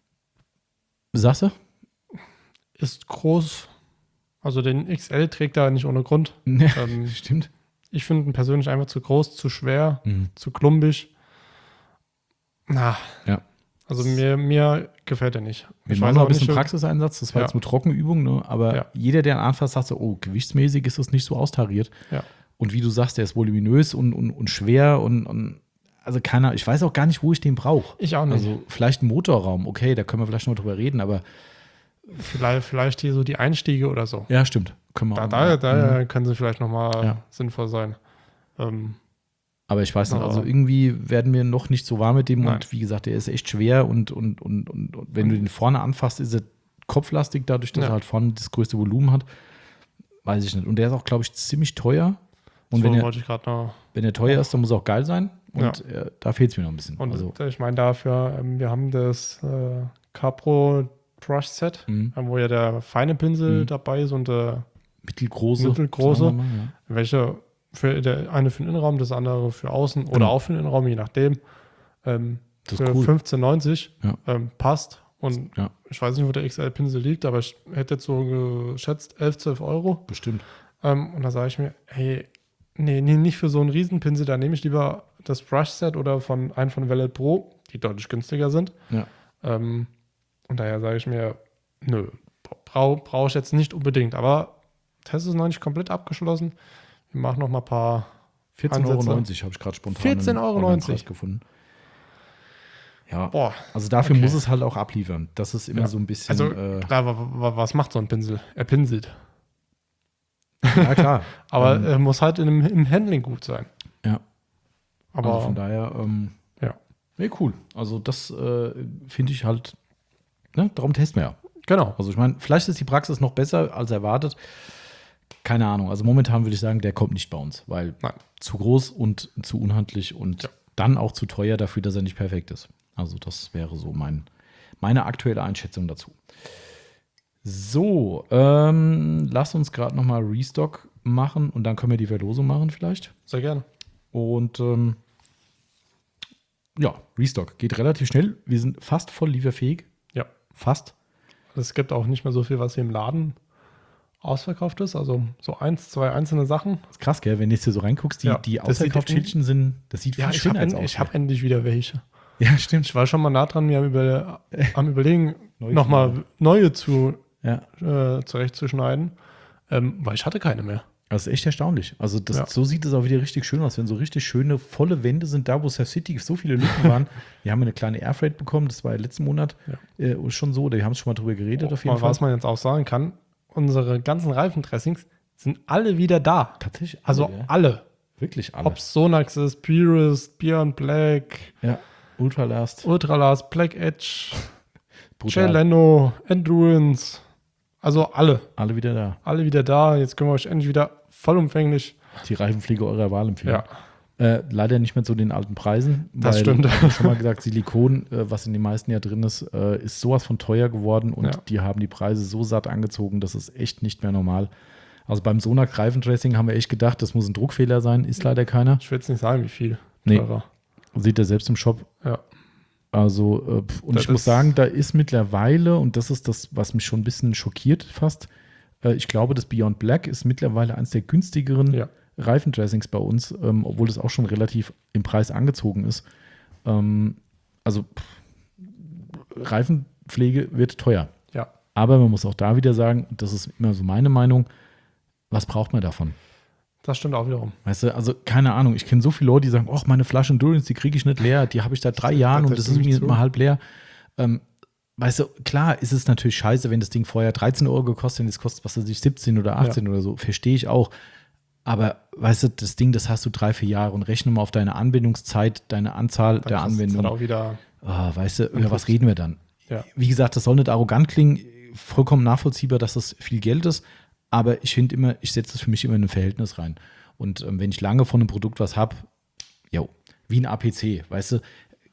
S1: Sagst du?
S2: Ist groß. Also den X L trägt er nicht ohne Grund.
S1: Ja,
S2: Ähm,
S1: stimmt.
S2: ich finde ihn persönlich einfach zu groß, zu schwer,
S1: Mhm.
S2: zu klumpig. Na,
S1: Ja.
S2: also mir, mir gefällt er nicht.
S1: Wir
S2: Ich
S1: machen
S2: weiß
S1: noch
S2: auch
S1: ein bisschen
S2: nicht,
S1: Praxiseinsatz, das war
S2: Ja.
S1: jetzt nur Trockenübung, ne? aber
S2: Ja.
S1: jeder, der ihn anfasst, sagt so, oh, gewichtsmäßig ist das nicht so austariert.
S2: Ja.
S1: Und wie du sagst, der ist voluminös und, und, und schwer und, und also keiner, ich weiß auch gar nicht, wo ich den brauche.
S2: Ich auch nicht.
S1: Also vielleicht ein Motorraum, okay, da können wir vielleicht noch drüber reden, aber
S2: Vielleicht, vielleicht hier so die Einstiege oder so.
S1: ja, stimmt. Können wir
S2: Da,
S1: auch,
S2: da,
S1: ja.
S2: da
S1: Mhm.
S2: können sie vielleicht nochmal
S1: Ja.
S2: sinnvoll sein. Ähm,
S1: Aber ich weiß nicht,
S2: Aber-
S1: also irgendwie werden wir noch nicht so warm mit dem
S2: Nein.
S1: und wie gesagt, der ist echt schwer und, und, und, und, und wenn du den vorne anfasst, ist er kopflastig, dadurch, dass
S2: Ja.
S1: er halt vorne das größte Volumen hat. Weiß ich nicht. Und der ist auch, glaube ich, ziemlich teuer. Und
S2: so
S1: wenn er,
S2: wollte ich gerade noch.
S1: wenn er teuer ist, dann muss er auch geil sein. Und äh, da fehlt es mir noch ein bisschen.
S2: Und
S1: also,
S2: ich meine dafür, ähm, wir haben das äh, Capro Brush Set,
S1: Mhm.
S2: ähm, wo ja der feine Pinsel
S1: Mhm.
S2: dabei ist und äh,
S1: mittelgroße.
S2: mittelgroße.
S1: sagen wir mal, ja.
S2: welche für der eine für den Innenraum, das andere für außen oder
S1: Genau.
S2: auch für den Innenraum, je nachdem. ähm,
S1: Das ist
S2: für
S1: cool.
S2: fünfzehn neunzig
S1: Ja.
S2: ähm, passt. Und
S1: Ja,
S2: ich weiß nicht, wo der X L-Pinsel liegt, aber ich hätte jetzt so geschätzt elf, zwölf Euro.
S1: bestimmt.
S2: Ähm, und da sage ich mir, hey, nee, nee, nicht für so einen Riesenpinsel, da nehme ich lieber das Brush-Set oder von einen von Velvet Pro, die deutlich günstiger sind.
S1: Ja.
S2: Ähm, und daher sage ich mir, nö, brauche brauch ich jetzt nicht unbedingt. Aber Test ist noch nicht komplett abgeschlossen. Wir machen noch mal ein paar
S1: vierzehn Euro
S2: Ansätze.
S1: neunzig habe ich gerade spontan
S2: vierzehn
S1: im
S2: Euro
S1: Online-Preis
S2: neunzig
S1: gefunden. Ja,
S2: Boah.
S1: also dafür
S2: Okay.
S1: muss es halt auch abliefern. Das ist immer
S2: Ja.
S1: so ein bisschen.
S2: Also,
S1: äh,
S2: klar, wa- wa- was macht so ein Pinsel? Er pinselt.
S1: ja, klar.
S2: Aber
S1: ähm,
S2: er muss halt in dem, im Handling gut sein.
S1: ja,
S2: Aber
S1: also von daher, ähm,
S2: ja.
S1: nee, cool. Also das äh, finde ich halt, ne, darum testen wir ja.
S2: Genau.
S1: Also ich meine, vielleicht ist die Praxis noch besser als erwartet. Keine Ahnung. Also momentan würde ich sagen, der kommt nicht bei uns, weil
S2: Nein.
S1: zu groß und zu unhandlich und
S2: Ja.
S1: dann auch zu teuer dafür, dass er nicht perfekt ist. Also das wäre so mein, meine aktuelle Einschätzung dazu. So, ähm, lass uns gerade nochmal Restock machen und dann können wir die Verlosung machen vielleicht.
S2: Sehr gerne.
S1: Und ähm, ja, Restock geht relativ schnell. Wir sind fast voll lieferfähig.
S2: Ja.
S1: Fast.
S2: Es gibt auch nicht mehr so viel, was hier im Laden ausverkauft ist. Also so eins, zwei einzelne Sachen.
S1: Das ist krass, gell? Wenn du jetzt hier so reinguckst, die,
S2: Ja,
S1: die
S2: das sieht
S1: Ausverkaufsschildchen sind, das sieht
S2: Ja,
S1: viel
S2: ich
S1: schöner
S2: habe
S1: als aus.
S2: ich hab endlich wieder welche.
S1: Ja, stimmt.
S2: Ich war schon mal nah dran, mir am, über, am Überlegen,
S1: Neue
S2: nochmal neue zu,
S1: Ja,
S2: äh, zurechtzuschneiden, ähm, weil ich hatte keine mehr.
S1: das ist echt erstaunlich. Also das,
S2: Ja.
S1: so sieht es auch wieder richtig schön aus, wenn so richtig schöne, volle Wände sind, da wo Surf City so viele Lücken waren. Wir haben eine kleine Airfreight bekommen, das war ja letzten Monat äh, schon so, oder wir haben es schon mal drüber geredet auf jeden
S2: Mal,
S1: Fall.
S2: was man jetzt auch sagen kann, unsere ganzen Reifendressings sind alle wieder da.
S1: Tatsächlich alle,
S2: Also
S1: gell?
S2: alle.
S1: Wirklich alle.
S2: Ob es Sonax ist, Purist, Beyond Black,
S1: Ja, Ultralast.
S2: Ultralast, Black Edge, Jay
S1: Brutal.
S2: Leno, Endurance. Also alle.
S1: Alle wieder da.
S2: Alle wieder da. Jetzt können wir euch endlich wieder vollumfänglich.
S1: Die Reifenpflege eurer Wahl empfehlen.
S2: Ja,
S1: Äh, leider nicht mehr zu den alten Preisen.
S2: Das
S1: weil,
S2: stimmt.
S1: Ich habe schon mal gesagt, Silikon, äh, was in den meisten ja drin ist, äh, ist sowas von teuer geworden und
S2: Ja.
S1: die haben die Preise so satt angezogen, das ist echt nicht mehr normal. Also beim Sonax Reifendressing haben wir echt gedacht, das muss ein Druckfehler sein, ist leider keiner.
S2: ich will jetzt nicht sagen, wie viel.
S1: Nee.
S2: Teurer.
S1: Seht ihr selbst im Shop.
S2: Ja.
S1: Also, äh, pf, und
S2: Das
S1: ich muss
S2: ist-
S1: sagen, da ist mittlerweile, und das ist das, was mich schon ein bisschen schockiert fast, äh, ich glaube, das Beyond Black ist mittlerweile eines der günstigeren
S2: Ja.
S1: Reifendressings bei uns, ähm, obwohl es auch schon relativ im Preis angezogen ist. Ähm, also pff, Reifenpflege wird teuer.
S2: Ja.
S1: Aber man muss auch da wieder sagen, das ist immer so meine Meinung, was braucht man davon?
S2: Das stimmt auch wiederum.
S1: Weißt du, also keine Ahnung, ich kenne so viele Leute, die sagen, ach, meine Flasche Endurance, die kriege ich nicht leer, die habe ich seit drei Jahren
S2: da
S1: und das ist
S2: stimme ich
S1: mir
S2: zu.
S1: mal halb leer. Ähm, weißt du, klar ist es natürlich scheiße, wenn das Ding vorher dreizehn Euro gekostet hat, jetzt kostet was weiß ich, siebzehn oder achtzehn oder so, verstehe ich auch. Aber weißt du, das Ding, das hast du drei, vier Jahre und rechne mal auf deine Anwendungszeit, deine Anzahl
S2: Dann
S1: der
S2: kostet's
S1: Anwendungen.
S2: Dann auch wieder.
S1: Ah, weißt du, über was reden wir dann?
S2: Ja.
S1: Wie gesagt, das soll nicht arrogant klingen, vollkommen nachvollziehbar, dass das viel Geld ist, aber ich finde immer, ich setze das für mich immer in ein Verhältnis rein. Und ähm, wenn ich lange von einem Produkt was habe, jo, wie ein A P C, weißt du,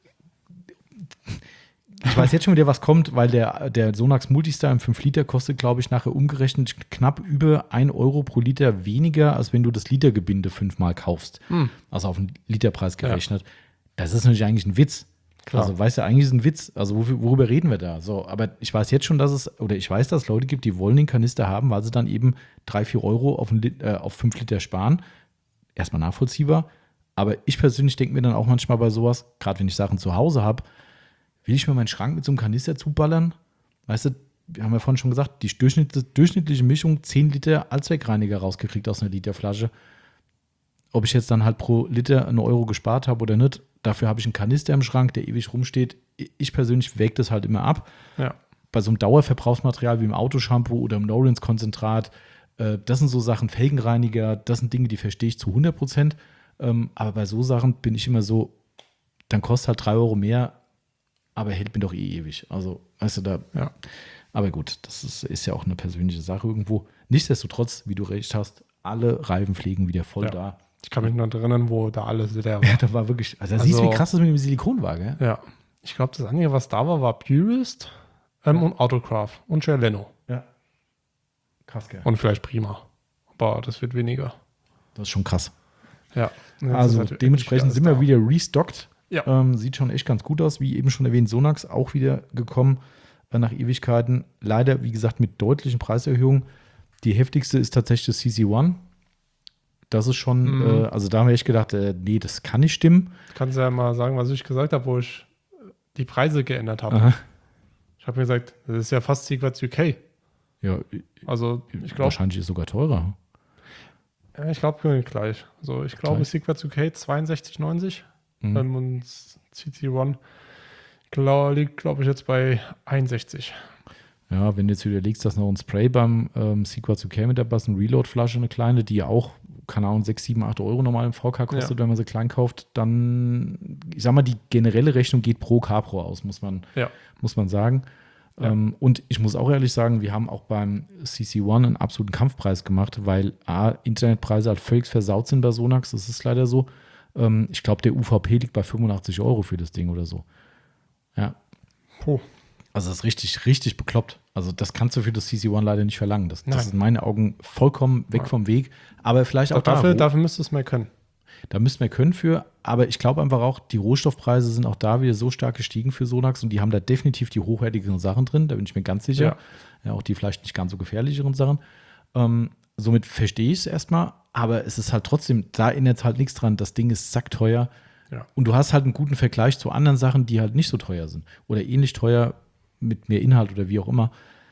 S1: ich weiß jetzt schon wieder, was kommt, weil der, der Sonax Multistar im fünf Liter kostet, glaube ich, nachher umgerechnet knapp über ein Euro pro Liter weniger, als wenn du das Litergebinde fünfmal kaufst.
S2: Hm.
S1: Also auf den Literpreis gerechnet. Das ist natürlich eigentlich ein Witz.
S2: Klar.
S1: Also, weißt du, eigentlich ist es ein Witz. Also, wofür- worüber reden wir da? So, aber ich weiß jetzt schon, dass es, oder ich weiß, dass es Leute gibt, die wollen den Kanister haben, weil sie dann eben drei, vier Euro auf, ein Lit, äh, auf fünf Liter sparen. Erstmal nachvollziehbar. Aber ich persönlich denke mir dann auch manchmal bei sowas, gerade wenn ich Sachen zu Hause habe, will ich mir meinen Schrank mit so einem Kanister zuballern? Weißt du, wir haben ja vorhin schon gesagt, die durchschnittliche, durchschnittliche Mischung zehn Liter Allzweckreiniger rausgekriegt aus einer Literflasche. Ob ich jetzt dann halt pro Liter einen Euro gespart habe oder nicht, dafür habe ich einen Kanister im Schrank, der ewig rumsteht. Ich persönlich wäge das halt immer ab.
S2: Ja.
S1: Bei so einem Dauerverbrauchsmaterial wie im Autoshampoo oder im No-Rinse-Konzentrat, äh, das sind so Sachen, Felgenreiniger, das sind Dinge, die verstehe ich zu hundert Prozent. Ähm, aber bei so Sachen bin ich immer so, dann kostet halt drei Euro mehr, aber hält mir doch eh ewig. Also, weißt du, da.
S2: Ja.
S1: Aber gut, das ist, ist ja auch eine persönliche Sache irgendwo. Nichtsdestotrotz, wie du recht hast, alle Reifenpflegen wieder voll
S2: Ja.
S1: da.
S2: Ich kann mich noch erinnern, wo da alles wieder
S1: Ja,
S2: war.
S1: da war wirklich, also, da
S2: Also-
S1: siehst du, wie krass das mit dem Silikon war, gell?
S2: Ja. Ich glaube, das Einzige, was da war, war Purist ähm, und Autocraft und Jay Leno.
S1: Ja. Krass, gell?
S2: Und vielleicht Prima. Aber das wird weniger.
S1: Das ist schon krass.
S2: Ja. Und jetzt
S1: Also
S2: ist halt
S1: dementsprechend
S2: wirklich
S1: sind wir
S2: alles
S1: wieder restockt.
S2: Ja.
S1: Ähm, sieht schon echt ganz gut aus. Wie eben schon erwähnt, Sonax auch wieder gekommen äh, nach Ewigkeiten. Leider, wie gesagt, mit deutlichen Preiserhöhungen. Die heftigste ist tatsächlich das C C One. Das ist schon,
S2: Mhm.
S1: äh, also da haben wir echt gedacht, äh, nee, das kann nicht stimmen.
S2: Kannst du ja mal sagen, was ich gesagt habe, wo ich die Preise geändert habe.
S1: Aha.
S2: Ich habe mir gesagt, das ist ja fast Sequats U K.
S1: Ja,
S2: Also ich glaube,
S1: wahrscheinlich ist es sogar teurer.
S2: ja, ich glaube gleich. Also ich glaube
S1: Gleich.
S2: Sequats U K zweiundsechzig neunzig
S1: Mhm.
S2: ähm, und C C One glaub, liegt, glaube ich, jetzt bei einundsechzig.
S1: Ja, wenn du jetzt überlegst, dass noch ein Spray beim ähm, Sequats U K mit dabei ist, eine Reload-Flasche, eine kleine, die ja auch, keine Ahnung, sechs, sieben, acht Euro normal im V K kostet,
S2: Ja.
S1: wenn man sie klein kauft, dann, ich sag mal, die generelle Rechnung geht pro Capro aus, muss man,
S2: Ja.
S1: muss man sagen.
S2: Ja.
S1: Ähm, und ich muss auch ehrlich sagen, wir haben auch beim C C One einen absoluten Kampfpreis gemacht, weil A, Internetpreise halt völlig versaut sind bei Sonax, das ist leider so. Ähm, ich glaube, der U V P liegt bei fünfundachtzig Euro für das Ding oder so. Ja.
S2: Puh.
S1: Also das ist richtig, richtig bekloppt. Also das kannst du für das C C One leider nicht verlangen. Das, das
S2: Nein.
S1: ist in meinen Augen vollkommen weg
S2: Nein.
S1: vom Weg. Aber vielleicht auch
S2: dafür,
S1: da.
S2: dafür müsste es mal können.
S1: Da müssten wir können für. Aber ich glaube einfach auch, die Rohstoffpreise sind auch da wieder so stark gestiegen für Sonax und die haben da definitiv die hochwertigeren Sachen drin. Da bin ich mir ganz sicher.
S2: Ja.
S1: Ja, auch die vielleicht nicht ganz so gefährlicheren Sachen. Ähm, somit verstehe ich es erstmal. Aber es ist halt trotzdem, da erinnert halt nichts dran. Das Ding ist sackteuer.
S2: Ja.
S1: Und du hast halt einen guten Vergleich zu anderen Sachen, die halt nicht so teuer sind. Oder ähnlich teuer mit mehr Inhalt oder wie auch immer.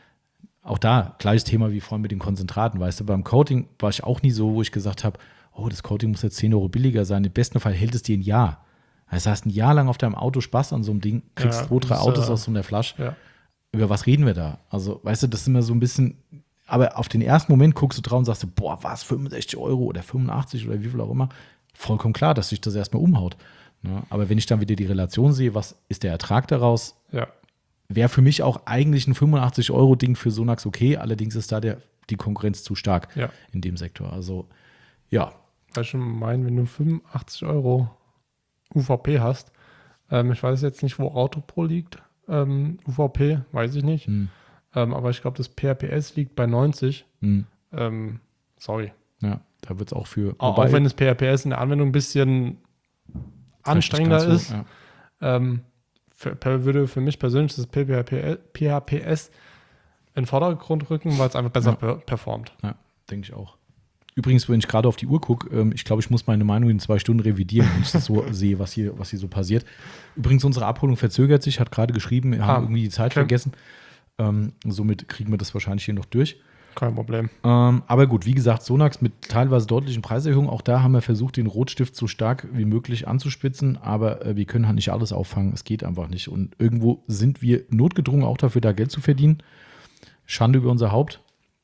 S1: Auch da, gleiches Thema wie vorhin mit den Konzentraten, weißt du, beim Coating war ich auch nie so, wo ich gesagt habe, oh, das Coating muss jetzt zehn Euro billiger sein. Im besten Fall hält es dir ein Jahr. Das heißt, ein Jahr lang auf deinem Auto Spaß an so einem Ding, kriegst
S2: Ja,
S1: zwei, drei
S2: das ist,
S1: Autos
S2: äh,
S1: aus so einer Flasche.
S2: Ja.
S1: Über was reden wir da? Also, weißt du, das ist immer so ein bisschen, aber auf den ersten Moment guckst du drauf und sagst du, boah, was, fünfundsechzig Euro oder fünfundachtzig oder wie viel auch immer. Vollkommen klar, dass sich das erstmal umhaut. Ja, aber wenn ich dann wieder die Relation sehe, was ist der Ertrag daraus,
S2: Ja.
S1: wäre für mich auch eigentlich ein fünfundachtzig-Euro-Ding für Sonax okay. Allerdings ist da der, die Konkurrenz zu stark
S2: Ja.
S1: in dem Sektor. Also, ja.
S2: Weil ich schon meine, wenn du fünfundachtzig Euro U V P hast, ähm, ich weiß jetzt nicht, wo Autopro liegt, ähm, U V P, weiß ich nicht.
S1: Hm,
S2: Ähm, aber ich glaube, das P R P S liegt bei neunzig.
S1: hm,
S2: Ähm, sorry.
S1: ja, da wird es auch für.
S2: Auch,
S1: wobei-
S2: auch wenn das P R P S in der Anwendung ein bisschen
S1: vielleicht nicht
S2: anstrengender
S1: ganz so,
S2: ist,
S1: ja.
S2: ähm, für, per, würde für mich persönlich das P R P S in den Vordergrund rücken, weil es einfach besser
S1: Ja.
S2: per performt.
S1: Ja, denke ich auch. Übrigens, wenn ich gerade auf die Uhr gucke, ähm, ich glaube, ich muss meine Meinung in zwei Stunden revidieren, wenn ich das so sehe, was hier, was hier so passiert. Übrigens, unsere Abholung verzögert sich, hat gerade geschrieben, wir
S2: Ah,
S1: haben irgendwie die Zeit
S2: okay.
S1: vergessen. Ähm, somit kriegen wir das wahrscheinlich hier noch durch.
S2: Kein Problem.
S1: Ähm, aber gut, wie gesagt, Sonax mit teilweise deutlichen Preiserhöhungen. Auch da haben wir versucht, den Rotstift so stark wie möglich anzuspitzen. Aber äh, wir können halt nicht alles auffangen. Es geht einfach nicht. Und irgendwo sind wir notgedrungen auch dafür, da Geld zu verdienen. Schande über unser Haupt.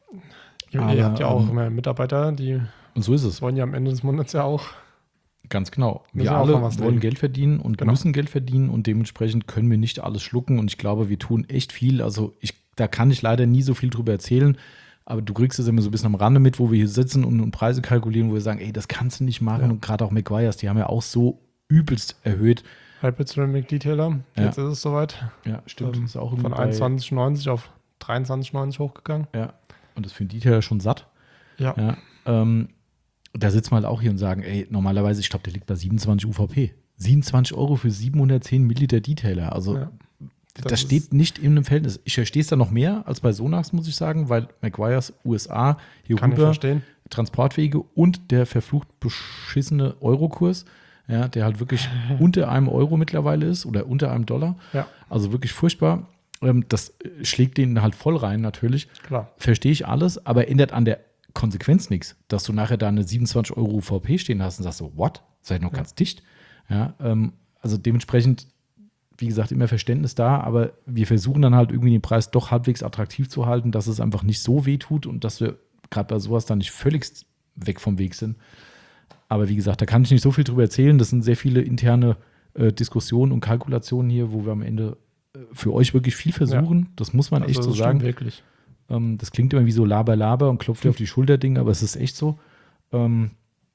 S2: Ihr,
S1: Aber,
S2: ihr habt ja auch
S1: ähm,
S2: immer Mitarbeiter, die
S1: Und so ist es.
S2: wollen ja am Ende des Monats ja auch.
S1: Ganz genau.
S2: Müssen
S1: Wir
S2: auch
S1: alle
S2: von was
S1: wollen
S2: leben.
S1: Geld verdienen und
S2: Genau.
S1: müssen Geld verdienen. Und dementsprechend können wir nicht alles schlucken. Und ich glaube, wir tun echt viel. Also ich, da kann ich leider nie so viel drüber erzählen. Aber du kriegst es immer so ein bisschen am Rande mit, wo wir hier sitzen und, und Preise kalkulieren, wo wir sagen, ey, das kannst du nicht machen.
S2: Ja.
S1: Und gerade auch McGuire's, die haben ja auch so übelst erhöht.
S2: Hyper Ceramic Detailer.
S1: Ja.
S2: Jetzt ist es soweit.
S1: Ja, stimmt.
S2: Ähm,
S1: ist auch irgendwie
S2: von
S1: bei-
S2: einundzwanzig neunzig auf dreiundzwanzig neunzig hochgegangen.
S1: Ja. Und das für einen Detailer schon satt.
S2: Ja.
S1: Ja. Ähm, da sitzen wir halt auch hier und sagen, ey, normalerweise, ich glaube, der liegt bei siebenundzwanzig U V P. siebenundzwanzig Euro für siebenhundertzehn Milliliter Detailer. Also
S2: Ja.
S1: das,
S2: Das
S1: steht
S2: ist-
S1: nicht in einem Verhältnis. Ich verstehe es da noch mehr als bei Sonax, muss ich sagen, weil McGuire's U S A hier
S2: Kann ich
S1: rüber
S2: verstehen.
S1: Transportwege und der verflucht beschissene Eurokurs, ja, der halt wirklich unter einem Euro mittlerweile ist oder unter einem Dollar.
S2: Ja,
S1: Also wirklich furchtbar. Ähm, das äh, schlägt denen halt voll rein, natürlich.
S2: klar.
S1: Verstehe ich alles, aber ändert an der Konsequenz nichts, dass du nachher da eine siebenundzwanzig Euro U V P stehen hast und sagst so, what? Seid noch
S2: Ja.
S1: ganz dicht. Ja, ähm, also dementsprechend, wie gesagt, immer Verständnis da, aber wir versuchen dann halt irgendwie den Preis doch halbwegs attraktiv zu halten, dass es einfach nicht so weh tut und dass wir gerade bei sowas dann nicht völlig weg vom Weg sind. Aber wie gesagt, da kann ich nicht so viel drüber erzählen. Das sind sehr viele interne äh, Diskussionen und Kalkulationen hier, wo wir am Ende äh, für euch wirklich viel versuchen. Das muss man
S2: Also,
S1: echt so
S2: das stimmt
S1: sagen.
S2: wirklich.
S1: Ähm, das klingt immer wie so Laber, Laber und klopft dir auf die Schulter Ding, aber es ist echt so. Ähm,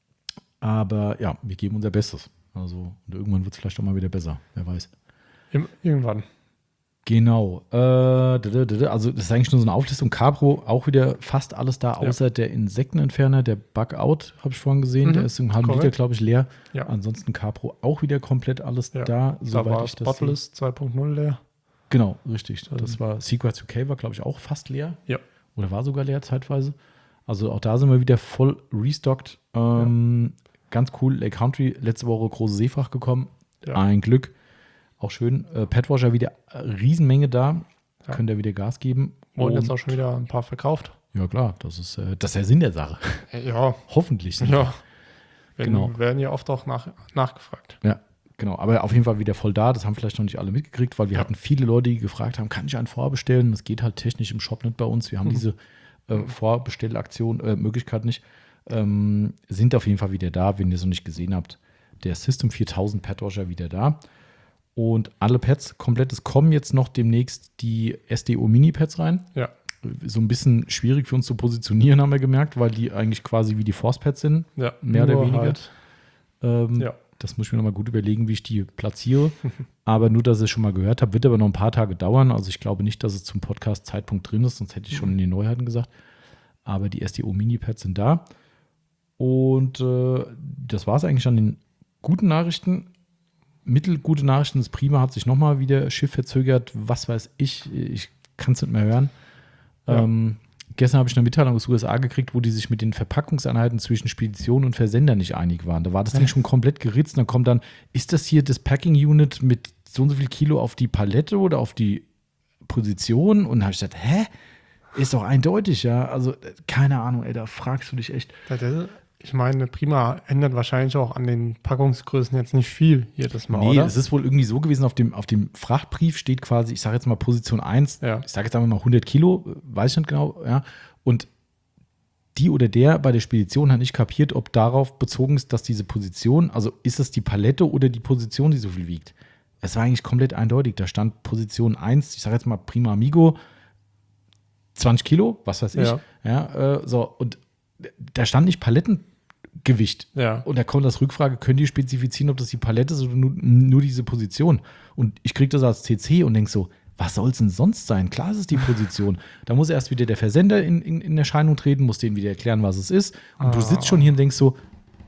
S1: aber ja, wir geben unser Bestes. Also und irgendwann wird es vielleicht auch mal wieder besser. Wer weiß.
S2: Im, irgendwann.
S1: Genau. Äh, also das ist eigentlich nur so eine Auflistung. Cabro auch wieder fast alles da, außer ja. der Insektenentferner, der Bug-Out, habe ich vorhin gesehen. Mhm. Der ist im halben Korrekt. Liter, glaube ich, leer. Ja. Ansonsten Cabro auch wieder komplett alles ja. da.
S2: Da war das Botless zwei Punkt null leer.
S1: Genau, richtig. Das war Secrets U K war, glaube ich, auch fast leer.
S2: Ja.
S1: Oder war sogar leer zeitweise. Also auch da sind wir wieder voll restockt. Ähm, ja. Ganz cool. Lake Country, letzte Woche große Seefracht gekommen. Ja. Ein Glück. Auch schön. Äh, Petwasher wieder Riesenmenge da. Ja. Könnt ihr wieder Gas geben.
S2: Wurden jetzt auch schon wieder ein paar verkauft.
S1: Ja, klar. Das ist, äh, das ist der Sinn der Sache.
S2: Ja.
S1: Hoffentlich.
S2: Ja. Wenn,
S1: genau.
S2: Werden ja oft auch nach, nachgefragt.
S1: Ja, genau. Aber auf jeden Fall wieder voll da. Das haben vielleicht noch nicht alle mitgekriegt, weil wir
S2: ja.
S1: hatten viele Leute, die gefragt haben, kann ich einen vorbestellen? Das geht halt technisch im Shop nicht bei uns. Wir haben mhm. diese äh, Vorbestellaktion, äh, Möglichkeit nicht. Ähm, sind auf jeden Fall wieder da, wenn ihr es noch nicht gesehen habt. Der System viertausend Petwasher wieder da. Und alle Pads komplett. Es kommen jetzt noch demnächst die S D O Mini-Pads rein.
S2: Ja.
S1: So ein bisschen schwierig für uns zu positionieren, haben wir gemerkt, weil die eigentlich quasi wie die Force-Pads sind.
S2: Ja,
S1: mehr oder weniger.
S2: Halt.
S1: Ähm,
S2: ja.
S1: Das muss ich mir nochmal gut überlegen, wie ich die platziere. Aber nur, dass ich es schon mal gehört habe, wird aber noch ein paar Tage dauern. Also ich glaube nicht, dass es zum Podcast-Zeitpunkt drin ist, sonst hätte ich schon in den Neuheiten gesagt. Aber die S D O Mini-Pads sind da. Und äh, das war es eigentlich an den guten Nachrichten. Mittelgute Nachrichten, das Prima hat sich nochmal wieder Schiff verzögert, was weiß ich, ich kann es nicht mehr hören. Ja. Ähm, gestern habe ich eine Mitteilung aus den U S A gekriegt, wo die sich mit den Verpackungseinheiten zwischen Spedition und Versender nicht einig waren. Da war das Ding schon komplett geritzt und dann kommt dann, ist das hier das Packing Unit mit so und so viel Kilo auf die Palette oder auf die Position? Und da habe ich gesagt, hä? Ist doch eindeutig, ja. Also keine Ahnung, ey, da fragst du dich echt.
S2: Ich meine, Prima ändert wahrscheinlich auch an den Packungsgrößen jetzt nicht viel jedes Mal,
S1: nee,
S2: oder?
S1: Es ist wohl irgendwie so gewesen, auf dem, auf dem Frachtbrief steht quasi, ich sage jetzt mal Position eins,
S2: ja.
S1: ich sage jetzt einfach mal hundert Kilo, weiß ich nicht genau, ja. Und die oder der bei der Spedition hat nicht kapiert, ob darauf bezogen ist, dass diese Position, also ist es die Palette oder die Position, die so viel wiegt. Es war eigentlich komplett eindeutig, da stand Position eins, ich sage jetzt mal Prima Amigo, zwanzig Kilo, was weiß ich,
S2: ja,
S1: ja äh, so, und da stand nicht Palettengewicht.
S2: Ja.
S1: Und da kommt das Rückfrage, können die spezifizieren, ob das die Palette ist oder nur, nur diese Position? Und ich kriege das als C C und denke so, was soll es denn sonst sein? Klar, es ist die Position. Da muss erst wieder der Versender in, in, in Erscheinung treten, muss denen wieder erklären, was es ist. Und ah. du sitzt schon hier und denkst so,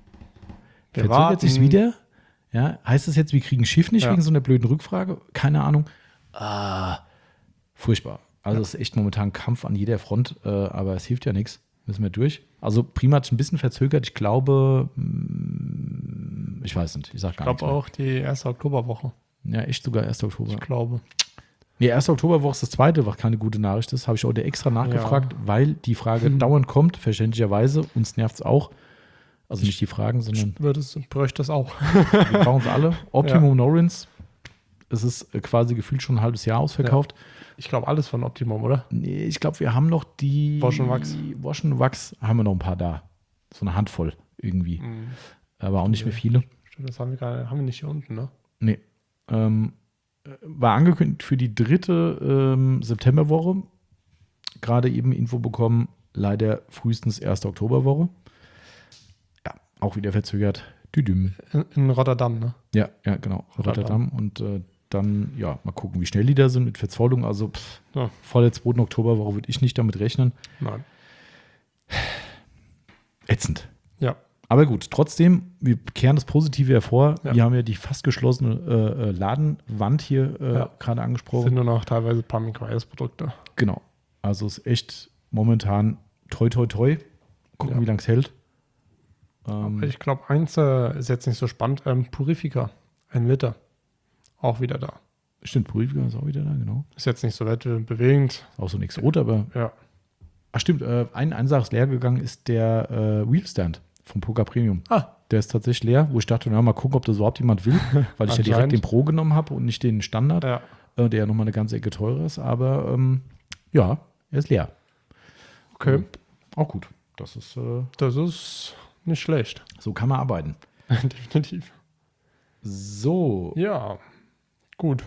S1: wir verzögert sich wieder? Ja, heißt das jetzt, wir kriegen Schiff nicht ja. wegen so einer blöden Rückfrage? Keine Ahnung. Ah, furchtbar. Also es ja. ist echt momentan ein Kampf an jeder Front, äh, aber es hilft ja nichts. Müssen wir durch. Also Prima hat ein bisschen verzögert. Ich glaube, ich weiß nicht. Ich sag gar
S2: Ich glaube auch die erste Oktoberwoche.
S1: Ja, echt sogar erste Oktober.
S2: Ich glaube.
S1: Nee, erste Oktoberwoche ist das zweite, was keine gute Nachricht ist. Habe ich heute extra nachgefragt, ja. weil die Frage hm. dauernd kommt, verständlicherweise. Uns nervt es auch. Also nicht die Fragen, sondern.
S2: Ich würde es, bräuchte das auch.
S1: Wir brauchen es alle. Optimum ja. Norins. Es ist quasi gefühlt schon ein halbes Jahr ausverkauft. Ja.
S2: Ich glaube, alles von Optimum, oder?
S1: Nee, ich glaube, wir haben noch die
S2: Wash and Wax.
S1: Wash and Wax haben wir noch ein paar da. So eine Handvoll irgendwie. Mhm. Aber auch nicht mehr viele.
S2: Stimmt, das haben wir gerade, haben wir nicht hier unten, ne?
S1: Nee. Ähm, war angekündigt für die dritte ähm, Septemberwoche. Gerade eben Info bekommen, leider frühestens erste Oktoberwoche. Ja, auch wieder verzögert. Düdüm.
S2: In, in Rotterdam, ne?
S1: Ja, ja, genau. Rotterdam. Rotterdam. Und äh, dann, ja, mal gucken, wie schnell die da sind mit Verzollung. Also pff, ja. vor der zweiten Oktoberwoche würde ich nicht damit rechnen.
S2: Nein.
S1: Ätzend.
S2: Ja.
S1: Aber gut, trotzdem, wir kehren das Positive hervor.
S2: Ja.
S1: Wir haben ja die fast geschlossene äh, Ladenwand hier äh, ja. gerade angesprochen.
S2: Sind nur noch teilweise Pumping-Produkte.
S1: Genau. Also es ist echt momentan toi, toi, toi. Gucken,
S2: ja.
S1: wie lange es hält.
S2: Ähm, ich glaube, eins äh, ist jetzt nicht so spannend. Ähm, Purifica, ein Liter. Auch wieder da.
S1: Stimmt, Purifica ist auch wieder da, genau.
S2: Ist jetzt nicht so bewegend.
S1: Auch so nichts rot, aber.
S2: Ja.
S1: Ach, stimmt. Äh, ein, eine Sache ist leer gegangen, ist der äh, Wheelstand vom Poker Premium.
S2: Ah.
S1: Der ist tatsächlich leer, wo ich dachte, na, mal gucken, ob das überhaupt jemand will, weil ich ja direkt den Pro genommen habe und nicht den Standard,
S2: ja.
S1: äh, der ja nochmal eine ganze Ecke teurer ist. Aber ähm, ja, er ist leer.
S2: Okay.
S1: Ähm, auch gut. Das ist. Äh,
S2: das ist nicht schlecht.
S1: So kann man arbeiten.
S2: Definitiv.
S1: So.
S2: Ja. Gut.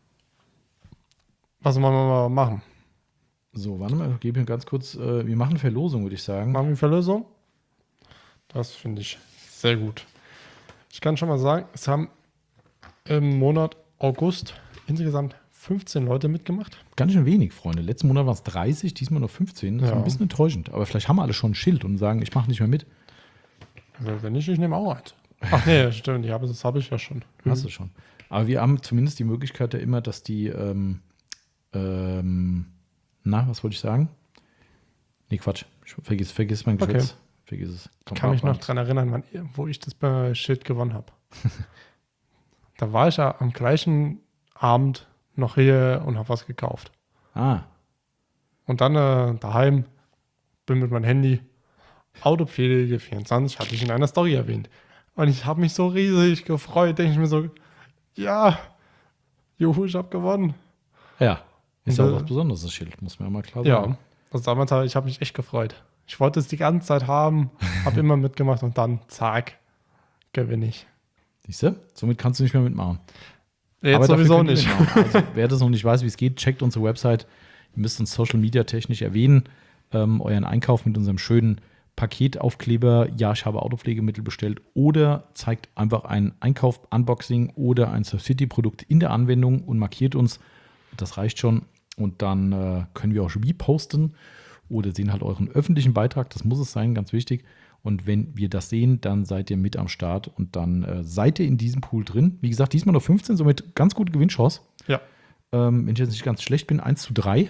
S2: Was wollen wir mal machen?
S1: So, warte mal, ich gebe mir ganz kurz, äh, wir machen Verlosung, würde ich sagen.
S2: Machen wir Verlosung? Das finde ich sehr gut. Ich kann schon mal sagen, es haben im Monat August insgesamt fünfzehn Leute mitgemacht.
S1: Ganz schön wenig, Freunde. Letzten Monat waren es dreißig, diesmal nur fünfzehn. Das ist
S2: Ja.
S1: ein bisschen enttäuschend. Aber vielleicht haben wir alle schon ein Schild und sagen, ich mache nicht mehr mit.
S2: Also wenn nicht, ich nehme auch eins. Ach nee, stimmt, ja, aber das habe ich ja schon.
S1: Hast du schon. Aber wir haben zumindest die Möglichkeit ja immer, dass die, ähm, ähm, na, was wollte ich sagen? Nee, Quatsch. Ich vergiss, vergiss mein Geschwätz.
S2: Okay.
S1: Vergiss es.
S2: Ich kann mich noch dran erinnern, wann, wo ich das bei Schild gewonnen habe. Da war ich ja am gleichen Abend noch hier und habe was gekauft.
S1: Ah,
S2: Und dann äh, daheim bin mit meinem Handy, Autopflege vierundzwanzig, hatte ich in einer Story erwähnt. Und ich habe mich so riesig gefreut, denke ich mir so, ja, juhu, ich habe gewonnen.
S1: ja. Ist ja
S2: Und,
S1: auch
S2: äh,
S1: was Besonderes, das Schild, muss man ja mal klar sagen.
S2: Ja, also damals habe ich habe mich echt gefreut. Ich wollte es die ganze Zeit haben, habe immer mitgemacht und dann, zack, gewinne ich.
S1: Siehst du? Somit kannst du nicht mehr mitmachen.
S2: Jetzt
S1: Aber dafür
S2: sowieso
S1: könnt ihr
S2: nicht.
S1: mitmachen. Also, wer das noch nicht weiß, wie es geht, checkt unsere Website. Ihr müsst uns Social Media technisch erwähnen. Ähm, euren Einkauf mit unserem schönen Paketaufkleber. Ja, ich habe Autopflegemittel bestellt. Oder zeigt einfach ein Einkauf, Unboxing oder ein Surf-City-Produkt in der Anwendung und markiert uns. Das reicht schon. Und dann äh, können wir auch schon wie posten oder sehen halt euren öffentlichen Beitrag. Das muss es sein, ganz wichtig. Und wenn wir das sehen, dann seid ihr mit am Start und dann äh, seid ihr in diesem Pool drin. Wie gesagt, diesmal nur fünfzehn, somit ganz gute Gewinnchance.
S2: Ja.
S1: Ähm, wenn ich jetzt nicht ganz schlecht bin, eins zu drei.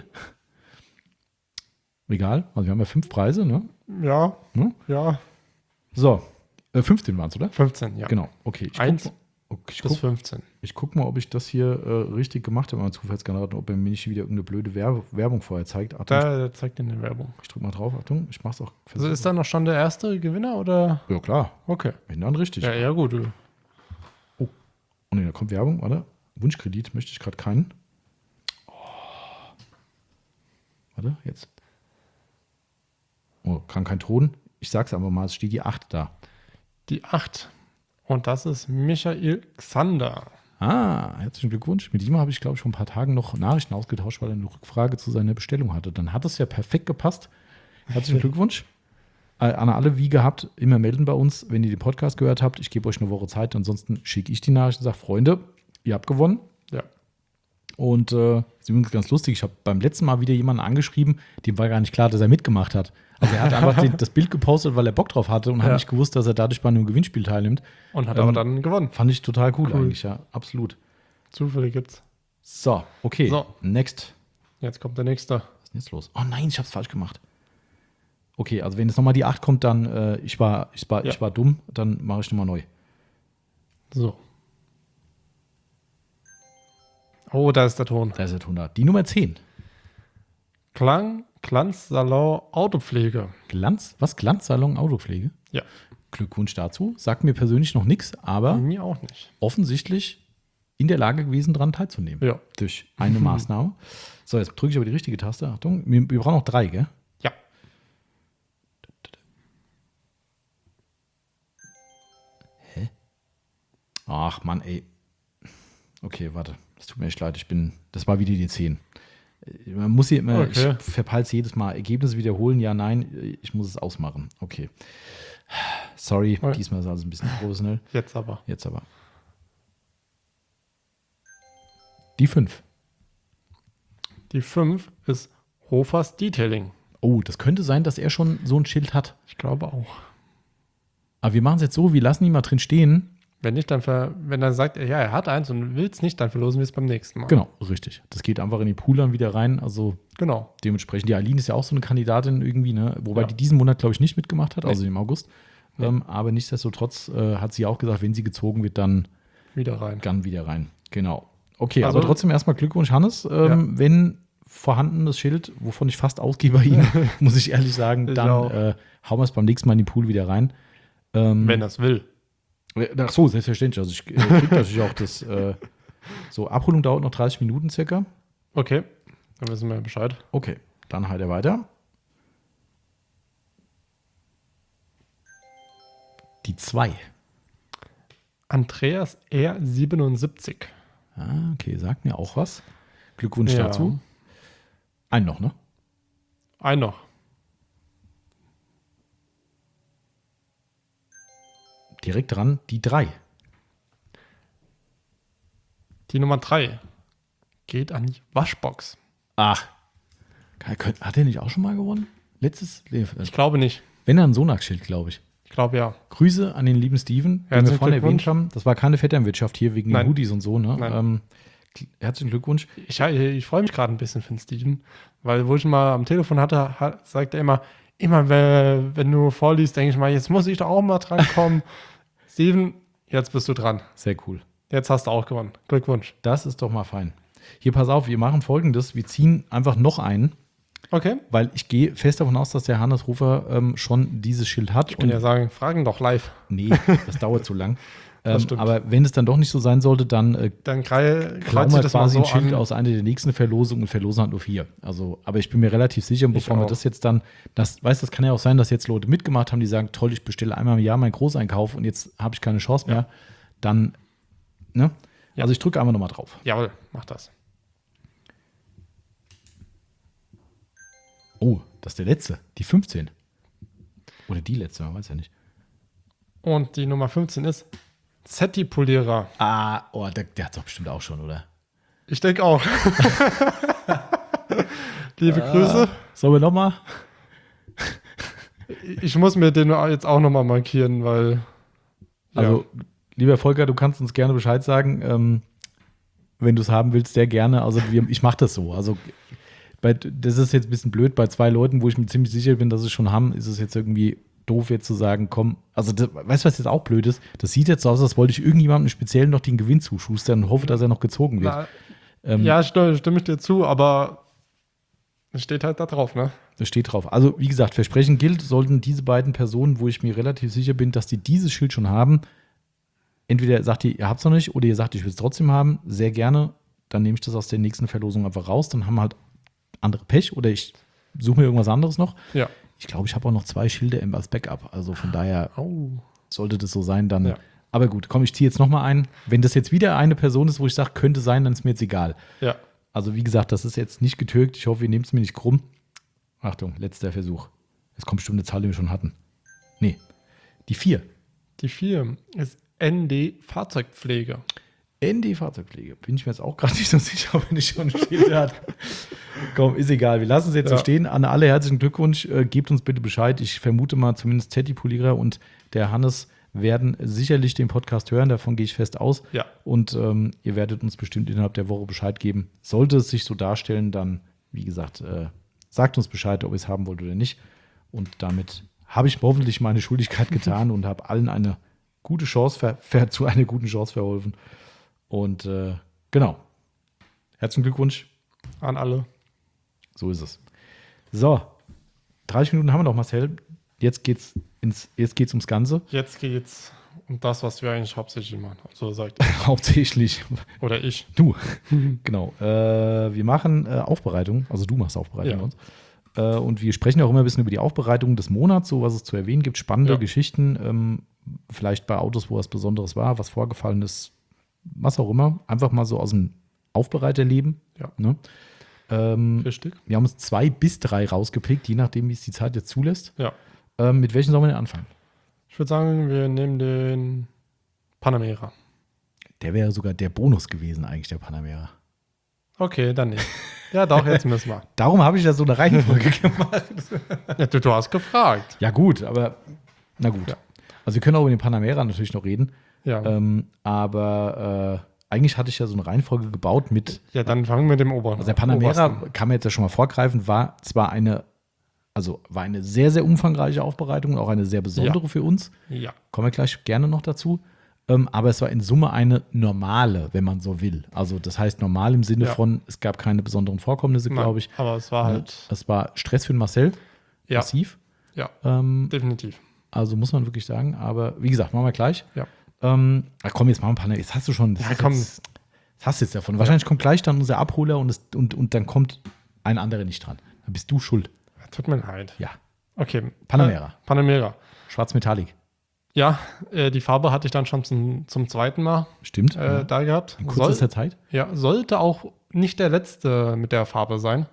S1: Egal, also wir haben ja fünf Preise, ne?
S2: Ja,
S1: Hm?
S2: ja,
S1: So, äh, fünfzehn waren es, oder?
S2: fünfzehn, ja.
S1: Genau, okay. Ich
S2: Eins
S1: guck, okay, ich
S2: bis
S1: guck,
S2: fünfzehn.
S1: ich guck mal, ob ich das hier äh, richtig gemacht habe, mein Zufallsgenerator, ob er mir nicht wieder irgendeine blöde Werbe Werbung vorher zeigt. Achtung,
S2: Da der zeigt in der Werbung.
S1: ich drück mal drauf, Achtung, ich mach's auch.
S2: Also ist da noch schon der erste Gewinner oder?
S1: Ja, klar,
S2: Okay.
S1: wenn dann richtig.
S2: Ja, ja, gut.
S1: Oh, nee, da kommt Werbung, warte. Wunschkredit möchte ich gerade keinen. Oh. Warte, jetzt. Oh, kann kein Ton. Ich sag's einfach mal, es steht die acht da.
S2: Die acht. Und das ist Michael Xander.
S1: Ah, herzlichen Glückwunsch. Mit ihm habe ich, glaube ich, vor ein paar Tagen noch Nachrichten ausgetauscht, weil er eine Rückfrage zu seiner Bestellung hatte. Dann hat es ja perfekt gepasst. Herzlichen Glückwunsch. Äh, An alle, wie gehabt, immer melden bei uns, wenn ihr den Podcast gehört habt. Ich gebe euch eine Woche Zeit. Ansonsten schicke ich die Nachricht und sage, Freunde, ihr habt gewonnen.
S2: Ja.
S1: Und äh, ist übrigens ganz lustig, ich habe beim letzten Mal wieder jemanden angeschrieben, dem war gar nicht klar, dass er mitgemacht hat. Also er hat einfach den, das Bild gepostet, weil er Bock drauf hatte und
S2: Ja.
S1: hat nicht gewusst, dass er dadurch bei einem Gewinnspiel teilnimmt.
S2: Und hat
S1: Ähm,
S2: aber dann gewonnen.
S1: Fand ich total cool,
S2: Cool.
S1: eigentlich, ja, absolut.
S2: Zufälle gibt's.
S1: So, okay,
S2: So.
S1: next.
S2: Jetzt kommt der nächste.
S1: Was ist denn jetzt los? Oh nein, ich habe es falsch gemacht. Okay, also wenn jetzt nochmal die acht kommt, dann äh, ich, war, ich, war,
S2: Ja.
S1: ich war dumm, dann mache ich nochmal neu.
S2: So. Oh, da ist der Ton.
S1: Da ist der hundert. Die Nummer zehn.
S2: Klang, Glanzsalon, Autopflege.
S1: Glanz, was? Glanzsalon Autopflege?
S2: Ja.
S1: Glückwunsch dazu. Sagt mir persönlich noch nichts, aber
S2: Mir auch nicht.
S1: offensichtlich in der Lage gewesen, daran teilzunehmen.
S2: Ja.
S1: Durch eine Maßnahme. So, jetzt drücke ich aber die richtige Taste. Achtung, wir, wir brauchen noch drei, gell?
S2: Ja.
S1: Ach Mann, ey. Okay, warte. Das tut mir echt leid. Ich bin. Das war wieder die zehn. Man muss hier immer.
S2: Okay.
S1: Ich verpeil's jedes Mal. Ergebnisse wiederholen, ja, nein. Ich muss es ausmachen. Okay. Sorry,
S2: Okay.
S1: diesmal ist alles ein bisschen professionell.
S2: Jetzt aber.
S1: Jetzt aber. Die fünf.
S2: Die fünf ist Hofers Detailing.
S1: Oh, das könnte sein, dass er schon so ein Schild hat.
S2: Ich glaube auch.
S1: Aber wir machen es jetzt so, wir lassen ihn mal drin stehen.
S2: Wenn nicht, dann ver wenn er sagt, ja, er hat eins und will es nicht, dann verlosen wir es beim nächsten Mal.
S1: Genau, richtig. Das geht einfach in die Pool dann wieder rein. Also
S2: Genau.
S1: dementsprechend. Die Aline ist ja auch so eine Kandidatin irgendwie, ne? Wobei
S2: Ja.
S1: die diesen Monat, glaube ich, nicht mitgemacht hat,
S2: Nee.
S1: also im August.
S2: Nee.
S1: Ähm, aber nichtsdestotrotz äh, hat sie auch gesagt, wenn sie gezogen wird, dann,
S2: Wieder rein.
S1: dann wieder rein. Genau. Okay,
S2: Also-
S1: aber trotzdem erstmal Glückwunsch, Hannes. Ähm, Wenn vorhandenes Schild, wovon ich fast ausgehe bei Ihnen, muss ich ehrlich sagen,
S2: Ich
S1: dann
S2: auch.
S1: äh, hauen wir es beim nächsten Mal in den Pool wieder rein. Ähm,
S2: Wenn er es will.
S1: Ach so, selbstverständlich. Also ich äh, kriege natürlich auch das, äh, so Abholung dauert noch dreißig Minuten circa.
S2: Okay. Dann wissen wir Bescheid.
S1: Okay, dann halt er weiter. Die zwei.
S2: Andreas R siebenundsiebzig.
S1: Ah, okay, sagt mir auch was. Glückwunsch
S2: Ja.
S1: dazu. Ein noch, ne?
S2: Ein noch.
S1: Direkt dran, die drei.
S2: Die Nummer drei. geht an die Waschbox.
S1: Ach. Hat er nicht auch schon mal gewonnen? Letztes?
S2: Ich glaube nicht.
S1: Wenn er ein Sonax-Schild, glaube ich.
S2: Ich glaube ja.
S1: Grüße an den lieben Steven, den wir vorhin erwähnt haben. Das war keine Vetternwirtschaft hier wegen den Hoodies und so. Ne? Ähm, herzlichen Glückwunsch.
S2: Ich, ich freue mich gerade ein bisschen für den Steven, weil wo ich ihn mal am Telefon hatte, hat, sagt er immer, immer wenn, wenn du vorliest, denke ich mal, jetzt muss ich doch auch mal dran kommen. Steven, jetzt bist du dran.
S1: Sehr cool.
S2: Jetzt hast du auch gewonnen. Glückwunsch.
S1: Das ist doch mal fein. Hier, pass auf, wir machen Folgendes. Wir ziehen einfach noch einen.
S2: Okay.
S1: Weil ich gehe fest davon aus, dass der Hannes Rufer ähm, schon dieses Schild hat.
S2: Ich kann ja sagen, fragen doch live.
S1: Nee, das dauert zu lang. ähm, aber wenn es dann doch nicht so sein sollte, dann, äh,
S2: dann krei-
S1: klauen wir
S2: das
S1: quasi
S2: mal
S1: so ein Schild
S2: an.
S1: aus einer der nächsten Verlosungen und verlosen halt nur vier. Also, aber ich bin mir relativ sicher, bevor wir das jetzt dann, das, weißt du, das kann ja auch sein, dass jetzt Leute mitgemacht haben, die sagen, toll, ich bestelle einmal im Jahr meinen Großeinkauf und jetzt habe ich keine Chance mehr.
S2: Ja.
S1: Dann, ne?
S2: Ja.
S1: Also ich drücke einfach nochmal drauf.
S2: Jawohl, mach das.
S1: Oh, das ist der letzte, die fünfzehn. Oder die letzte, man weiß ja nicht.
S2: Und die Nummer fünfzehn ist Zetti-Polierer.
S1: Ah, oh, der, der hat es doch bestimmt auch schon, oder?
S2: Ich denke auch. Liebe
S1: ah,
S2: Grüße.
S1: Sollen wir nochmal?
S2: Ich muss mir den jetzt auch nochmal markieren, weil.
S1: Also, ja. Lieber Volker, du kannst uns gerne Bescheid sagen, ähm, wenn du es haben willst, sehr gerne. Also, wir, ich mache das so. Also, bei, das ist jetzt ein bisschen blöd bei zwei Leuten, wo ich mir ziemlich sicher bin, dass sie es schon haben, ist es jetzt irgendwie doof, jetzt zu sagen, komm, also das, weißt du, was jetzt auch blöd ist? Das sieht jetzt so aus, als wollte ich irgendjemandem speziell noch den Gewinn zuschustern und hoffe, dass er noch gezogen wird.
S2: Na,
S1: ähm,
S2: ja, stimme, stimme ich dir zu, aber es steht halt da drauf, ne?
S1: Das steht drauf. Also, wie gesagt, Versprechen gilt, sollten diese beiden Personen, wo ich mir relativ sicher bin, dass die dieses Schild schon haben, entweder sagt ihr, ihr habt es noch nicht, oder ihr sagt, ich will es trotzdem haben, sehr gerne, dann nehme ich das aus der nächsten Verlosung einfach raus, dann haben wir halt andere Pech oder ich suche mir irgendwas anderes noch.
S2: Ja.
S1: Ich glaube, ich habe auch noch zwei Schilder als Backup. Also von daher
S2: oh.
S1: sollte das so sein, dann.
S2: Ja.
S1: Aber gut, komm, ich ziehe jetzt nochmal ein. Wenn das jetzt wieder eine Person ist, wo ich sage, könnte sein, dann ist mir jetzt egal.
S2: Ja.
S1: Also wie gesagt, das ist jetzt nicht getürkt. Ich hoffe, ihr nehmt es mir nicht krumm. Achtung, letzter Versuch. Jetzt kommt bestimmt eine Zahl, die wir schon hatten. Nee, die vier.
S2: Die vier ist N D Fahrzeugpflege.
S1: N D Fahrzeugpflege. Bin ich mir jetzt auch gerade nicht so sicher, wenn ich schon ein Schild hat. Komm, ist egal. Wir lassen es jetzt ja. so stehen. An alle herzlichen Glückwunsch. Äh, gebt uns bitte Bescheid. Ich vermute mal, zumindest Zetti-Polierer und der Hannes werden sicherlich den Podcast hören. Davon gehe ich fest aus.
S2: Ja.
S1: Und ähm, ihr werdet uns bestimmt innerhalb der Woche Bescheid geben. Sollte es sich so darstellen, dann, wie gesagt, äh, sagt uns Bescheid, ob ihr es haben wollt oder nicht. Und damit habe ich hoffentlich meine Schuldigkeit getan und habe allen eine gute Chance ver- ver- zu einer guten Chance verholfen. Und äh, genau. Herzlichen Glückwunsch.
S2: An alle.
S1: So ist es. So, dreißig Minuten haben wir noch, Marcel. Jetzt geht's ins, jetzt geht's ums Ganze.
S2: Jetzt geht's um das, was wir eigentlich hauptsächlich machen. So sagt ihr.
S1: Hauptsächlich.
S2: Oder ich.
S1: Du. Genau. Äh, wir machen äh, Aufbereitung. Also du machst Aufbereitung
S2: Ja.
S1: bei uns. Äh, und wir sprechen auch immer ein bisschen über die Aufbereitung des Monats, so was es zu erwähnen gibt. Spannende
S2: Ja.
S1: Geschichten. Ähm, vielleicht bei Autos, wo was Besonderes war, was vorgefallen ist. Was auch immer. Einfach mal so aus dem Aufbereiterleben.
S2: Ja.
S1: Ne? Ähm,
S2: Richtig.
S1: wir haben uns zwei bis drei rausgepickt, je nachdem, wie es die Zeit jetzt zulässt.
S2: Ja.
S1: Ähm, mit welchen sollen wir denn anfangen?
S2: Ich würde sagen, wir nehmen den Panamera.
S1: Der wäre sogar der Bonus gewesen, eigentlich, der Panamera.
S2: Okay, dann nicht. Ja, doch, jetzt müssen wir.
S1: Darum habe ich da so eine Reihenfolge gemacht.
S2: Ja, du, du hast gefragt.
S1: Ja, gut, aber na gut.
S2: Ja.
S1: Also, wir können auch über den Panamera natürlich noch reden.
S2: Ja.
S1: Ähm, aber äh, eigentlich hatte ich ja so eine Reihenfolge gebaut mit.
S2: Ja, dann fangen wir mit dem oberen.
S1: Also, der Panamera,
S2: Obersten.
S1: kann man jetzt ja schon mal vorgreifen, war zwar eine. Also war eine sehr, sehr umfangreiche Aufbereitung, auch eine sehr besondere
S2: Ja.
S1: für uns.
S2: Ja.
S1: Kommen wir gleich gerne noch dazu. Ähm, aber es war in Summe eine normale, wenn man so will. Also das heißt normal im Sinne
S2: Ja.
S1: von, es gab keine besonderen Vorkommnisse,
S2: Nein,
S1: glaube ich.
S2: aber es war halt.
S1: Es war Stress für den Marcel,
S2: Ja.
S1: massiv.
S2: Ja,
S1: Ähm,
S2: definitiv.
S1: also muss man wirklich sagen. Aber wie gesagt, machen wir gleich.
S2: Ja.
S1: Ähm, ach komm, jetzt machen wir ein paar. Jetzt hast du schon. Das
S2: Ja,
S1: ist
S2: komm.
S1: Jetzt, das hast du jetzt davon. Wahrscheinlich kommt gleich dann unser Abholer und, es, und, und dann kommt ein anderer nicht dran. Dann bist du schuld.
S2: Tut mir leid.
S1: Ja.
S2: Okay.
S1: Panamera.
S2: Äh, Panamera.
S1: Schwarz Metallic.
S2: Ja, äh, die Farbe hatte ich dann schon zum, zum zweiten Mal
S1: Stimmt.
S2: äh,
S1: ja.
S2: da gehabt.
S1: In kürzester Zeit.
S2: Ja, sollte auch nicht der letzte mit der Farbe sein.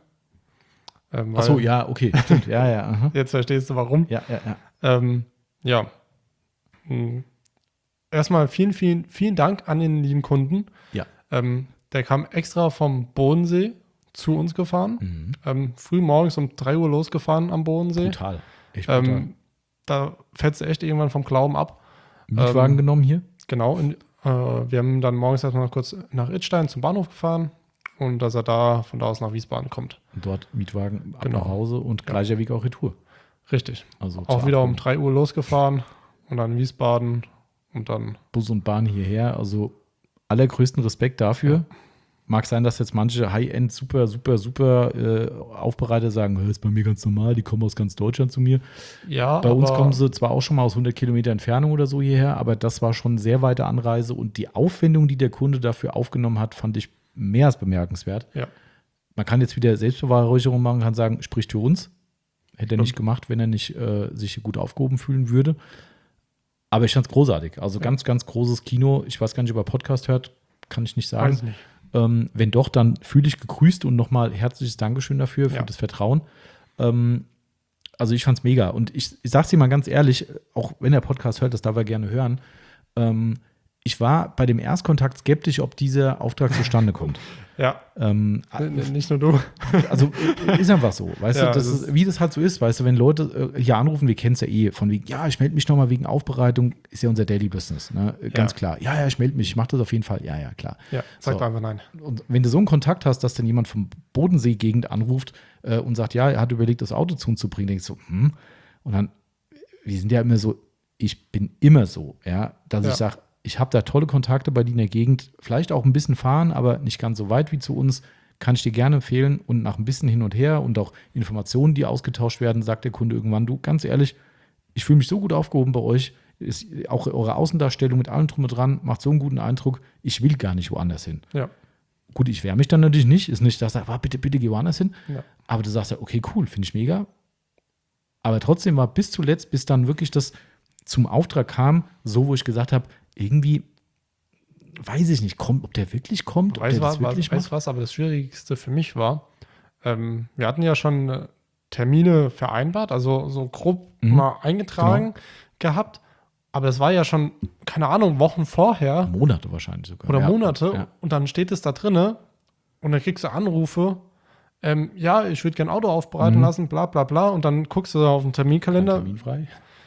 S2: Ähm,
S1: Ach so,
S2: weil-
S1: ja, okay. Stimmt. Ja, ja. Aha.
S2: Jetzt verstehst du warum.
S1: Ja, ja, ja.
S2: Ähm, ja. Hm. Erstmal vielen, vielen, vielen Dank an den lieben Kunden.
S1: Ja.
S2: Ähm, Der kam extra vom Bodensee zu uns gefahren.
S1: Mhm.
S2: Ähm, früh morgens um drei Uhr losgefahren am Bodensee.
S1: Brutal. Echt brutal.
S2: Ähm, da fällst du echt irgendwann vom Glauben ab.
S1: Mietwagen
S2: ähm,
S1: genommen hier?
S2: Genau. Und, äh, wir haben dann morgens erstmal kurz nach Idstein zum Bahnhof gefahren und dass er da von da aus nach Wiesbaden kommt.
S1: Und dort Mietwagen ab
S2: Genau.
S1: nach Hause und
S2: Ja.
S1: gleicher Weg auch Retour.
S2: Richtig.
S1: Also
S2: Auch
S1: zur
S2: wieder um
S1: Abholung.
S2: drei Uhr losgefahren und dann Wiesbaden und dann.
S1: Bus und Bahn hierher. Also allergrößten Respekt dafür.
S2: Ja.
S1: Mag sein, dass jetzt manche High-End super, super, super äh, Aufbereiter sagen, das ist bei mir ganz normal, die kommen aus ganz Deutschland zu mir.
S2: Ja,
S1: Bei uns
S2: aber-
S1: kommen sie zwar auch schon mal aus hundert Kilometer Entfernung oder so hierher, aber das war schon eine sehr weite Anreise und die Aufwendung, die der Kunde dafür aufgenommen hat, fand ich mehr als bemerkenswert.
S2: Ja.
S1: Man kann jetzt wieder Selbstbeweihräucherung machen, kann sagen, spricht für uns. Hätte er nicht
S2: Stimmt.
S1: gemacht, wenn er nicht äh, sich gut aufgehoben fühlen würde. Aber ich fand es großartig. Also
S2: Ja.
S1: ganz, ganz großes Kino. Ich weiß gar nicht, ob er Podcast hört, kann ich nicht sagen.
S2: Weiß nicht.
S1: Ähm, wenn doch, dann fühle ich gegrüßt und nochmal herzliches Dankeschön dafür, für
S2: Ja.
S1: das Vertrauen. Ähm, also ich fand es mega. Und ich, ich sage es dir mal ganz ehrlich, auch wenn der Podcast hört, das darf er gerne hören. Ähm, ich war bei dem Erstkontakt skeptisch, ob dieser Auftrag zustande kommt.
S2: Ja,
S1: Ähm,
S2: n- nicht nur du.
S1: also äh, ist einfach so, weißt
S2: Ja,
S1: du, das
S2: das
S1: ist, wie das halt so ist, weißt du, wenn Leute äh, hier anrufen, wir kennen es ja eh, von wegen, ja, ich melde mich nochmal wegen Aufbereitung, ist ja unser Daily Business, ne? Ganz
S2: Ja.
S1: klar. Ja, ja, ich melde mich, ich mache das auf jeden Fall, ja, ja, klar.
S2: Ja, sag
S1: So.
S2: doch einfach nein.
S1: Und wenn du so einen Kontakt hast, dass dann jemand vom Bodensee-Gegend anruft äh, und sagt, ja, er hat überlegt, das Auto zu uns zu bringen, denkst du, hm, und dann, wir sind ja immer so, ich bin immer so, ja, dass
S2: Ja.
S1: ich sage, ich habe da tolle Kontakte bei dir in der Gegend, vielleicht auch ein bisschen fahren, aber nicht ganz so weit wie zu uns, kann ich dir gerne empfehlen und nach ein bisschen hin und her und auch Informationen, die ausgetauscht werden, sagt der Kunde irgendwann, du, ganz ehrlich, ich fühle mich so gut aufgehoben bei euch, ist auch eure Außendarstellung mit allem drum und dran, macht so einen guten Eindruck, ich will gar nicht woanders hin.
S2: Ja,
S1: Gut, ich wehre mich dann natürlich nicht, ist nicht, dass ich sage, bitte, bitte geh woanders hin,
S2: ja.
S1: aber du sagst ja, okay, cool, finde ich mega. Aber trotzdem war bis zuletzt, bis dann wirklich das zum Auftrag kam, so, wo ich gesagt habe, irgendwie weiß ich nicht, kommt, ob der wirklich kommt, ob
S2: Weißt
S1: der
S2: du
S1: das
S2: was,
S1: wirklich
S2: weißt
S1: macht.
S2: was, aber das Schwierigste für mich war, ähm, wir hatten ja schon äh, Termine vereinbart, also so grob
S1: Mhm.
S2: mal eingetragen gehabt, aber es war ja schon, keine Ahnung, Wochen vorher
S1: Monate wahrscheinlich sogar.
S2: oder
S1: Ja,
S2: Monate
S1: Ja.
S2: und dann steht es da drinne und dann kriegst du Anrufe, ähm, ja, ich würde gerne Auto aufbereiten
S1: Mhm.
S2: lassen, bla bla bla und dann guckst du auf den Terminkalender,
S1: Terminfrei.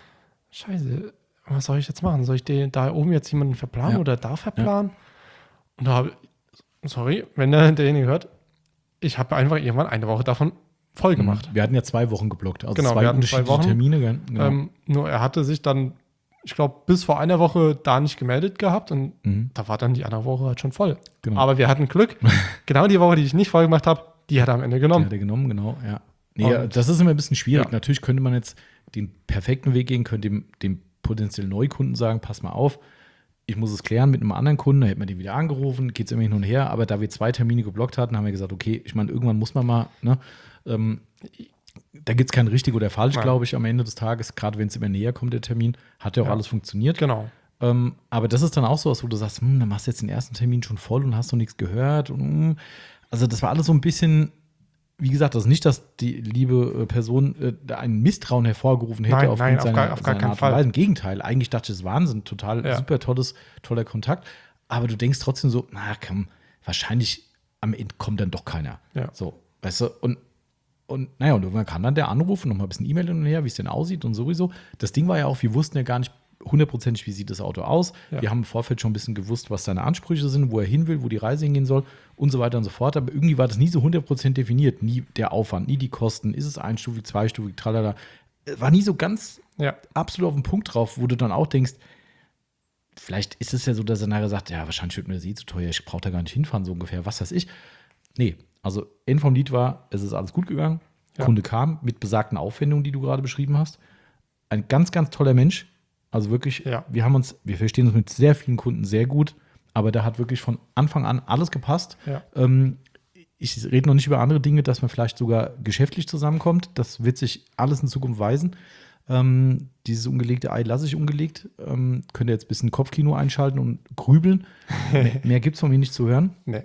S2: Scheiße, was soll ich jetzt machen? Soll ich den, da oben jetzt jemanden verplanen
S1: Ja.
S2: oder da verplanen? Und da habe ich, sorry, wenn der, derjenige hört, ich habe einfach irgendwann eine Woche davon voll gemacht.
S1: Wir hatten ja zwei Wochen geblockt, also
S2: Genau,
S1: zwei
S2: wir hatten zwei
S1: unterschiedliche
S2: Wochen.
S1: Termine. gell? Genau.
S2: Ähm, nur er hatte sich dann, ich glaube, bis vor einer Woche da nicht gemeldet gehabt und
S1: Mhm.
S2: da war dann die andere Woche halt schon voll.
S1: Genau.
S2: Aber wir hatten Glück. Genau die Woche, die ich nicht voll gemacht habe, die hat er am Ende
S1: Die
S2: genommen.
S1: hat er genommen, genau, ja. Nee,
S2: Und-
S1: ja, das ist immer ein bisschen schwierig.
S2: Ja.
S1: Natürlich könnte man jetzt den perfekten Weg gehen, könnte dem, dem potenziellen Neukunden sagen, pass mal auf, ich muss es klären mit einem anderen Kunden, da hätte man den wieder angerufen, geht es immer hin und her, aber da wir zwei Termine geblockt hatten, haben wir gesagt, okay, ich meine, irgendwann muss man mal, ne, ähm, da gibt es kein richtig oder falsch,
S2: Nein.
S1: glaube ich, am Ende des Tages, gerade wenn es immer näher kommt, der Termin, hat ja auch
S2: Ja.
S1: alles funktioniert.
S2: Genau.
S1: Ähm, aber das ist dann auch so was, wo du sagst, hm, dann machst du jetzt den ersten Termin schon voll und hast noch nichts gehört. Und, hm. Also das war alles so ein bisschen, wie gesagt, das ist nicht, dass die liebe äh, Person äh, da einen Misstrauen hervorgerufen hätte
S2: Nein,
S1: aufgrund
S2: nein, auf
S1: seiner,
S2: gar- auf gar
S1: seiner
S2: keinen
S1: Art und
S2: Fall.
S1: Weise. Im Gegenteil, eigentlich dachte ich, das ist Wahnsinn, total
S2: Ja.
S1: super tolles, toller Kontakt. Aber du denkst trotzdem so, na komm, wahrscheinlich am Ende kommt dann doch keiner.
S2: Ja.
S1: So, weißt du, und Und naja, und irgendwann kam dann der Anruf und nochmal ein bisschen E-Mail hin und her, wie es denn aussieht und sowieso. Das Ding war ja auch, wir wussten ja gar nicht hundertprozentig, wie sieht das Auto aus.
S2: Ja.
S1: Wir haben im Vorfeld schon ein bisschen gewusst, was seine Ansprüche sind, wo er hin will, wo die Reise hingehen soll und so weiter und so fort. Aber irgendwie war das nie so hundert Prozent definiert. Nie der Aufwand, nie die Kosten. Ist es einstufig, zweistufig, tralala. War nie so ganz
S2: Ja.
S1: absolut auf den Punkt drauf, wo du dann auch denkst, vielleicht ist es ja so, dass er nachher sagt, ja, wahrscheinlich wird mir das eh zu teuer, ich brauche da gar nicht hinfahren, so ungefähr, was weiß ich. Nee, also End vom Lied war, es ist alles gut gegangen.
S2: Ja.
S1: Kunde kam mit besagten Aufwendungen, die du gerade beschrieben hast. Ein ganz, ganz toller Mensch. Also wirklich,
S2: Ja.
S1: wir haben uns, wir verstehen uns mit sehr vielen Kunden sehr gut, aber da hat wirklich von Anfang an alles gepasst.
S2: Ja.
S1: Ähm, ich rede noch nicht über andere Dinge, dass man vielleicht sogar geschäftlich zusammenkommt. Das wird sich alles in Zukunft weisen. Ähm, dieses ungelegte Ei lasse ich ungelegt. Ähm, könnt ihr jetzt ein bisschen Kopfkino einschalten und grübeln. mehr mehr gibt es von mir nicht zu hören.
S2: Nee.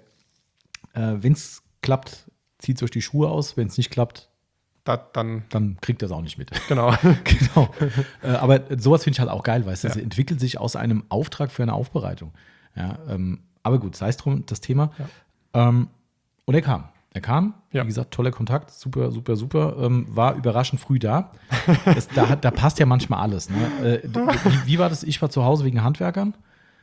S1: Äh, Wenn es klappt, zieht euch die Schuhe aus. Wenn es nicht klappt,
S2: Da, dann,
S1: dann kriegt ihr es auch nicht mit.
S2: genau.
S1: Genau. äh, aber sowas finde ich halt auch geil, weißt du, es
S2: Ja.
S1: entwickelt sich aus einem Auftrag für eine Aufbereitung. Ja, ähm, aber gut, sei es drum, das Thema.
S2: Ja.
S1: Ähm, und er kam. Er kam,
S2: Ja.
S1: wie gesagt, toller Kontakt, super, super, super. Ähm, war überraschend früh da. Das, da, hat- da passt ja manchmal alles. Ne? Äh, wie, wie war das? Ich war zu Hause wegen Handwerkern.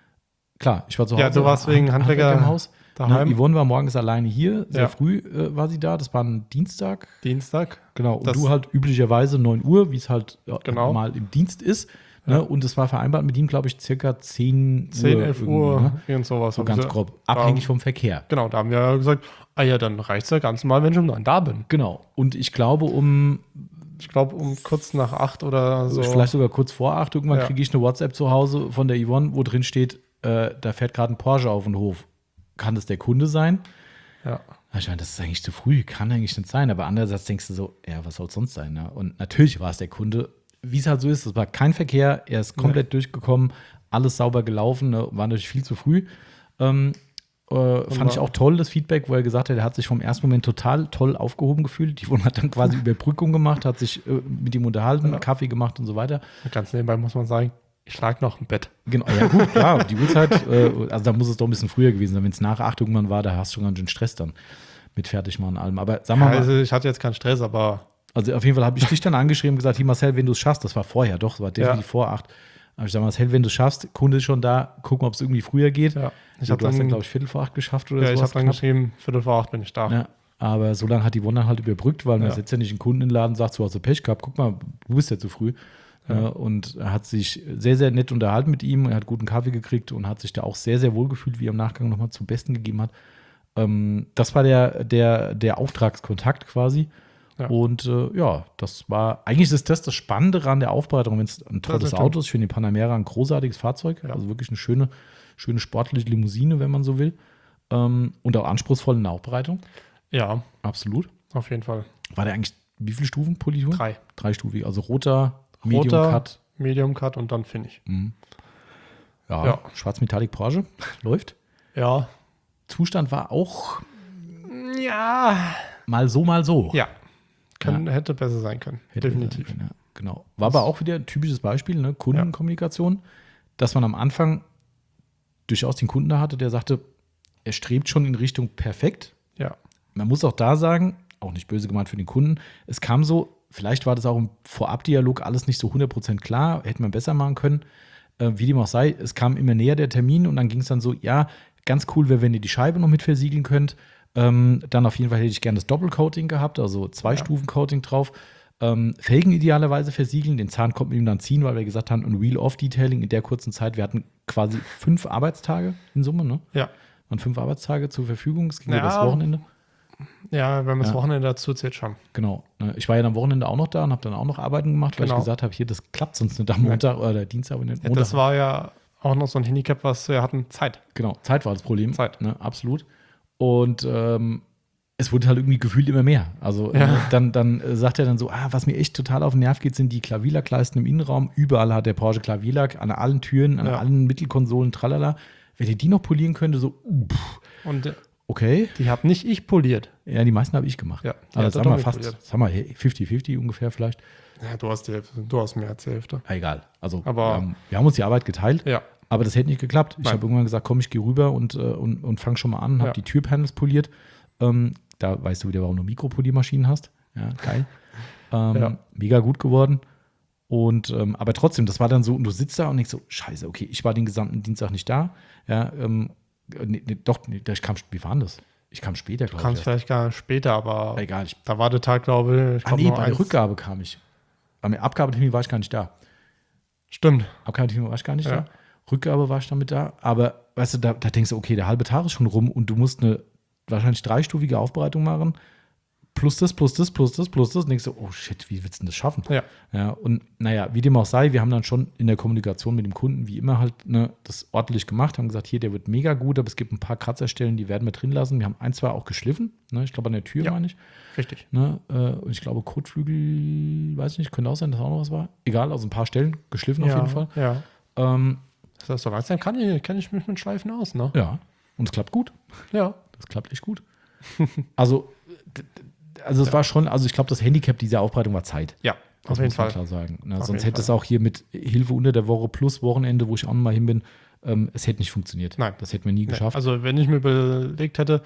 S1: Klar, ich war zu Hause.
S2: Ja, du warst wegen Handwerker
S1: im Haus.
S2: daheim.
S1: Ne, Yvonne war morgens alleine hier. Sehr
S2: Ja.
S1: früh äh, war sie da. Das war ein Dienstag.
S2: Dienstag.
S1: Genau. Und
S2: Das-
S1: du halt üblicherweise neun Uhr, wie es halt ja,
S2: Genau.
S1: mal im Dienst ist. Ne?
S2: Ja.
S1: Und es war vereinbart mit ihm, glaube ich, circa zehn,
S2: zehn,
S1: Uhr.
S2: elf
S1: irgendwie,
S2: Uhr,
S1: Ne?
S2: irgend sowas.
S1: So
S2: haben
S1: ganz
S2: sie-
S1: grob.
S2: da-
S1: Abhängig vom Verkehr.
S2: Genau, da haben wir ja gesagt, ah ja, dann reicht es ja ganz normal, wenn ich um neun da bin.
S1: Genau. Und ich glaube, um
S2: Ich glaube, um kurz nach acht oder so.
S1: vielleicht sogar kurz vor acht, irgendwann
S2: Ja.
S1: kriege ich eine WhatsApp zu Hause von der Yvonne, wo drin steht, äh, da fährt gerade ein Porsche auf den Hof. Kann das der Kunde sein?
S2: Ja.
S1: Ich meine, das ist eigentlich zu früh, kann eigentlich nicht sein. Aber andererseits denkst du so, ja, was soll es sonst sein? Ne? Und natürlich war es der Kunde. Wie es halt so ist, es war kein Verkehr, er ist komplett durchgekommen, alles sauber gelaufen, ne? War natürlich viel zu früh. Ähm, äh, fand ich auch toll, das Feedback, wo er gesagt hat, er hat sich vom ersten Moment total toll aufgehoben gefühlt. Die Wohnung hat dann quasi Überbrückung gemacht, hat sich äh, mit ihm unterhalten,
S2: Ja.
S1: Kaffee gemacht und so weiter.
S2: Ganz nebenbei muss man sagen, ich lag noch im Bett.
S1: Genau, ja gut, klar, die Uhrzeit, äh, also da muss es doch ein bisschen früher gewesen sein. Wenn es nach acht irgendwann war, da hast du schon ganz schön Stress dann mit Fertigmachen und allem. Aber sagen wir mal,
S2: Also ich hatte jetzt keinen Stress, aber
S1: also auf jeden Fall habe ich dich dann angeschrieben und gesagt, hier Marcel, wenn du es schaffst, das war vorher, doch, das war definitiv
S2: Ja.
S1: vor acht. Aber ich sage, Marcel, wenn du es schaffst, Kunde ist schon da, guck mal, ob es irgendwie früher geht.
S2: ja. Ich
S1: So,
S2: habe
S1: du hast dann,
S2: dann,
S1: glaube ich, Viertel vor acht geschafft oder
S2: ja, ich
S1: sowas.
S2: hab dann
S1: knapp.
S2: geschrieben, Viertel vor acht bin ich da.
S1: Ja, aber so lange hat die Wonder halt überbrückt, weil man
S2: Ja.
S1: setzt ja nicht einen Kunden in den Laden und sagt, so hast du Pech gehabt, guck mal, du bist ja zu früh.
S2: Ja.
S1: Ja, und er hat sich sehr, sehr nett unterhalten mit ihm, er hat guten Kaffee gekriegt und hat sich da auch sehr, sehr wohl gefühlt, wie er im Nachgang nochmal zum Besten gegeben hat. Ähm, das war der, der, der Auftragskontakt quasi.
S2: Ja.
S1: Und äh, ja, das war, eigentlich ist das das Spannende an der Aufbereitung, wenn es ein tolles
S2: stimmt.
S1: Auto ist. Ich finde den Panamera ein großartiges Fahrzeug,
S2: Ja.
S1: also wirklich eine schöne, schöne sportliche Limousine, wenn man so will. Ähm, und auch anspruchsvoll in der Aufbereitung,
S2: Ja,
S1: absolut.
S2: auf jeden Fall.
S1: War der eigentlich, wie viele Stufen Politur?
S2: Drei.
S1: Dreistufig, also roter, Medium
S2: Roter,
S1: Cut.
S2: Medium Cut und dann Finish.
S1: Mhm. Ja,
S2: Ja.
S1: schwarz Metallic Porsche, läuft.
S2: Ja.
S1: Zustand war auch
S2: Ja.
S1: mal so, mal so.
S2: Ja. Kann, Hätte besser sein können.
S1: Hätte
S2: Definitiv.
S1: sein können, ja, genau. War aber auch wieder ein typisches Beispiel, ne? Kundenkommunikation, dass man am Anfang durchaus den Kunden da hatte, der sagte, er strebt schon in Richtung perfekt.
S2: Ja.
S1: Man muss auch da sagen, auch nicht böse gemeint für den Kunden, es kam so, vielleicht war das auch im Vorabdialog alles nicht so hundert Prozent klar, hätte man besser machen können. Äh, wie dem auch sei, es kam immer näher der Termin und dann ging es dann so, ja, ganz cool wäre, wenn ihr die Scheibe noch mit versiegeln könnt. Ähm, dann auf jeden Fall hätte ich gerne das Doppelcoating gehabt, also zwei
S2: Ja.
S1: Stufen Coating drauf. Ähm, Felgen idealerweise versiegeln, den Zahn konnten wir ihm dann ziehen, weil wir gesagt haben, ein Wheel-Off-Detailing in der kurzen Zeit, wir hatten quasi fünf Arbeitstage in Summe, ne?
S2: Ja.
S1: Waren fünf Arbeitstage zur Verfügung, es ging
S2: Ja.
S1: über das Wochenende.
S2: Ja, wenn man das
S1: Ja.
S2: Wochenende dazu zählt, schon.
S1: Genau. Ne, Ich war ja am Wochenende auch noch da und habe dann auch noch Arbeiten gemacht, weil
S2: Genau.
S1: ich gesagt habe, hier, das klappt sonst nicht am Montag oder Dienstag, aber nicht
S2: Ja,
S1: Montag.
S2: das war ja auch noch so ein Handicap, was wir hatten. Zeit.
S1: Genau, Zeit war das Problem.
S2: Zeit.
S1: Ne, absolut. Und ähm, es wurde halt irgendwie gefühlt immer mehr. Also
S2: Ja.
S1: ne, dann, dann äh, sagt er dann so, ah, was mir echt total auf den Nerv geht, sind die Klavierlackleisten im Innenraum. Überall hat der Porsche Klavierlack, an allen Türen, an
S2: Ja.
S1: allen Mittelkonsolen, tralala. Wenn ihr die noch polieren könnte, so, uh, pff,
S2: Und äh,
S1: okay.
S2: die habe nicht ich poliert.
S1: Ja, die meisten habe ich gemacht.
S2: Ja, die
S1: also
S2: hat
S1: sagen
S2: er
S1: wir
S2: doch
S1: fast,
S2: poliert.
S1: sagen wir fünfzig fünfzig ungefähr vielleicht.
S2: Ja, du hast die Hälfte. Du hast mehr als die Hälfte.
S1: Ah, egal. Also
S2: Aber-
S1: ähm, wir haben uns die Arbeit geteilt.
S2: Ja.
S1: Aber das hätte nicht geklappt. Ich
S2: Nein.
S1: habe irgendwann gesagt, komm, ich gehe rüber und, äh, und, und fang schon mal an, habe
S2: Ja.
S1: die Türpanels poliert. Ähm, da weißt du wieder, warum du Mikropoliermaschinen hast. Ja, geil. ähm,
S2: Ja.
S1: Mega gut geworden. Und ähm, aber trotzdem, das war dann so, und du sitzt da und denkst so, scheiße, okay, ich war den gesamten Dienstag nicht da. Ja, ähm, nee, nee, doch, nee, ich kam, wie war denn das? Ich kam später,
S2: Du
S1: glaube
S2: kamst
S1: ich.
S2: vielleicht gar später, aber
S1: erst. Egal, ich,
S2: da war der Tag, glaube ich. ich
S1: ah,
S2: glaub,
S1: nee,
S2: nur
S1: bei der
S2: eins.
S1: Rückgabe kam ich. Am Abgabetermin war ich gar nicht da.
S2: Stimmt.
S1: Abgabetermin war ich gar nicht
S2: Ja.
S1: da. Rückgabe war ich damit da. Aber weißt du, da, da denkst du, okay, der halbe Tag ist schon rum und du musst eine wahrscheinlich dreistufige Aufbereitung machen. Plus das, plus das, plus das, plus das. Und denkst du, oh shit, wie willst du denn das schaffen?
S2: Ja.
S1: Ja, und naja, wie dem auch sei, wir haben dann schon in der Kommunikation mit dem Kunden, wie immer, halt ne, das ordentlich gemacht, haben gesagt, hier, der wird mega gut, aber es gibt ein paar Kratzerstellen, die werden wir drin lassen. Wir haben ein, zwei auch geschliffen, ne, ich glaube an der Tür,
S2: Ja.
S1: meine ich.
S2: Richtig.
S1: Ne, äh, und ich glaube, Kotflügel, weiß ich nicht, könnte auch sein, dass auch noch was war. Egal, also ein paar Stellen geschliffen auf
S2: ja,
S1: jeden Fall.
S2: Ja.
S1: Ähm,
S2: Das heißt, so langsam kann ich, kenn ich mich mit Schleifen aus, ne?
S1: ja, und es klappt gut.
S2: Ja.
S1: Das klappt echt gut. also, d- d- also es war schon, also ich glaube, das Handicap dieser Aufbereitung war Zeit.
S2: Ja,
S1: Das
S2: auf jeden
S1: muss man
S2: Fall.
S1: klar sagen. Ne,
S2: Auf
S1: sonst
S2: jeden
S1: hätte es
S2: Fall.
S1: auch hier mit Hilfe unter der Woche plus Wochenende, wo ich auch noch mal hin bin, ähm, es hätte nicht funktioniert.
S2: Nein.
S1: Das hätten wir nie
S2: Nee,
S1: geschafft.
S2: also, wenn ich mir überlegt hätte,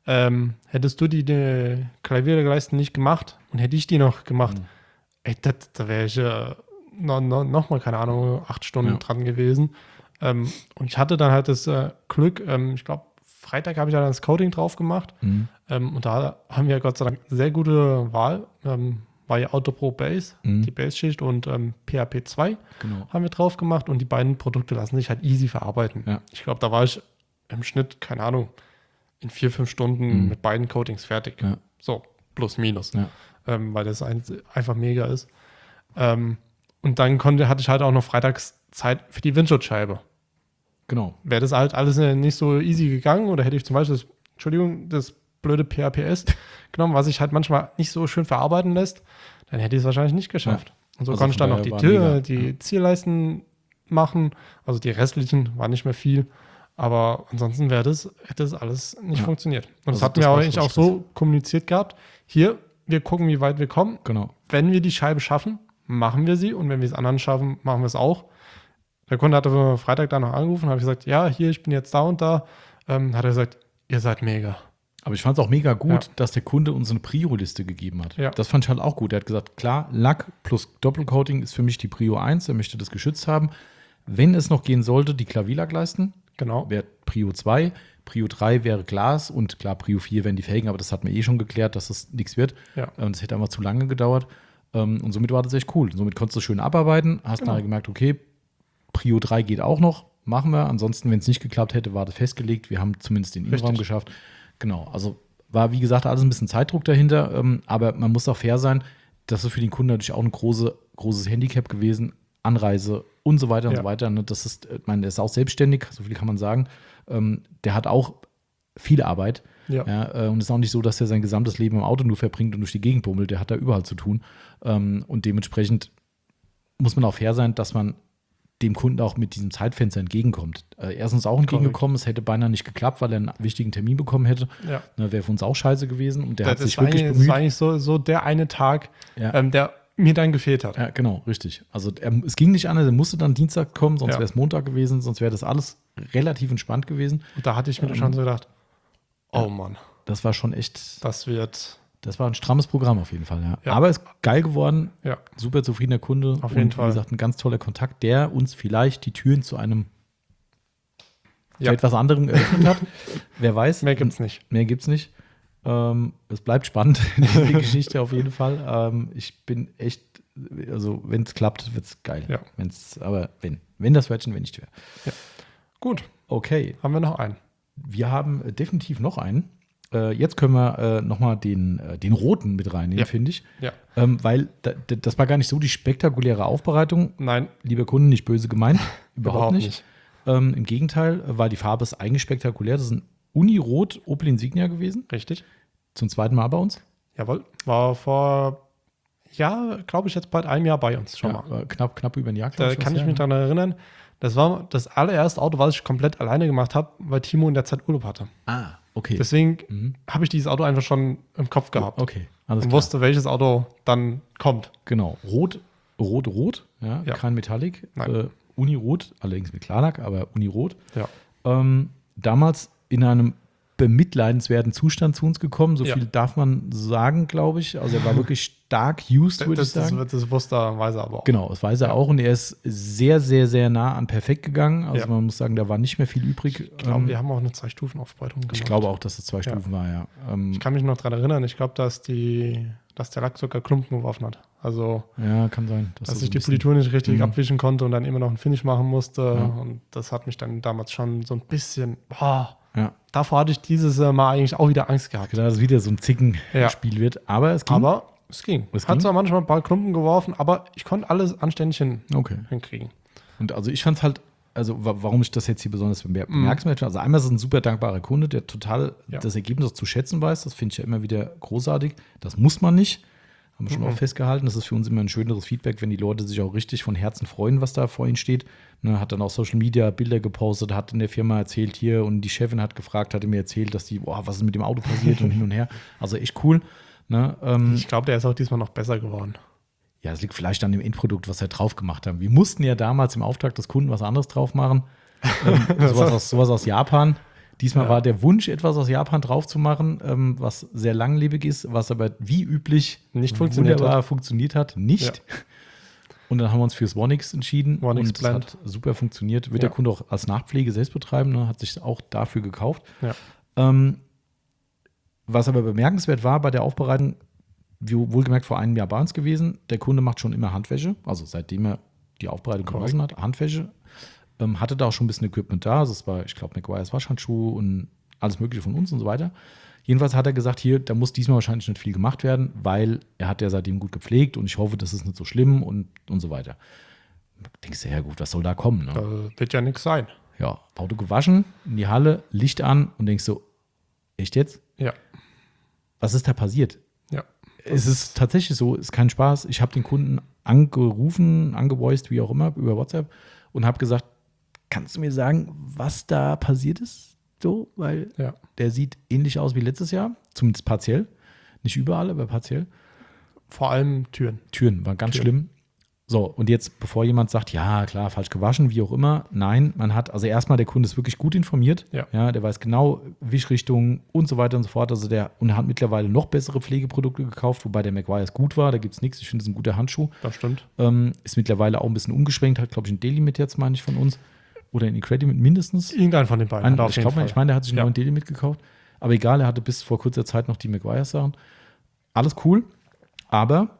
S2: Ähm, hättest du die, die Klavierleisten nicht gemacht und hätte ich die noch gemacht,
S1: Mhm.
S2: ey, das, da wäre ich äh, noch, noch, noch mal, keine Ahnung, acht Stunden
S1: Ja.
S2: dran gewesen. Ähm, und ich hatte dann halt das äh, Glück, ähm, ich glaube, Freitag habe ich dann das Coding drauf gemacht.
S1: Mhm.
S2: Ähm, und da haben wir Gott sei Dank sehr gute Wahl. Ähm, war ja Autopro Base,
S1: Mhm.
S2: die Base-Schicht und ähm, P H P zwei
S1: Genau.
S2: haben wir drauf gemacht und die beiden Produkte lassen sich halt easy verarbeiten.
S1: Ja.
S2: Ich glaube, da war ich im Schnitt, keine Ahnung, in vier, fünf Stunden
S1: Mhm.
S2: mit beiden Coatings fertig.
S1: Ja.
S2: So, plus minus.
S1: Ja.
S2: Ähm, weil das ein, einfach mega ist. Ähm, und dann konnte, hatte ich halt auch noch freitags Zeit für die Windschutzscheibe.
S1: Genau.
S2: Wäre das halt alles nicht so easy gegangen oder hätte ich zum Beispiel das, Entschuldigung, das blöde P H P S genommen, was sich halt manchmal nicht so schön verarbeiten lässt, dann hätte ich es wahrscheinlich nicht geschafft. Und so
S1: Also
S2: konnte ich
S1: von
S2: dann noch
S1: daher
S2: die
S1: war
S2: Tür,
S1: mega,
S2: die
S1: ja.
S2: Zierleisten machen, also die restlichen war nicht mehr viel, aber ansonsten wäre das, hätte das alles nicht
S1: Ja.
S2: funktioniert. Und
S1: Also
S2: das hatten
S1: das
S2: wir
S1: war
S2: auch eigentlich
S1: schon
S2: auch so kommuniziert gehabt. Hier, wir gucken, wie weit wir kommen.
S1: Genau.
S2: Wenn wir die Scheibe schaffen, machen wir sie und wenn wir es anderen schaffen, machen wir es auch. Der Kunde hatte am Freitag da noch angerufen, habe ich gesagt, ja, hier, ich bin jetzt da und da. Ähm, hat er gesagt, ihr seid mega.
S1: Aber ich fand es auch mega gut,
S2: Ja.
S1: dass der Kunde uns eine Prio-Liste gegeben hat.
S2: Ja.
S1: Das fand ich halt auch gut. Er hat gesagt, klar, Lack plus Doppelcoating ist für mich die Prio eins. Er möchte das geschützt haben. Wenn es noch gehen sollte, die Klavierlackleisten,
S2: Genau.
S1: wäre Prio zwei. Prio drei wäre Glas und klar, Prio vier wären die Felgen, aber das hat mir eh schon geklärt, dass das nichts wird.
S2: Ja.
S1: Und das hätte einfach zu lange gedauert. Ähm, Und somit war das echt cool. Somit konntest du schön abarbeiten, hast
S2: Genau.
S1: nachher gemerkt, okay, Prio drei geht auch noch, machen wir. Ansonsten, wenn es nicht geklappt hätte, war das festgelegt. Wir haben zumindest den Innenraum
S2: Richtig.
S1: geschafft. Genau, also war, wie gesagt, alles ein bisschen Zeitdruck dahinter. Ähm, aber man muss auch fair sein, das ist für den Kunden natürlich auch ein große, großes Handicap gewesen. Anreise und so weiter und
S2: Ja.
S1: so weiter. Ne? Das ist, ich meine, der ist auch selbstständig, so viel kann man sagen. Ähm, der hat auch viel Arbeit.
S2: Ja.
S1: Ja, äh, und es ist auch nicht so, dass er sein gesamtes Leben im Auto nur verbringt und durch die Gegend bummelt. Der hat da überall zu tun. Ähm, und dementsprechend muss man auch fair sein, dass man dem Kunden auch mit diesem Zeitfenster entgegenkommt. Äh, er ist uns auch entgegengekommen. Es hätte beinahe nicht geklappt, weil er einen wichtigen Termin bekommen hätte.
S2: Ja.
S1: Ne, wäre für uns auch scheiße gewesen. Und der
S2: Das,
S1: hat sich
S2: das, war
S1: wirklich
S2: eigentlich, das
S1: bemüht.
S2: war eigentlich so, so der eine Tag,
S1: Ja.
S2: ähm, der mir dann gefehlt hat.
S1: Ja, genau, richtig. Also er, es ging nicht anders, er musste dann Dienstag kommen, sonst
S2: Ja.
S1: wäre es Montag gewesen, sonst wäre das alles relativ entspannt gewesen.
S2: Und da hatte ich mir
S1: Ähm,
S2: schon so gedacht, oh
S1: ja.
S2: Mann,
S1: Das war schon echt,
S2: das wird,
S1: das war ein strammes Programm auf jeden Fall, ja.
S2: Ja.
S1: Aber es ist geil geworden,
S2: ja,
S1: super zufriedener Kunde.
S2: Auf jeden
S1: und,
S2: Fall.
S1: Wie gesagt, ein ganz toller Kontakt, der uns vielleicht die Türen zu einem
S2: Ja.
S1: zu etwas anderem geöffnet hat. Wer weiß.
S2: mehr gibt's nicht.
S1: Mehr gibt's nicht. Ähm, es bleibt spannend, die Geschichte auf jeden Fall. Ähm, ich bin echt, also wenn es klappt, wird es geil.
S2: Ja.
S1: Wenn's, aber wenn, wenn das Wörtchen, wenn nicht wäre.
S2: Gut,
S1: Okay,
S2: haben wir noch einen.
S1: wir haben äh, definitiv noch einen. Äh, jetzt können wir äh, nochmal den, äh, den roten mit reinnehmen,
S2: Ja.
S1: finde ich.
S2: Ja,
S1: Ähm, weil da, da, das war gar nicht so die spektakuläre Aufbereitung.
S2: nein,
S1: Lieber Kunde, nicht böse gemeint. Überhaupt,
S2: überhaupt
S1: nicht.
S2: nicht.
S1: Ähm, Im Gegenteil, äh, war die Farbe ist eigentlich spektakulär. Das ist ein Unirot Opel Insignia gewesen.
S2: Richtig.
S1: Zum zweiten Mal bei uns.
S2: Jawohl. War vor, ja, glaube ich, jetzt bald einem Jahr bei uns schon
S1: Ja,
S2: mal.
S1: äh, knapp, knapp über ein Jahr. glaub
S2: Da
S1: was
S2: kann ich
S1: her,
S2: mich
S1: ne?
S2: daran erinnern. Das war das allererste Auto, was ich komplett alleine gemacht habe, weil Timo in der Zeit Urlaub hatte.
S1: Ah, okay.
S2: Deswegen
S1: Mhm.
S2: habe ich dieses Auto einfach schon im Kopf gehabt
S1: Okay, alles
S2: und
S1: klar.
S2: wusste, welches Auto dann kommt.
S1: Genau. Rot, rot, rot. Ja,
S2: Ja.
S1: kein Metallic.
S2: Nein.
S1: Äh, Unirot, allerdings mit Klarlack, aber Unirot.
S2: Ja.
S1: Ähm, damals in einem bemitleidenswerten Zustand zu uns gekommen. So
S2: Ja.
S1: viel darf man sagen, glaube ich. Also er war wirklich stark used, würde ich
S2: Das, das,
S1: sagen.
S2: das, das wusste er, weiß er aber auch.
S1: Genau, das weiß er
S2: Ja.
S1: auch. Und er ist sehr, sehr, sehr nah an perfekt gegangen. Also
S2: Ja.
S1: man muss sagen, da war nicht mehr viel übrig.
S2: Ich glaube,
S1: Ähm,
S2: wir haben auch eine Zwei-Stufen-Aufbereitung gemacht.
S1: ich glaube auch, dass es zwei
S2: Ja.
S1: Stufen war, ja. Ähm,
S2: Ich kann mich noch daran erinnern, ich glaube, dass, die, dass der Lack sogar Klumpen geworfen hat. Also,
S1: ja, kann sein.
S2: dass
S1: das
S2: ich
S1: so ein
S2: die
S1: bisschen-
S2: Politur nicht richtig
S1: Mhm.
S2: abwischen konnte und dann immer noch einen Finish machen musste.
S1: Ja.
S2: Und das hat mich dann damals schon so ein bisschen, boah,
S1: Ja,
S2: davor hatte ich dieses äh, Mal eigentlich auch wieder Angst gehabt.
S1: gedacht, dass es wieder so ein Zicken-Spiel
S2: Ja.
S1: wird. Aber es ging.
S2: Aber es ging.
S1: Es
S2: Hat
S1: ging?
S2: zwar manchmal ein paar Klumpen geworfen, aber ich konnte alles anständig hin,
S1: Okay.
S2: hinkriegen.
S1: Und also ich fand es halt, also wa- warum ich das jetzt hier besonders bemer-
S2: Mhm.
S1: bemerkenswert finde, also einmal ist es ein super dankbarer Kunde, der total
S2: Ja.
S1: das Ergebnis zu schätzen weiß. Das finde ich ja immer wieder großartig. Das muss man nicht. Haben wir schon
S2: Mhm.
S1: auch festgehalten. Das ist für uns immer ein schöneres Feedback, wenn die Leute sich auch richtig von Herzen freuen, was da vor ihnen steht. Ne, hat dann auf Social Media Bilder gepostet, hat in der Firma erzählt hier und die Chefin hat gefragt, hatte mir erzählt, dass die, boah, was ist mit dem Auto passiert und hin und her. Also echt cool. Ne, ähm,
S2: Ich glaube, der ist auch diesmal noch besser geworden.
S1: ja, es liegt vielleicht an dem Endprodukt, was wir drauf gemacht haben. Wir mussten ja damals im Auftrag des Kunden was anderes drauf machen. ähm, sowas, aus, sowas aus Japan. Diesmal
S2: Ja.
S1: war der Wunsch, etwas aus Japan drauf zu machen, ähm, was sehr langlebig ist, was aber wie üblich
S2: Nicht funktioniert
S1: wunderbar
S2: hat.
S1: funktioniert hat. Nicht.
S2: Ja.
S1: Und dann haben wir uns fürs One X entschieden.
S2: One X
S1: und das
S2: Blend.
S1: hat super funktioniert. Wird
S2: Ja.
S1: der Kunde auch als Nachpflege selbst betreiben, ne? Hat sich auch dafür gekauft.
S2: Ja.
S1: Ähm, was aber bemerkenswert war bei der Aufbereitung, wie wohlgemerkt vor einem Jahr bei uns gewesen, der Kunde macht schon immer Handwäsche, also seitdem er die Aufbereitung
S2: Korrekt.
S1: genossen hat, Handwäsche. Ähm, hatte da auch schon ein bisschen Equipment da. Also es war, ich glaube, Meguiar's Waschhandschuhe und alles Mögliche von uns und so weiter. Jedenfalls hat er gesagt, hier, da muss diesmal wahrscheinlich nicht viel gemacht werden, weil er hat ja seitdem gut gepflegt und ich hoffe, das ist nicht so schlimm und, und so weiter. Denkst du, ja gut, was soll da kommen? Ne?
S2: Da wird ja nichts sein.
S1: Ja, Auto gewaschen, in die Halle, Licht an und denkst so, echt jetzt?
S2: Ja.
S1: Was ist da passiert?
S2: Ja.
S1: Es ist tatsächlich so, ist kein Spaß. Ich habe den Kunden angerufen, angevoiced, wie auch immer, über WhatsApp und habe gesagt, kannst du mir sagen, was da passiert ist? So, weil
S2: Ja.
S1: der sieht ähnlich aus wie letztes Jahr, zumindest partiell. Nicht überall, aber partiell.
S2: Vor allem Türen.
S1: Türen war ganz
S2: Türen.
S1: schlimm. So, und jetzt, bevor jemand sagt, ja, klar, falsch gewaschen, wie auch immer, nein, man hat, also erstmal, der Kunde ist wirklich gut informiert.
S2: Ja.
S1: Ja, der weiß genau Wischrichtungen und so weiter und so fort. Also der, und er hat mittlerweile noch bessere Pflegeprodukte gekauft, wobei der Meguiar's gut war, da gibt es nichts. Ich finde, es ist ein guter Handschuh.
S2: Das stimmt.
S1: Ähm, ist mittlerweile auch ein bisschen umgeschwenkt, hat, glaube ich, ein Delimit jetzt, meine ich, von uns. Oder ein Incredimit mindestens.
S2: Irgendein von den beiden.
S1: Ein,
S2: hat er auf
S1: ich
S2: jeden
S1: glaube,
S2: Fall.
S1: ich meine, der hat sich einen
S2: Ja.
S1: neuen Delimit gekauft. Aber egal, er hatte bis vor kurzer Zeit noch die Meguiar's Sachen. Alles cool, aber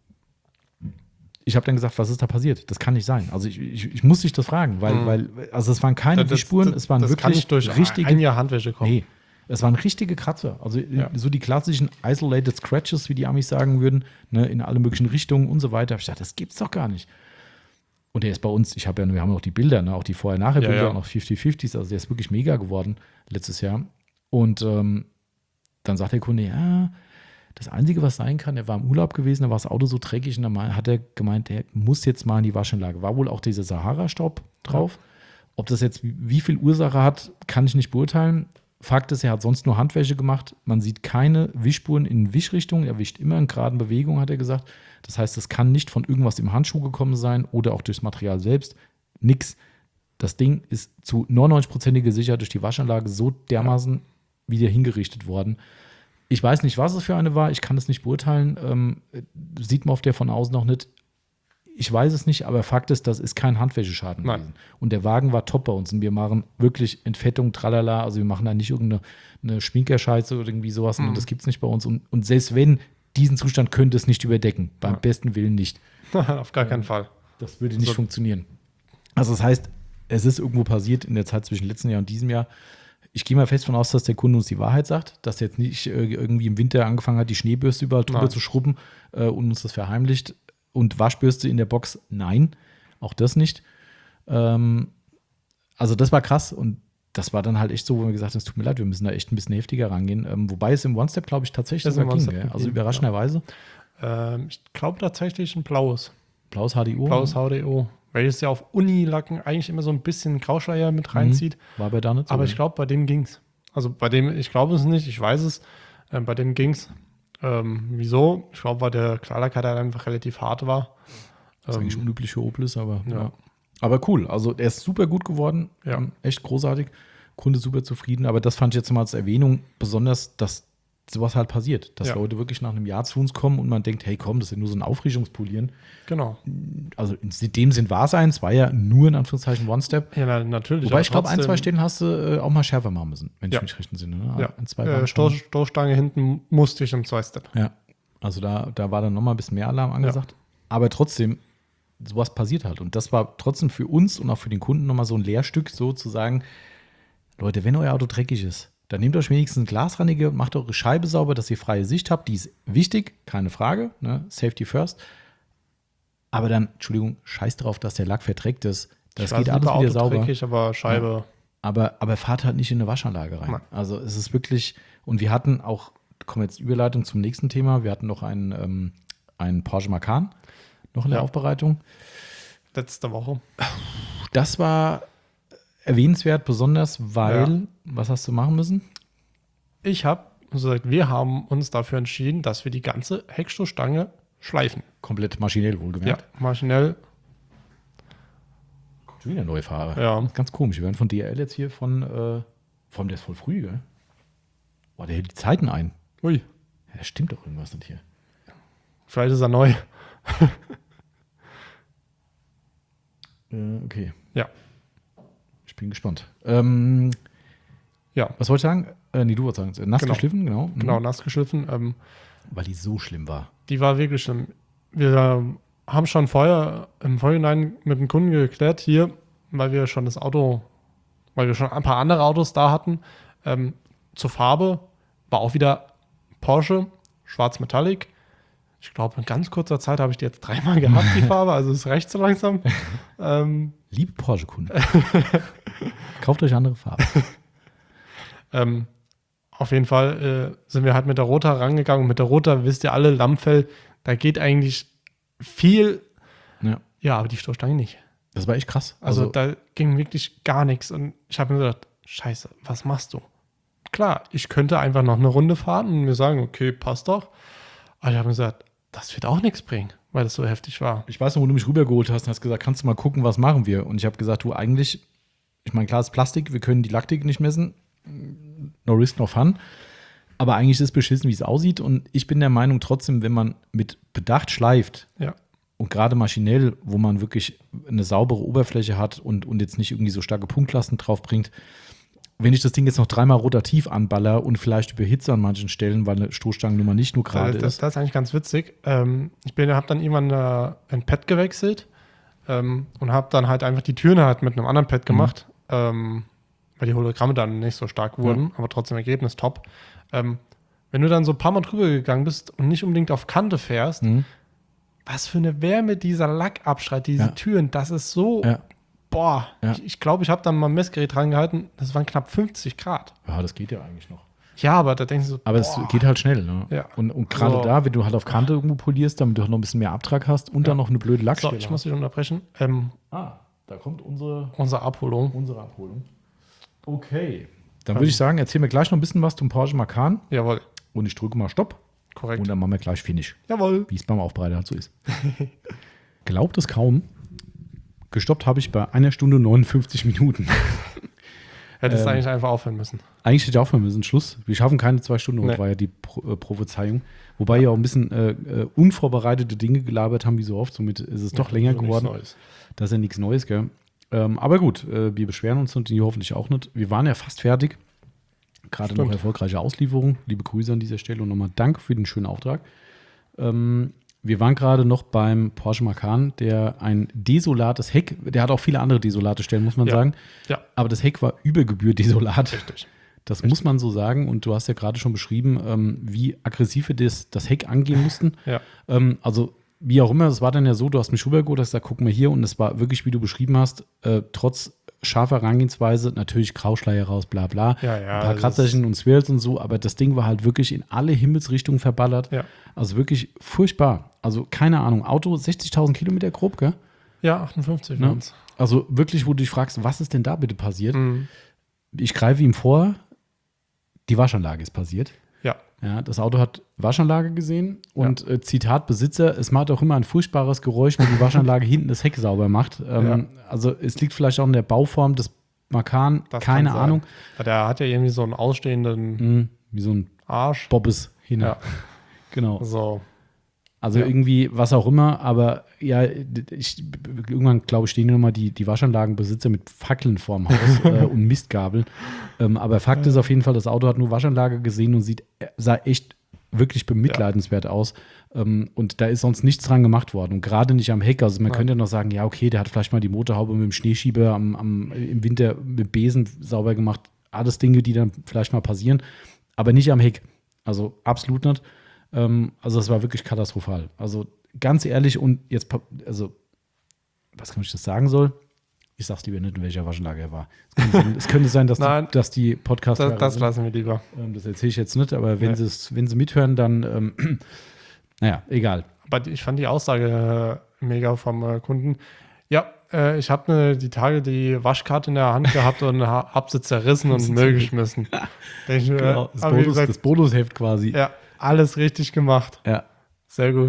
S1: ich habe dann gesagt, was ist da passiert? Das kann nicht sein. Also ich, ich, ich muss dich das fragen, weil,
S2: Mhm.
S1: weil also es waren keine
S2: Das- das-
S1: Wischspuren,
S2: das-
S1: es waren
S2: das
S1: wirklich
S2: kann nicht durch
S1: richtige,
S2: ein Jahr Handwäsche kommen.
S1: nee, es waren richtige Kratzer. Also
S2: Ja.
S1: so die klassischen Isolated Scratches, wie die Amis sagen würden, ne, in alle möglichen Richtungen und so weiter. Hab ich gedacht, das gibt's doch gar nicht. Und der ist bei uns, ich habe ja, wir haben noch die Bilder, ne, auch die Vorher-Nachher-Bilder,
S2: Ja, ja.
S1: noch fünfzig fünfzig, also der ist wirklich mega geworden letztes Jahr. Und ähm, dann sagt der Kunde, ja, das Einzige, was sein kann, er war im Urlaub gewesen, da war das Auto so dreckig und dann hat er gemeint, er muss jetzt mal in die Waschanlage. War wohl auch dieser Sahara-Staub drauf. Ob das jetzt wie viel Ursache hat, kann ich nicht beurteilen. Fakt ist, er hat sonst nur Handwäsche gemacht. Man sieht keine Wischspuren in Wischrichtung. Er wischt immer in geraden Bewegungen, hat er gesagt. Das heißt, es kann nicht von irgendwas im Handschuh gekommen sein oder auch durchs Material selbst. Nix. Das Ding ist zu neunundneunzig-prozentiger Sicherheit durch die Waschanlage so dermaßen wieder hingerichtet worden. Ich weiß nicht, was es für eine war. Ich kann es nicht beurteilen. Ähm, sieht man auf der von außen noch nicht. Ich weiß es nicht, aber Fakt ist, das ist kein Handwäscheschaden
S2: Nein.
S1: gewesen. Und der Wagen war top bei uns. Und wir machen wirklich Entfettung, tralala. Also wir machen da nicht irgendeine eine Schminkerscheiße oder irgendwie sowas.
S2: Mhm.
S1: Und das gibt es nicht bei uns. Und, und selbst wenn, diesen Zustand könnte es nicht überdecken. Beim
S2: Ja.
S1: besten Willen nicht.
S2: Auf gar keinen Fall.
S1: Das würde nicht
S2: So-
S1: funktionieren. Also das heißt, es ist irgendwo passiert in der Zeit zwischen letztem Jahr und diesem Jahr. Ich gehe mal fest von aus, dass der Kunde uns die Wahrheit sagt, dass er jetzt nicht äh, irgendwie im Winter angefangen hat, die Schneebürste überall drüber
S2: Nein.
S1: zu schrubben äh, und uns das verheimlicht. Und Waschbürste in der Box, nein, auch das nicht. Ähm, also das war krass und das war dann halt echt so, wo wir gesagt haben, es tut mir leid, wir müssen da echt ein bisschen heftiger rangehen. Ähm, wobei es im One-Step, glaube ich, tatsächlich
S2: Das ist
S1: sogar
S2: im
S1: ging.
S2: One-Step
S1: Gell? Also
S2: geblieben,
S1: überraschenderweise.
S2: Ähm, ich glaube tatsächlich ein blaues.
S1: Blaues H D O.
S2: Blaues H D O. Welches ja auf Unilacken eigentlich immer so ein bisschen Grauschleier mit reinzieht.
S1: War bei da nicht so.
S2: Aber ich glaube, bei dem ging's. Also bei dem, ich glaube es nicht, ich weiß es. Ähm, bei dem ging's. Ähm, wieso? Ich glaube, weil der Klarlackheit einfach relativ hart war.
S1: Das ist eigentlich
S2: Ähm,
S1: unüblich für Opel aber
S2: ja.
S1: ja. Aber cool, also er ist super gut geworden,
S2: Ja.
S1: ähm, echt großartig, Kunde super zufrieden, aber das fand ich jetzt mal als Erwähnung besonders, dass sowas halt passiert, dass
S2: Ja.
S1: Leute wirklich nach einem Jahr zu uns kommen und man denkt, hey komm, das ist ja nur so ein Auffrischungspolieren.
S2: genau.
S1: Also in dem Sinn war es eins, war ja nur in Anführungszeichen One-Step.
S2: Ja, na, natürlich.
S1: Wobei
S2: aber
S1: ich glaube, ein, zwei
S2: trotzdem-
S1: Stellen hast du äh, auch mal schärfer machen müssen, wenn
S2: Ja.
S1: ich mich recht entsinne. Ne?
S2: Ja,
S1: Ein, zwei
S2: äh,
S1: waren
S2: Stoß,
S1: schon-
S2: Stoßstange hinten musste ich im Zwei-Step.
S1: Ja, also da, da war dann nochmal ein bisschen mehr Alarm angesagt. Aber trotzdem, sowas passiert halt. Und das war trotzdem für uns und auch für den Kunden nochmal so ein Lehrstück, so zu sagen, Leute, wenn euer Auto dreckig ist, dann nehmt euch wenigstens ein Glasreiniger und macht eure Scheibe sauber, dass ihr freie Sicht habt. Die ist wichtig, keine Frage. Ne? Safety first. Aber dann, Entschuldigung, scheiß drauf, dass der Lack verdreckt ist. Das
S2: Ich
S1: geht
S2: weiß,
S1: alles
S2: lieber
S1: wieder
S2: Auto
S1: sauber.
S2: dreckig, aber Scheibe.
S1: Aber, aber fahrt halt nicht in eine Waschanlage rein.
S2: Nein.
S1: Also es ist wirklich, und wir hatten auch, kommen jetzt Überleitung zum nächsten Thema, wir hatten noch einen, ähm, einen Porsche Macan noch in der
S2: Ja.
S1: Aufbereitung.
S2: Letzte Woche.
S1: Das war erwähnenswert, besonders weil,
S2: Ja.
S1: was hast du machen müssen?
S2: Ich habe gesagt, wir haben uns dafür entschieden, dass wir die ganze Heckstoßstange schleifen.
S1: Komplett maschinell
S2: Ja,
S1: wohlgemerkt.
S2: maschinell.
S1: Schon wieder neue Fahrer.
S2: Ja.
S1: Ganz komisch. Wir werden von D H L jetzt hier von, äh, Vor allem, der ist voll früh, gell? Boah, der hält die Zeiten ein.
S2: Ui.
S1: Ja, stimmt doch irgendwas nicht hier.
S2: Vielleicht ist er neu.
S1: Äh, okay.
S2: Ja.
S1: Ich bin gespannt. Ähm,
S2: Ja.
S1: Was wollte ich sagen? Äh, nee, du wolltest sagen. Nass
S2: Genau.
S1: geschliffen, genau. Mhm.
S2: Genau, nass geschliffen. Ähm,
S1: Weil die so schlimm war.
S2: die war wirklich schlimm. Wir haben schon vorher im Vorhinein mit dem Kunden geklärt hier, weil wir schon das Auto, weil wir schon ein paar andere Autos da hatten. Ähm, zur Farbe war auch wieder Porsche, schwarz Metallic. Ich glaube, in ganz kurzer Zeit habe ich die jetzt dreimal gehabt, die Farbe, also ist recht so langsam. ähm,
S1: Liebe Porsche-Kunden, kauft euch andere Farben.
S2: ähm, auf jeden Fall äh, sind wir halt mit der Rota rangegangen. Und mit der Rota, wisst ihr alle, Lammfell, da geht eigentlich viel,
S1: Ja.
S2: ja, aber die Stoßstange nicht.
S1: Das war echt krass.
S2: Also,
S1: Also,
S2: da ging wirklich gar nichts. Und ich habe mir gedacht, scheiße, was machst du? Klar, ich könnte einfach noch eine Runde fahren und mir sagen, okay, passt doch. Aber ich habe mir gesagt, das wird auch nichts bringen, weil das so heftig war.
S1: ich weiß noch, wo du mich rübergeholt hast und hast gesagt, kannst du mal gucken, was machen wir? Und ich habe gesagt, du eigentlich, ich meine, klar ist Plastik, wir können die Laktik nicht messen. No risk, no fun. Aber eigentlich ist es beschissen, wie es aussieht. Und ich bin der Meinung, trotzdem, wenn man mit Bedacht schleift
S2: Ja.
S1: und gerade maschinell, wo man wirklich eine saubere Oberfläche hat und, und jetzt nicht irgendwie so starke Punktlasten drauf bringt, wenn ich das Ding jetzt noch dreimal rotativ anballer und vielleicht überhitze an manchen Stellen, weil eine Stoßstangennummer nicht nur gerade
S2: das, das,
S1: ist.
S2: das ist eigentlich ganz witzig. Ähm, ich habe dann irgendwann äh, ein Pad gewechselt ähm, und habe dann halt einfach die Türen halt mit einem anderen Pad gemacht, mhm. ähm, weil die Hologramme dann nicht so stark wurden, ja. aber trotzdem Ergebnis top. Ähm, wenn du dann so ein paar Mal drüber gegangen bist und nicht unbedingt auf Kante fährst, mhm. was für eine Wärme dieser Lack abschreit, diese ja. Türen, das ist so,
S1: ja.
S2: boah,
S1: ja.
S2: ich, ich glaube, ich habe dann mal ein Messgerät dran gehalten, das waren knapp fünfzig Grad.
S1: Ja, das geht ja eigentlich noch.
S2: Ja, aber da denkst du so,
S1: aber es geht halt schnell, ne?
S2: Ja.
S1: Und, und gerade so. Da, wenn du halt auf Kante irgendwo polierst, damit du noch ein bisschen mehr Abtrag hast und ja. dann noch eine blöde Lackstelle.
S2: So, ich muss dich unterbrechen. Ähm,
S1: ah, da kommt unsere,
S2: unsere Abholung.
S1: Unsere Abholung. Okay. Dann würde ich sagen, erzähl mir gleich noch ein bisschen was zum Porsche Macan.
S2: Jawohl.
S1: Und ich drücke mal Stopp.
S2: Korrekt.
S1: Und dann machen wir gleich Finish.
S2: Jawohl.
S1: Wie es beim Aufbereiter halt so ist. Glaubt es kaum. Gestoppt habe ich bei einer Stunde neunundfünfzig Minuten.
S2: Hättest
S1: ähm,
S2: du eigentlich einfach aufhören müssen.
S1: Eigentlich hätte ich aufhören müssen. Schluss. Wir schaffen keine zwei Stunden.
S2: Nee.
S1: Das war ja die Pro- äh, Prophezeiung. Wobei ja auch ein bisschen äh, äh, unvorbereitete Dinge gelabert haben, wie so oft. Somit ist es doch ja, länger geworden. Neues. Das ist ja nichts Neues, gell? Ähm, aber gut, äh, wir beschweren uns und die hoffentlich auch nicht. Wir waren ja fast fertig. Gerade noch erfolgreiche Auslieferung. Liebe Grüße an dieser Stelle und nochmal Dank für den schönen Auftrag. Ähm, wir waren gerade noch beim Porsche Macan, der ein desolates Heck, der hat auch viele andere desolate Stellen, muss man
S2: ja.
S1: sagen.
S2: Ja.
S1: Aber das Heck war über Gebühr desolat.
S2: Richtig.
S1: Das
S2: Richtig.
S1: muss man so sagen. Und du hast ja gerade schon beschrieben, ähm, wie aggressiv wir das, das Heck angehen mussten.
S2: Ja.
S1: Ähm, also wie auch immer, es war dann ja so, du hast mich rübergeholt, hast gesagt, guck mal hier. Und es war wirklich, wie du beschrieben hast, äh, trotz scharfer Herangehensweise, natürlich Grauschleier raus, bla bla,
S2: ja, ja,
S1: ein paar Kratzerchen und Swirls und so, aber das Ding war halt wirklich in alle Himmelsrichtungen verballert.
S2: Ja.
S1: Also wirklich furchtbar. Also keine Ahnung, Auto sechzigtausend Kilometer grob, gell?
S2: Ja, achtundfünfzig.
S1: Ne? Also wirklich, wo du dich fragst, was ist denn da bitte passiert?
S2: Mhm.
S1: Ich greife ihm vor, die Waschanlage ist passiert.
S2: Ja.
S1: Ja, das Auto hat Waschanlage gesehen und ja. äh, Zitat Besitzer, es macht auch immer ein furchtbares Geräusch, wenn die Waschanlage hinten das Heck sauber macht. Ähm, ja. Also es liegt vielleicht auch in der Bauform des Macan, das keine Ahnung.
S2: Der hat ja irgendwie so einen ausstehenden
S1: mhm, wie so ein
S2: Arsch.
S1: Bobbes hin.
S2: Ja.
S1: Genau.
S2: So.
S1: Also
S2: ja.
S1: irgendwie, was auch immer, aber ja, ich, irgendwann, glaube ich, stehen immer die, die Waschanlagenbesitzer mit Fackeln vorm Haus äh, und Mistgabeln. Ähm, aber Fakt ja. ist auf jeden Fall, das Auto hat nur Waschanlage gesehen und sieht, sah echt wirklich bemitleidenswert ja. aus. Ähm, und da ist sonst nichts dran gemacht worden. Und gerade nicht am Heck. Also man Nein. könnte ja noch sagen, ja, okay, der hat vielleicht mal die Motorhaube mit dem Schneeschieber am, am, im Winter mit Besen sauber gemacht. Alles Dinge, die dann vielleicht mal passieren. Aber nicht am Heck. Also absolut nicht. Also das war wirklich katastrophal. Also ganz ehrlich und jetzt, also was kann ich das sagen soll? Ich sag's lieber nicht, in welcher Waschanlage er war. Es könnte sein, es könnte sein dass,
S2: Nein,
S1: die, dass die Podcasts
S2: das, das lassen wir lieber.
S1: Das erzähle ich jetzt nicht, aber wenn, ja. wenn sie mithören, dann ähm, naja, egal.
S2: Aber ich fand die Aussage äh, mega vom äh, Kunden. Ja, äh, ich habe ne, die Tage die Waschkarte in der Hand gehabt und ha, hab sie zerrissen und Müll geschmissen. ich, äh,
S1: genau, das, Bonus,
S2: gesagt,
S1: das Bonusheft quasi.
S2: Ja. Alles richtig gemacht.
S1: Ja.
S2: Sehr gut.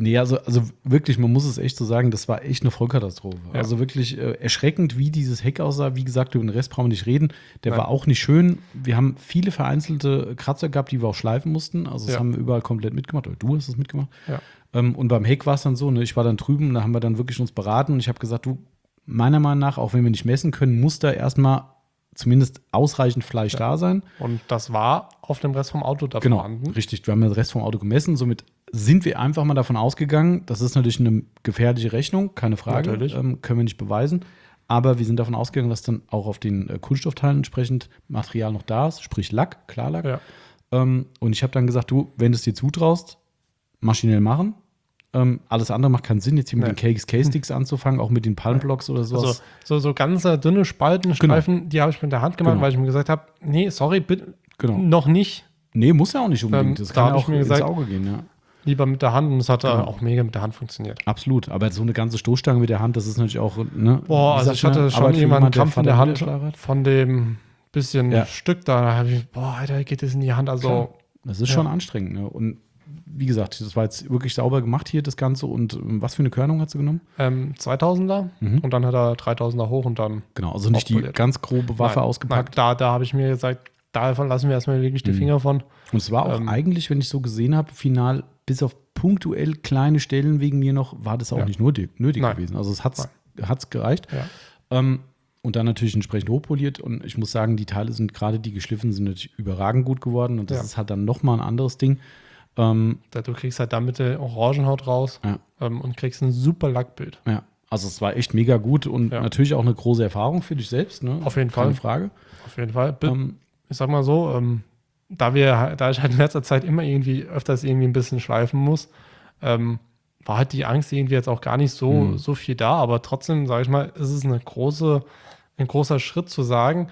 S1: Nee, also, also wirklich, man muss es echt so sagen, das war echt eine Vollkatastrophe.
S2: Ja.
S1: Also wirklich äh, erschreckend, wie dieses Heck aussah. Wie gesagt, über den Rest brauchen wir nicht reden. Der
S2: Nein.
S1: war auch nicht schön. Wir haben viele vereinzelte Kratzer gehabt, die wir auch schleifen mussten. Also das
S2: Ja.
S1: haben wir überall komplett mitgemacht. Oder du hast es mitgemacht.
S2: Ja.
S1: Ähm, und beim Heck war es dann so, ne, ich war dann drüben und da haben wir dann wirklich uns beraten. Und ich habe gesagt, du, meiner Meinung nach, auch wenn wir nicht messen können, muss da erstmal zumindest ausreichend Fleisch
S2: Ja.
S1: da sein.
S2: Und das war auf dem Rest vom Auto da
S1: Genau,
S2: vorhanden.
S1: richtig. Wir haben den Rest vom Auto gemessen. Somit sind wir einfach mal davon ausgegangen, das ist natürlich eine gefährliche Rechnung, keine Frage.
S2: Natürlich.
S1: Ähm, können wir nicht beweisen. Aber wir sind davon ausgegangen, dass dann auch auf den äh, Kunststoffteilen entsprechend Material noch da ist, sprich Lack, Klarlack.
S2: Ja.
S1: Ähm, und ich habe dann gesagt, du, wenn du es dir zutraust, maschinell machen. Ähm, alles andere macht keinen Sinn, jetzt hier mit
S2: Nee.
S1: den K X K-Sticks anzufangen, auch mit den Palmblocks oder sowas.
S2: Also so, so ganz äh, dünne Spalten, Streifen, die habe ich mit der Hand gemacht,
S1: Genau.
S2: weil ich mir gesagt habe, nee, sorry, bitte,
S1: Genau.
S2: noch nicht.
S1: Nee, muss ja auch nicht unbedingt.
S2: Ähm,
S1: das
S2: da
S1: kann
S2: hab
S1: ja
S2: ich
S1: auch
S2: mir
S1: ins
S2: gesagt-
S1: Auge gehen, ja.
S2: Lieber mit der Hand und es hat
S1: Genau.
S2: äh, auch mega mit der Hand funktioniert.
S1: Absolut, aber so eine ganze Stoßstange mit der Hand, das ist natürlich auch, ne?
S2: Boah,
S1: wie
S2: also
S1: sagt
S2: ich hatte
S1: man,
S2: schon
S1: Arbeit für
S2: irgendwann einen
S1: jemand, der
S2: Krampf in der
S1: Vater
S2: Hand
S1: Niederschlag hat.
S2: von dem bisschen
S1: Ja.
S2: Stück da. Da habe ich, boah, Alter, geht das in die Hand. Also,
S1: Klar, das ist
S2: ja.
S1: schon anstrengend, ne? Und wie gesagt, das war jetzt wirklich sauber gemacht hier, das Ganze. Und ähm, was für eine Körnung hast du genommen?
S2: ähm, zweitausender
S1: Mhm.
S2: und dann hat er dreitausender hoch und dann.
S1: Genau, also nicht die
S2: Aufpoliert.
S1: ganz grobe Waffe
S2: Nein,
S1: ausgepackt.
S2: Nein, da da habe ich mir gesagt, davon lassen wir erstmal wirklich die
S1: Mhm.
S2: Finger von.
S1: Und es war auch
S2: Ähm,
S1: eigentlich, wenn ich so gesehen habe, final, bis auf punktuell kleine Stellen wegen mir noch, war das auch
S2: Ja.
S1: nicht nötig, nötig
S2: Nein.
S1: gewesen. Also es hat es gereicht.
S2: Ja.
S1: Ähm, und dann natürlich entsprechend hochpoliert. Und ich muss sagen, die Teile sind gerade, die geschliffen sind, natürlich überragend gut geworden. Und das
S2: Ja.
S1: ist halt dann nochmal ein anderes Ding. Ähm,
S2: Da, du kriegst halt damit die Orangenhaut raus
S1: Ja.
S2: ähm, und kriegst ein super Lackbild.
S1: ja, also es war echt mega gut und
S2: Ja.
S1: natürlich auch eine große Erfahrung für dich selbst. Ne?
S2: Auf jeden
S1: Keine
S2: Fall.
S1: Frage.
S2: Auf jeden Fall. Bi-
S1: Ähm,
S2: Ich sag mal so, ähm, da wir, da ich halt in letzter Zeit immer irgendwie öfters irgendwie ein bisschen schleifen muss, ähm, war halt die Angst irgendwie jetzt auch gar nicht so,
S1: Mhm.
S2: so viel da, aber trotzdem, sage ich mal, ist es eine große, ein großer Schritt zu sagen,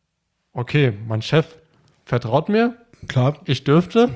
S2: okay, mein Chef vertraut mir,
S1: klar.
S2: ich dürfte,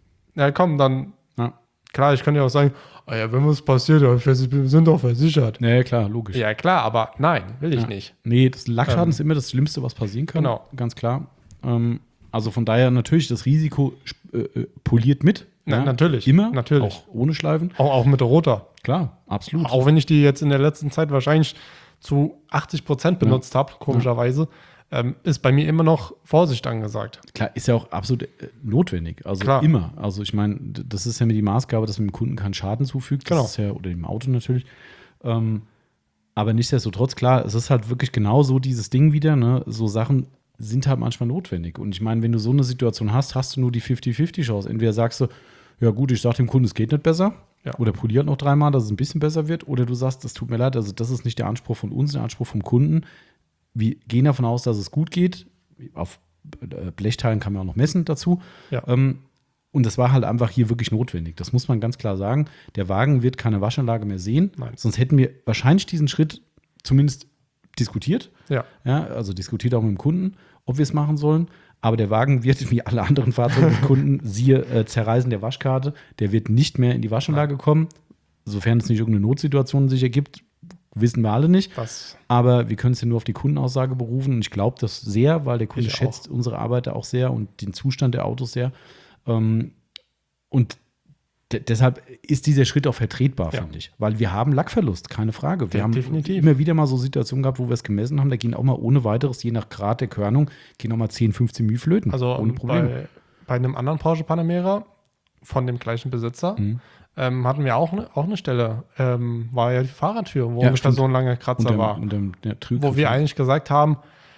S2: ja komm, dann,
S1: Ja.
S2: klar, ich könnte ja auch sagen, ah ja, wenn was passiert, ja, wir sind doch versichert.
S1: Ja, klar, logisch.
S2: Ja klar, aber nein, will ich
S1: Ja.
S2: nicht.
S1: Nee, das Lackschaden
S2: Ähm,
S1: ist immer das Schlimmste, was passieren kann.
S2: Genau.
S1: Ganz klar. Ähm, also von daher natürlich, das Risiko äh, äh, poliert mit.
S2: Na, natürlich,
S1: Immer.
S2: natürlich.
S1: Auch ohne Schleifen.
S2: Auch, auch mit der Roter.
S1: Klar, absolut.
S2: Auch wenn ich die jetzt in der letzten Zeit wahrscheinlich zu achtzig Prozent benutzt habe, komischerweise, ähm, ist bei mir immer noch Vorsicht angesagt.
S1: Klar, ist ja auch absolut äh, notwendig. Also
S2: Klar.
S1: immer. Also ich meine, d- das ist ja mir die Maßgabe, dass man dem Kunden keinen Schaden zufügt. Das
S2: Genau.
S1: ist ja, oder dem Auto natürlich. Ähm, aber nichtsdestotrotz, klar, es ist halt wirklich genau so dieses Ding wieder, ne? So Sachen sind halt manchmal notwendig. Und ich meine, wenn du so eine Situation hast, hast du nur die fünfzig fünfzig Chance. Entweder sagst du, ja gut, ich sag dem Kunden, es geht nicht besser.
S2: Ja.
S1: Oder poliert noch dreimal, dass es ein bisschen besser wird. Oder du sagst, das tut mir leid, also das ist nicht der Anspruch von uns, der Anspruch vom Kunden. Wir gehen davon aus, dass es gut geht. Auf äh, Blechteilen kann man auch noch messen dazu.
S2: Ja.
S1: Ähm, und das war halt einfach hier wirklich notwendig. Das muss man ganz klar sagen. Der Wagen wird keine Waschanlage mehr sehen.
S2: Nein.
S1: Sonst hätten wir wahrscheinlich diesen Schritt zumindest diskutiert.
S2: Ja.
S1: Ja, also diskutiert auch mit dem Kunden, ob wir es machen sollen. Aber der Wagen wird, wie alle anderen Fahrzeuge des Kunden, siehe äh, Zerreißen der Waschkarte, der wird nicht mehr in die Waschanlage kommen. Sofern es nicht irgendeine Notsituation sich ergibt, wissen wir alle nicht.
S2: Das,
S1: Aber wir können es ja nur auf die Kundenaussage berufen. Und ich glaube das sehr, weil der Kunde
S2: Ich auch.
S1: schätzt unsere Arbeit auch sehr und den Zustand der Autos sehr. Ähm, und de deshalb ist dieser Schritt auch vertretbar,
S2: Ja.
S1: finde ich. Weil wir haben Lackverlust, keine Frage. Wir
S2: Ja,
S1: haben
S2: definitiv.
S1: immer wieder mal so Situationen gehabt, wo wir es gemessen haben. Da gehen auch mal ohne weiteres, je nach Grad der Körnung, gehen auch mal zehn, fünfzehn Mühe flöten.
S2: also
S1: ohne Probleme.
S2: bei, bei einem anderen Porsche Panamera von dem gleichen Besitzer
S1: Mhm.
S2: ähm, hatten wir auch, ne, auch eine Stelle, ähm, war ja die Fahrradtür, wo
S1: Ja,
S2: ungefähr
S1: stimmt.
S2: so ein langer Kratzer
S1: Unter,
S2: war.
S1: unter der Trügriff.
S2: Wo wir eigentlich gesagt haben,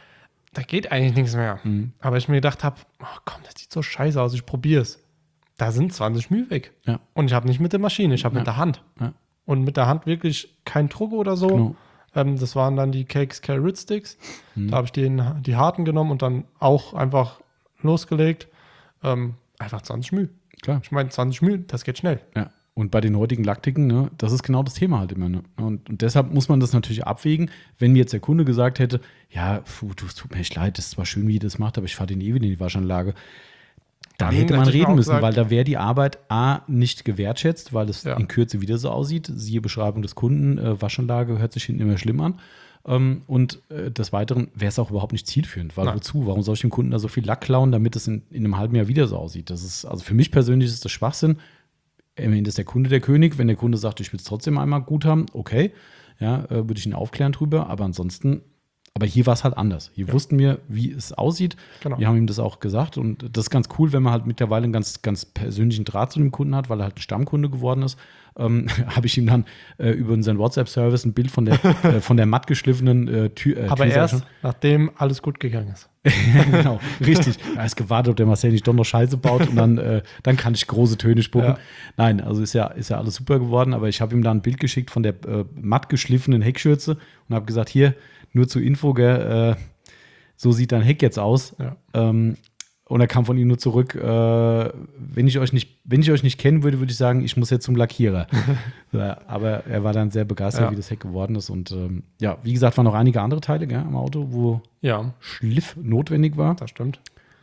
S2: da geht eigentlich nichts mehr.
S1: Mhm.
S2: Aber ich mir gedacht habe, oh, komm, das sieht so scheiße aus, ich probiere es. Da sind zwanzig Mühe weg.
S1: Ja.
S2: Und ich habe nicht mit der Maschine, ich habe
S1: Ja.
S2: mit der Hand.
S1: Ja.
S2: Und mit der Hand wirklich kein Druck oder so.
S1: Genau.
S2: Ähm, das waren dann die K X K Rid Sticks.
S1: Mhm.
S2: Da habe ich den, die harten genommen und dann auch einfach losgelegt. Ähm, einfach zwanzig Mühe.
S1: Klar.
S2: Ich meine, zwanzig Mühe, das geht schnell.
S1: Ja, und bei den heutigen Laktiken, ne, das ist genau das Thema halt immer. Ne? Und, und deshalb muss man das natürlich abwägen. Wenn mir jetzt der Kunde gesagt hätte, ja, puh, du, es tut mir echt leid, das ist zwar schön, wie ihr das macht, aber ich fahre den eh wieder in die Waschanlage. Dann
S2: Dann
S1: hätte man
S2: hätte ich mir
S1: reden
S2: auch
S1: müssen,
S2: gesagt-
S1: weil da wäre die Arbeit A nicht gewertschätzt, weil es
S2: Ja.
S1: in Kürze wieder so aussieht. Siehe Beschreibung des Kunden, äh, Waschanlage hört sich hinten immer schlimm an. Ähm, und äh, des Weiteren wäre es auch überhaupt nicht zielführend. Weil
S2: Nein.
S1: wozu? Warum soll ich dem Kunden da so viel Lack klauen, damit es in, in einem halben Jahr wieder so aussieht? Das ist, also für mich persönlich ist das Schwachsinn. am Ende ist der Kunde der König. Wenn der Kunde sagt, ich will es trotzdem einmal gut haben, okay, ja, äh, würde ich ihn aufklären drüber. Aber ansonsten, aber hier war es halt anders. Hier
S2: Ja.
S1: wussten wir, wie es aussieht.
S2: Genau.
S1: Wir haben ihm das auch gesagt. Und das ist ganz cool, wenn man halt mittlerweile einen ganz, ganz persönlichen Draht zu dem Kunden hat, weil er halt ein Stammkunde geworden ist. Ähm, habe ich ihm dann äh, über unseren WhatsApp-Service ein Bild von der, äh, von der matt geschliffenen äh, Tür. Äh,
S2: Aber
S1: Tür
S2: erst, nachdem alles gut gegangen ist.
S1: genau, richtig. Er ist gewartet, ob der Marcel nicht doch noch Scheiße baut und dann, äh, dann kann ich große Töne spucken.
S2: Ja.
S1: Nein, also ist ja, ist ja alles super geworden, aber ich habe ihm da ein Bild geschickt von der äh, matt geschliffenen Heckschürze und habe gesagt, hier, nur zur Info, gell, äh, so sieht dein Heck jetzt aus.
S2: Ja.
S1: Ähm, und er kam von ihm nur zurück, äh, wenn ich euch nicht, wenn ich euch nicht kennen würde, würde ich sagen, ich muss jetzt zum Lackierer. Ja, aber er war dann sehr begeistert,
S2: Ja.
S1: wie das Heck geworden ist. Und ähm, ja, wie gesagt, waren noch einige andere Teile gell, am Auto, wo
S2: Ja,
S1: Schliff notwendig war.
S2: das stimmt.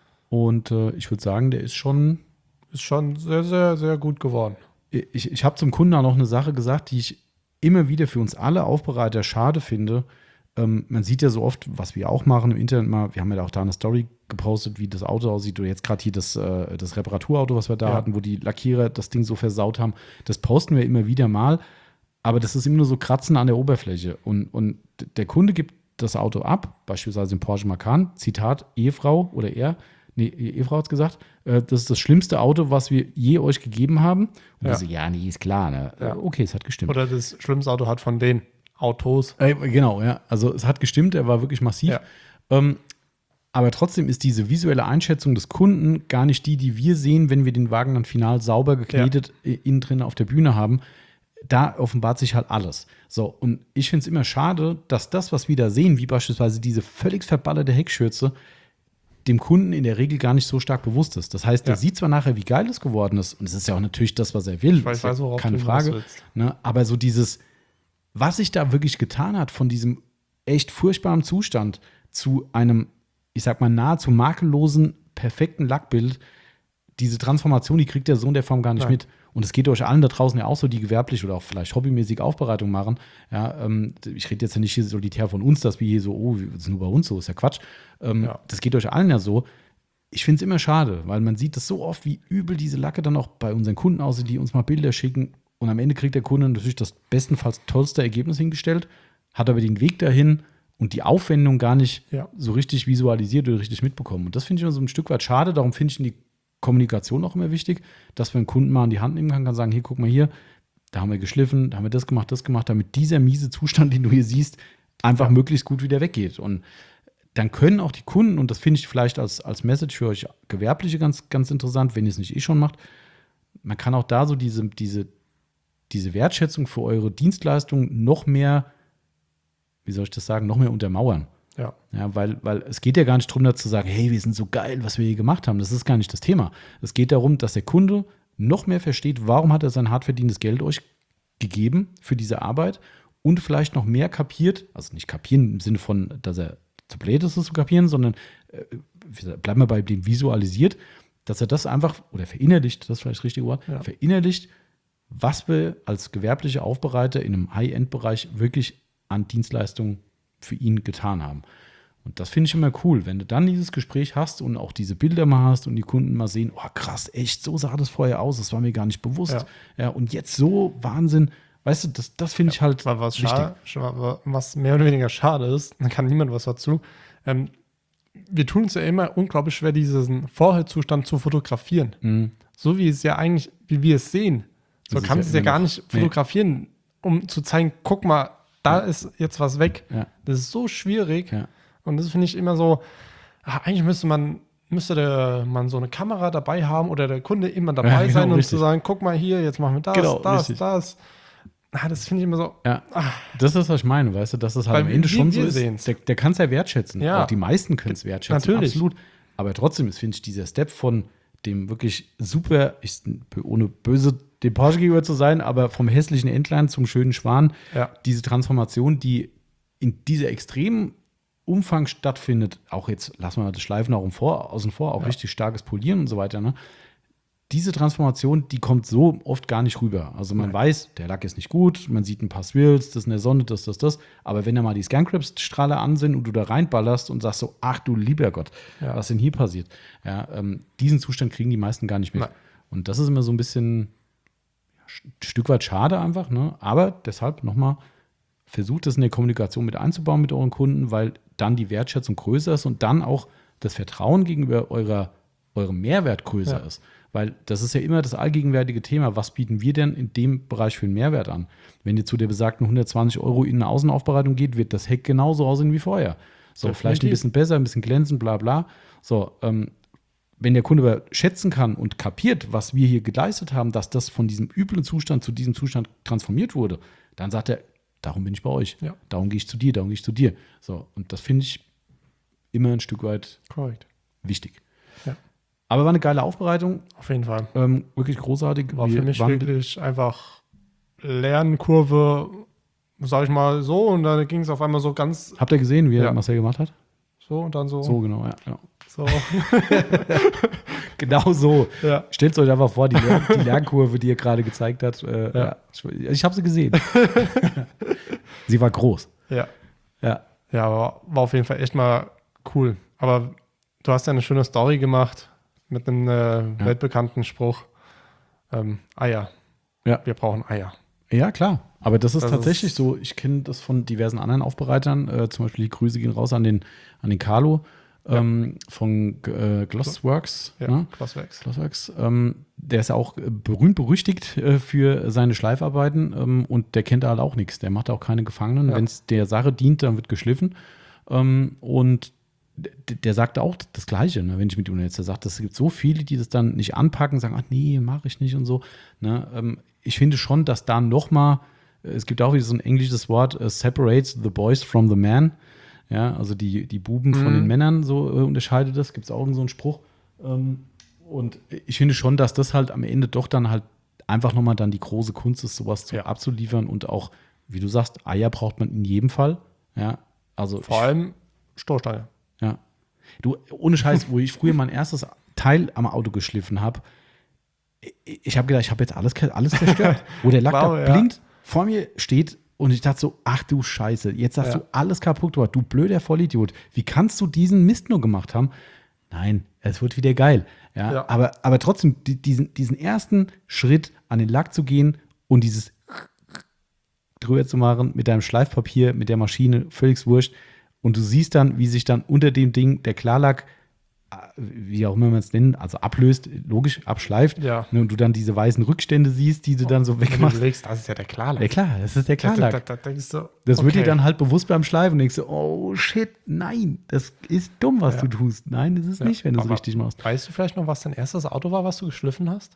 S1: Und äh, ich würde sagen, der ist schon.
S2: Ist schon sehr, sehr, sehr gut geworden.
S1: Ich, ich habe zum Kunden auch noch eine Sache gesagt, die ich immer wieder für uns alle Aufbereiter schade finde. Ähm, man sieht ja so oft, was wir auch machen im Internet mal, wir haben ja auch da eine Story gepostet, wie das Auto aussieht. Oder jetzt gerade hier das, äh, das Reparaturauto, was wir da
S2: Ja.
S1: hatten, wo die Lackierer das Ding so versaut haben. Das posten wir immer wieder mal. Aber das ist immer nur so Kratzen an der Oberfläche. Und, und der Kunde gibt das Auto ab, beispielsweise im Porsche Macan, Zitat, Ehefrau oder er, nee, Ehefrau hat es gesagt, äh, das ist das schlimmste Auto, was wir je euch gegeben haben. Und
S2: Ja.
S1: ja, so, ja nee, ist klar. Ne?
S2: Ja.
S1: Äh, Okay, es hat gestimmt.
S2: Oder das schlimmste Auto hat von den Autos.
S1: Äh, genau, ja. Also es hat gestimmt, er war wirklich massiv.
S2: Ja.
S1: Ähm, aber trotzdem ist diese visuelle Einschätzung des Kunden gar nicht die, die wir sehen, wenn wir den Wagen dann final sauber geknetet ja. innen drin auf der Bühne haben. Da offenbart sich halt alles. So, und ich finde es immer schade, dass das, was wir da sehen, wie beispielsweise diese völlig verballerte Heckschürze, dem Kunden in der Regel gar nicht so stark bewusst ist. Das heißt, der
S2: Ja.
S1: sieht zwar nachher, wie geil es geworden ist, und es ist ja auch natürlich das, was er will,
S2: Ich weiß,
S1: ist ja
S2: weiß, worauf
S1: keine
S2: du hinaus
S1: Frage.
S2: willst.
S1: Ne? Aber so dieses, was sich da wirklich getan hat von diesem echt furchtbaren Zustand zu einem, ich sag mal, nahezu makellosen, perfekten Lackbild, diese Transformation, die kriegt der so in der Form gar nicht
S2: Nein.
S1: mit. Und es geht euch allen da draußen ja auch so, die gewerblich oder auch vielleicht hobbymäßig Aufbereitung machen. Ja, ähm, ich rede jetzt ja nicht hier solitär von uns, dass wir hier so, oh, das ist nur bei uns so, ist ja Quatsch. Ähm,
S2: Ja.
S1: Das geht euch allen ja so. Ich finde es immer schade, weil man sieht das so oft, wie übel diese Lacke dann auch bei unseren Kunden aussieht, die uns mal Bilder schicken. Und am Ende kriegt der Kunde natürlich das bestenfalls tollste Ergebnis hingestellt, hat aber den Weg dahin und die Aufwendung gar nicht
S2: Ja.
S1: so richtig visualisiert oder richtig mitbekommen. Und das finde ich immer so ein Stück weit schade. Darum finde ich die Kommunikation auch immer wichtig, dass wir einen Kunden mal in die Hand nehmen kann, kann sagen, hier, guck mal hier, da haben wir geschliffen, da haben wir das gemacht, das gemacht, damit dieser miese Zustand, den du hier siehst, einfach
S2: Ja.
S1: möglichst gut wieder weggeht. Und dann können auch die Kunden, und das finde ich vielleicht als, als Message für euch Gewerbliche ganz, ganz interessant, wenn ihr es nicht eh schon macht, man kann auch da so diese, diese, diese Wertschätzung für eure Dienstleistung noch mehr, wie soll ich das sagen, noch mehr untermauern.
S2: Ja.
S1: Ja, weil, weil es geht ja gar nicht darum, da zu sagen, hey, wir sind so geil, was wir hier gemacht haben. Das ist gar nicht das Thema. Es geht darum, dass der Kunde noch mehr versteht, warum hat er sein hart verdientes Geld euch gegeben für diese Arbeit und vielleicht noch mehr kapiert, also nicht kapieren im Sinne von, dass er zu blöd ist, es zu kapieren, sondern äh, bleiben wir bei dem visualisiert, dass er das einfach, oder verinnerlicht, das ist vielleicht das richtige Wort,
S2: Ja.
S1: verinnerlicht, was wir als gewerbliche Aufbereiter in einem High-End-Bereich wirklich an Dienstleistungen für ihn getan haben. Und das finde ich immer cool, wenn du dann dieses Gespräch hast und auch diese Bilder mal hast und die Kunden mal sehen, oh krass, echt, so sah das vorher aus, das war mir gar nicht bewusst.
S2: Ja.
S1: Ja, und jetzt so Wahnsinn, weißt du, das, das finde ich halt
S2: Weil was,
S1: wichtig.
S2: schade, scha- was mehr oder weniger schade ist, dann kann niemand was dazu. Ähm, wir tun uns ja immer unglaublich schwer, diesen Vorherzustand zu fotografieren.
S1: Mhm.
S2: So wie es ja eigentlich, wie wir es sehen. So
S1: Das ist
S2: kannst du
S1: ja
S2: es ja
S1: immer
S2: gar
S1: noch-
S2: nicht fotografieren, um zu zeigen, guck mal, da ist jetzt was weg.
S1: Ja.
S2: Das ist so schwierig.
S1: Ja.
S2: Und das finde ich immer so, ah, eigentlich müsste man, müsste der, man so eine Kamera dabei haben oder der Kunde immer dabei
S1: Ja, genau,
S2: sein und
S1: richtig.
S2: zu sagen, guck mal hier, jetzt machen wir das,
S1: Genau,
S2: das,
S1: richtig.
S2: das. Ah, das finde ich immer so,
S1: Ja, das ist, was ich meine, weißt du, dass das halt
S2: Weil
S1: am Ende
S2: wir-
S1: schon
S2: wir
S1: so
S2: sehen's.
S1: ist. Der, der kann es ja wertschätzen.
S2: Ja.
S1: Auch die meisten können es wertschätzen.
S2: Natürlich.
S1: Absolut. Aber trotzdem ist, finde ich, dieser Step von dem wirklich super, ich, ohne böse dem Porsche gegenüber zu sein, aber vom hässlichen Entlein zum schönen Schwan,
S2: Ja.
S1: diese Transformation, die in dieser extremen Umfang stattfindet, auch jetzt, lassen wir mal das Schleifen auch vor, außen vor, auch
S2: Ja.
S1: richtig starkes Polieren und so weiter, ne? Diese Transformation, die kommt so oft gar nicht rüber. Also man
S2: Nein.
S1: weiß, der Lack ist nicht gut, man sieht ein paar Swirls, das in der Sonne, das, das, das. Aber wenn da mal die Scancraps-Strahler an sind und du da reinballerst und sagst so, ach du lieber Gott,
S2: Ja.
S1: was denn hier passiert? Ja, ähm, diesen Zustand kriegen die meisten gar nicht mit.
S2: Nein.
S1: Und das ist immer so ein bisschen, ein Stück weit schade einfach, ne? Aber deshalb nochmal, versucht es in der Kommunikation mit einzubauen mit euren Kunden, weil dann die Wertschätzung größer ist und dann auch das Vertrauen gegenüber eurer, eurem Mehrwert größer
S2: Ja.
S1: ist. Weil das ist ja immer das allgegenwärtige Thema. Was bieten wir denn in dem Bereich für einen Mehrwert an? Wenn ihr zu der besagten hundertzwanzig Euro in eine Außenaufbereitung geht, wird das Heck genauso aussehen wie vorher. So,
S2: Definitiv.
S1: vielleicht ein bisschen besser, ein bisschen glänzend, bla bla. So, ähm, wenn der Kunde aber schätzen kann und kapiert, was wir hier geleistet haben, dass das von diesem üblen Zustand zu diesem Zustand transformiert wurde, dann sagt er, darum bin ich bei euch.
S2: Ja.
S1: Darum gehe ich zu dir, darum gehe ich zu dir. So, und das finde ich immer ein Stück weit
S2: Korrekt.
S1: wichtig.
S2: Ja.
S1: Aber war eine geile Aufbereitung,
S2: Auf jeden Fall.
S1: ähm, wirklich großartig.
S2: War für
S1: Wir
S2: mich
S1: waren-
S2: wirklich einfach Lernkurve, sag ich mal, so. Und dann ging es auf einmal so ganz
S1: Habt ihr gesehen, wie er
S2: Ja.
S1: Marcel gemacht hat?
S2: so und dann so.
S1: So, genau, ja. Genau,
S2: so.
S1: genau so.
S2: Ja.
S1: Stellt euch einfach vor, die, Lern die Lernkurve, die er gerade gezeigt hat. Äh,
S2: Ja.
S1: ja. Ich, ich habe sie gesehen. Sie war groß.
S2: Ja.
S1: Ja.
S2: Ja, aber war auf jeden Fall echt mal cool. Aber du hast ja eine schöne Story gemacht mit einem äh, weltbekannten Spruch. Ähm, Eier.
S1: Ja.
S2: Wir brauchen Eier.
S1: Ja, klar. Aber das ist
S2: Das
S1: tatsächlich
S2: ist-
S1: so. Ich kenne das von diversen anderen Aufbereitern. Äh, zum Beispiel die Grüße gehen raus an den, an den Carlo ähm, von äh, Glossworks.
S2: Ja,
S1: Ne?
S2: Crosswax.
S1: Glossworks. Ähm, der ist ja auch äh, berühmt berüchtigt äh, für seine Schleifarbeiten ähm, und der kennt da halt auch nichts. Der macht auch keine Gefangenen.
S2: Ja.
S1: Wenn es der Sache dient, dann wird geschliffen. Ähm, und d- der sagt auch das Gleiche, ne, wenn ich mit ihm jetzt sagt, es gibt so viele, die das dann nicht anpacken, sagen, ach nee, mache ich nicht und so. Ne, ähm, ich finde schon, dass da noch mal, es gibt auch wieder so ein englisches Wort, äh, separates the boys from the man. Ja, also die, die Buben von
S2: Mhm.
S1: den Männern, so äh, unterscheidet das. Gibt es auch so einen Spruch. Ähm, und ich finde schon, dass das halt am Ende doch dann halt einfach nochmal dann die große Kunst ist, sowas zu
S2: Ja.
S1: abzuliefern und auch, wie du sagst, Eier braucht man in jedem Fall. Ja, also
S2: Vor
S1: ich,
S2: allem Stoßstange.
S1: ja. Du, ohne Scheiß, wo ich früher mein erstes Teil am Auto geschliffen habe, ich, ich habe gedacht, ich habe jetzt alles, alles zerstört. Wo der Lack
S2: Glaube,
S1: da
S2: ja.
S1: blind vor mir steht und ich dachte so, ach du Scheiße, jetzt hast
S2: Ja.
S1: du alles kaputt gemacht, du blöder Vollidiot. Wie kannst du diesen Mist nur gemacht haben? Nein, es wird wieder geil. Ja,
S2: Ja.
S1: Aber, aber trotzdem, die, diesen, diesen ersten Schritt an den Lack zu gehen und dieses drüber zu machen mit deinem Schleifpapier, mit der Maschine, völlig wurscht. Und du siehst dann, wie sich dann unter dem Ding der Klarlack, äh, wie auch immer man es nennt, also ablöst, logisch, abschleift.
S2: Ja.
S1: Ne, und du dann diese weißen Rückstände siehst, die du dann so
S2: Wenn du
S1: wegmachst.
S2: überlegst, das ist ja der Klarlack.
S1: Ja klar, das ist der
S2: Da, da,
S1: Klarlack.
S2: da, da denkst du,
S1: Das wird
S2: okay.
S1: dir dann halt bewusst beim Schleifen. Denkst du, oh shit, nein, das ist dumm, was
S2: Ja.
S1: du tust. Nein, das ist
S2: Ja,
S1: nicht, wenn du es
S2: aber
S1: richtig machst.
S2: Weißt du vielleicht noch, was dein erstes Auto war, was du geschliffen hast?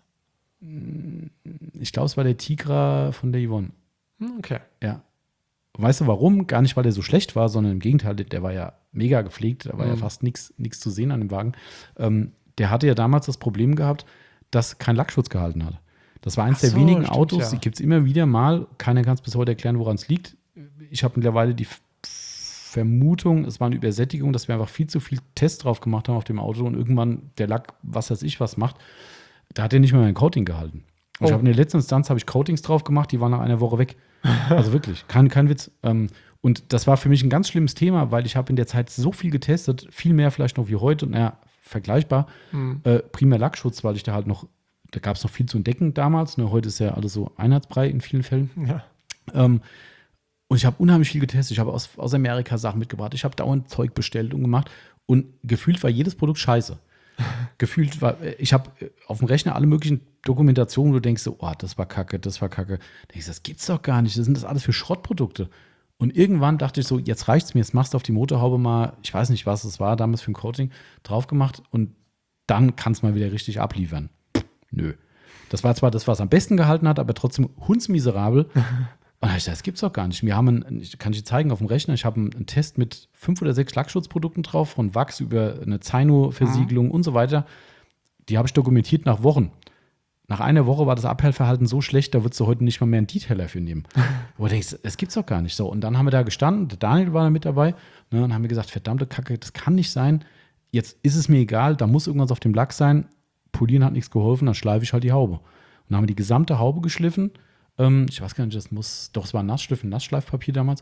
S1: Ich glaube, es war der Tigra von der Yvonne.
S2: Hm, okay.
S1: Ja. Weißt du warum? Gar nicht, weil der so schlecht war, sondern im Gegenteil, der war ja mega gepflegt, da war ja
S2: Mhm.
S1: fast nichts zu sehen an dem Wagen. Ähm, der hatte ja damals das Problem gehabt, dass kein Lackschutz gehalten hat. Das war eins
S2: Ach
S1: der
S2: so,
S1: wenigen
S2: stimmt,
S1: Autos,
S2: ja.
S1: die gibt es immer wieder mal. Keiner kann es bis heute erklären, woran es liegt. Ich habe mittlerweile die F- Vermutung, es war eine Übersättigung, dass wir einfach viel zu viel Tests drauf gemacht haben auf dem Auto und irgendwann der Lack, was weiß ich, was macht, da hat er nicht mehr mein Coating gehalten. Und ich
S2: Oh.
S1: habe in der letzten Instanz habe ich Coatings drauf gemacht, die waren nach einer Woche weg. Also wirklich, kein, kein Witz. Ähm, und das war für mich ein ganz schlimmes Thema, weil ich habe in der Zeit so viel getestet, viel mehr vielleicht noch wie heute, und naja, vergleichbar.
S2: Hm.
S1: Äh, primär Lackschutz, weil ich da halt noch, da gab es noch viel zu entdecken damals. Ne? Heute ist ja alles so Einheitsbrei in vielen Fällen.
S2: Ja.
S1: Ähm, und ich habe unheimlich viel getestet. Ich habe aus, aus Amerika Sachen mitgebracht. Ich habe dauernd Zeug bestellt und gemacht. Und gefühlt war jedes Produkt scheiße. Gefühlt war, ich habe auf dem Rechner alle möglichen Dokumentationen, wo du denkst so, oh, das war kacke, das war kacke. Da denkst du, das gibt's doch gar nicht. Das sind das alles für Schrottprodukte. Und irgendwann dachte ich so, jetzt reicht's mir, jetzt machst du auf die Motorhaube mal, ich weiß nicht, was es war, damals für ein Coating, drauf gemacht und dann kannst du mal wieder richtig abliefern. Nö. Das war zwar das, was am besten gehalten hat, aber trotzdem hundsmiserabel. Und ich dachte, das gibt's doch gar nicht. Wir haben, einen, ich kann ich dir zeigen auf dem Rechner, ich habe einen, einen Test mit fünf oder sechs Lackschutzprodukten drauf, von Wachs über eine Zyno-Versiegelung und so weiter. Die habe ich dokumentiert nach Wochen. Nach einer Woche war das Abhellverhalten so schlecht, da würdest du heute nicht mal mehr einen Detailer für nehmen. Wo du denkst, das gibt's doch gar nicht. So, und dann haben wir da gestanden, der Daniel war da mit dabei, ne, und haben wir gesagt, verdammte Kacke, das kann nicht sein. Jetzt ist es mir egal, da muss irgendwas auf dem Lack sein. Polieren hat nichts geholfen, dann schleife ich halt die Haube. Und dann haben wir die gesamte Haube geschliffen. Ähm, ich weiß gar nicht, das muss, doch, es war ein Nassschliffen, Nassschleifpapier damals.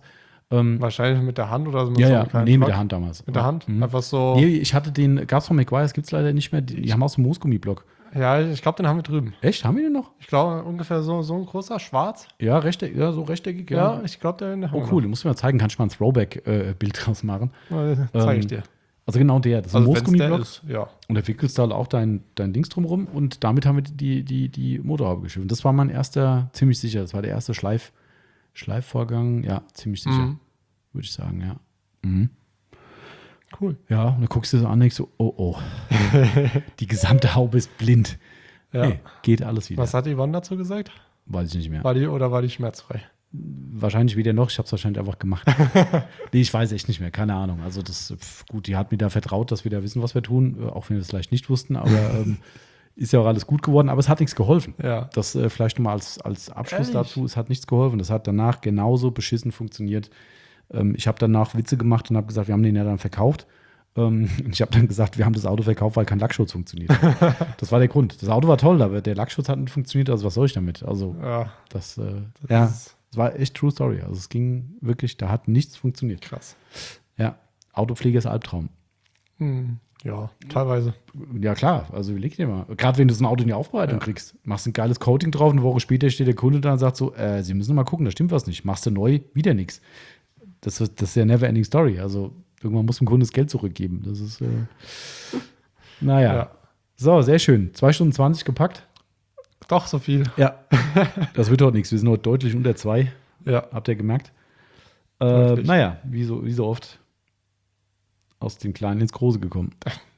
S1: Ähm,
S2: Wahrscheinlich mit der Hand oder so.
S1: ja,
S2: so
S1: ja,
S2: einen kleinen
S1: nee, mit
S2: Schlag.
S1: der Hand damals.
S2: Mit der Hand?
S1: Mhm.
S2: Einfach so.
S1: Nee, ich hatte den, gab's von McGuire's, gibt's leider nicht mehr. Die, die haben aus dem Moosgummiblock.
S2: Ja, ich glaube, den haben wir drüben.
S1: Echt? Haben wir den noch?
S2: Ich glaube, ungefähr so, so ein großer, schwarz.
S1: Ja, rechteckig, ja, so rechteckig.
S2: Ja,
S1: Ja,
S2: ich glaube, den haben
S1: oh,
S2: wir
S1: cool, den musst du mir mal zeigen. Kannst du mal ein Throwback-Bild draus machen?
S2: noch. Zeige ich
S1: Ähm,
S2: dir.
S1: Also genau der, das ist ein
S2: Also, wenn's der
S1: Moosgummiblock.
S2: ist, ja.
S1: Und da wickelst du halt auch dein, dein Dings drumrum und damit haben wir die, die, die Motorhaube geschliffen. Das war mein erster, ziemlich sicher, das war der erste Schleif, Schleifvorgang, ja, ziemlich sicher,
S2: Mhm.
S1: würde ich sagen, ja. Mhm.
S2: Cool.
S1: Ja, und dann guckst du so an und denkst so, oh, oh, die gesamte Haube ist blind.
S2: Ja.
S1: Nee, geht alles wieder.
S2: Was hat Yvonne dazu gesagt?
S1: Weiß ich nicht mehr.
S2: War die oder war die schmerzfrei?
S1: Wahrscheinlich weder noch, ich habe es wahrscheinlich einfach gemacht. Nee, ich weiß echt nicht mehr, keine Ahnung. Also das, pf, gut, die hat mir da vertraut, dass wir da wissen, was wir tun, äh, auch wenn wir das vielleicht nicht wussten, aber ähm, ist ja auch alles gut geworden, aber es hat nichts geholfen.
S2: Ja.
S1: Das äh, vielleicht nochmal als, als Abschluss
S2: Ehrlich?
S1: dazu, es hat nichts geholfen. Das hat danach genauso beschissen funktioniert. Ähm, ich habe danach Witze gemacht und habe gesagt, wir haben den ja dann verkauft. Ähm, ich habe dann gesagt, wir haben das Auto verkauft, weil kein Lackschutz funktioniert. Das war der Grund. Das Auto war toll, aber der Lackschutz hat nicht funktioniert, also was soll ich damit? Also
S2: Ja,
S1: das, äh,
S2: das
S1: ja,
S2: ist
S1: es war echt True Story. Also es ging wirklich, da hat nichts funktioniert.
S2: krass.
S1: Ja, Autopflege ist Albtraum.
S2: Hm. Ja, teilweise.
S1: Ja klar, also überleg dir mal. Gerade wenn du so ein Auto in die Aufbereitung
S2: Ja.
S1: kriegst, machst ein geiles Coating drauf, eine Woche später steht der Kunde da und sagt so, äh, Sie müssen mal gucken, da stimmt was nicht. Machst du neu, wieder nichts. Das, ist- das ist ja never ending story. Also irgendwann muss dem Kunde das Geld zurückgeben. Das ist, äh, naja.
S2: Ja.
S1: So, sehr schön. zwei Stunden zwanzig gepackt.
S2: Doch, so viel.
S1: Ja. Das wird heute nichts. Wir sind heute deutlich unter zwei.
S2: Ja.
S1: Habt ihr gemerkt? Äh,
S2: Deutlich.
S1: naja, wie so, wie so oft aus dem Kleinen ins Große gekommen.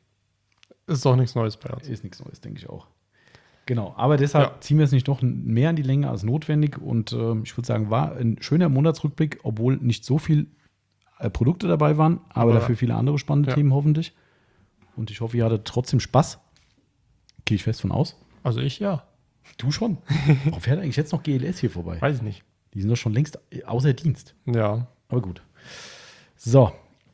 S2: Ist doch nichts Neues bei uns.
S1: Ist nichts Neues, denke ich auch. Genau, aber deshalb
S2: Ja.
S1: ziehen wir es nicht noch mehr in die Länge als notwendig. Und ähm, ich würde sagen, war ein schöner Monatsrückblick, obwohl nicht so viel äh, Produkte dabei waren, aber,
S2: Aber-
S1: dafür viele andere spannende
S2: Ja.
S1: Themen hoffentlich. Und ich hoffe, ihr hattet trotzdem Spaß. Gehe ich fest von aus.
S2: Also ich ja.
S1: Du schon. Warum fährt eigentlich jetzt noch G L S hier vorbei?
S2: Weiß ich nicht.
S1: Die sind doch schon längst außer Dienst.
S2: Ja.
S1: Aber gut. So.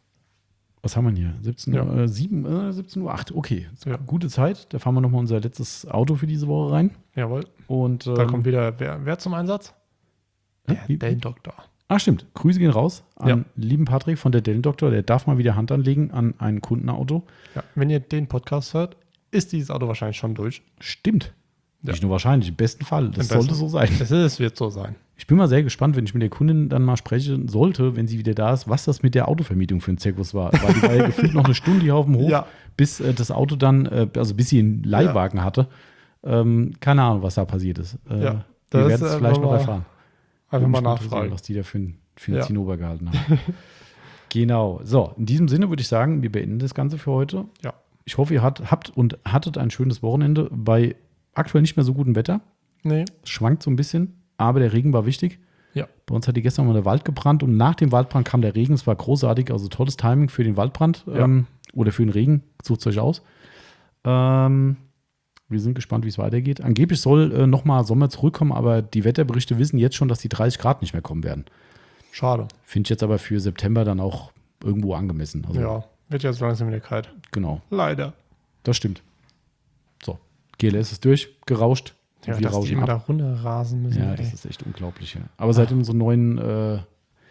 S1: Was haben wir denn hier? siebzehn
S2: Ja.
S1: Uhr sieben, äh, siebzehn Uhr acht. Okay.
S2: Ja.
S1: Gute Zeit. Da fahren wir nochmal unser letztes Auto für diese Woche rein.
S2: Jawohl.
S1: Und
S2: Da
S1: ähm,
S2: kommt wieder wer, wer zum Einsatz?
S1: äh,
S2: Der
S1: wie-
S2: Dellendoktor.
S1: Ah, stimmt. Grüße gehen raus an
S2: Ja.
S1: lieben Patrick von der Dellendoktor. Der darf mal wieder Hand anlegen an ein Kundenauto.
S2: Ja. Wenn ihr den Podcast hört, ist dieses Auto wahrscheinlich schon durch.
S1: Stimmt.
S2: Ja.
S1: Nicht nur wahrscheinlich, im besten Fall. Das
S2: Im
S1: sollte
S2: besten-
S1: so sein.
S2: Es ist, wird so sein.
S1: Ich bin mal sehr gespannt, wenn ich mit der Kundin dann mal sprechen sollte, wenn sie wieder da ist, was das mit der Autovermietung für ein Zirkus war. Weil die war ja gefühlt noch eine Stunde hier auf dem Hof,
S2: Ja.
S1: bis äh, das Auto dann, äh, also bis sie einen Leihwagen hatte. Ähm, keine Ahnung, was da passiert ist. Äh,
S2: Ja,
S1: wir
S2: das
S1: werden es
S2: ist
S1: vielleicht noch
S2: aber-
S1: erfahren.
S2: Einfach
S1: Würde
S2: mal
S1: mich mal interessieren,
S2: nachfragen.
S1: was die da für, ein, für einen
S2: Ja.
S1: Zinnober gehalten haben. Genau. So, in diesem Sinne würde ich sagen, wir beenden das Ganze für heute.
S2: Ja.
S1: Ich hoffe, ihr hat, habt und hattet ein schönes Wochenende bei aktuell nicht mehr so gutem Wetter.
S2: Nee.
S1: Es schwankt so ein bisschen, aber der Regen war wichtig.
S2: Ja.
S1: Bei uns hat die gestern mal der Wald gebrannt und nach dem Waldbrand kam der Regen. Es war großartig, also tolles Timing für den Waldbrand
S2: Ja.
S1: ähm, oder für den Regen. Sucht es euch aus. Ähm, wir sind gespannt, wie es weitergeht. Angeblich soll äh, nochmal Sommer zurückkommen, aber die Wetterberichte wissen jetzt schon, dass die dreißig Grad nicht mehr kommen werden.
S2: Schade.
S1: Finde ich jetzt aber für September dann auch irgendwo angemessen. Also,
S2: Ja. Wird jetzt langsam wieder kalt.
S1: Genau,
S2: Leider.
S1: das stimmt. So, G L S ist durch, gerauscht.
S2: Ja,
S1: wir
S2: dass die
S1: rauschen
S2: immer
S1: ab.
S2: da runterrasen müssen.
S1: Ja,
S2: ey.
S1: das ist echt unglaublich. Ja. Aber seit unsere neuen äh,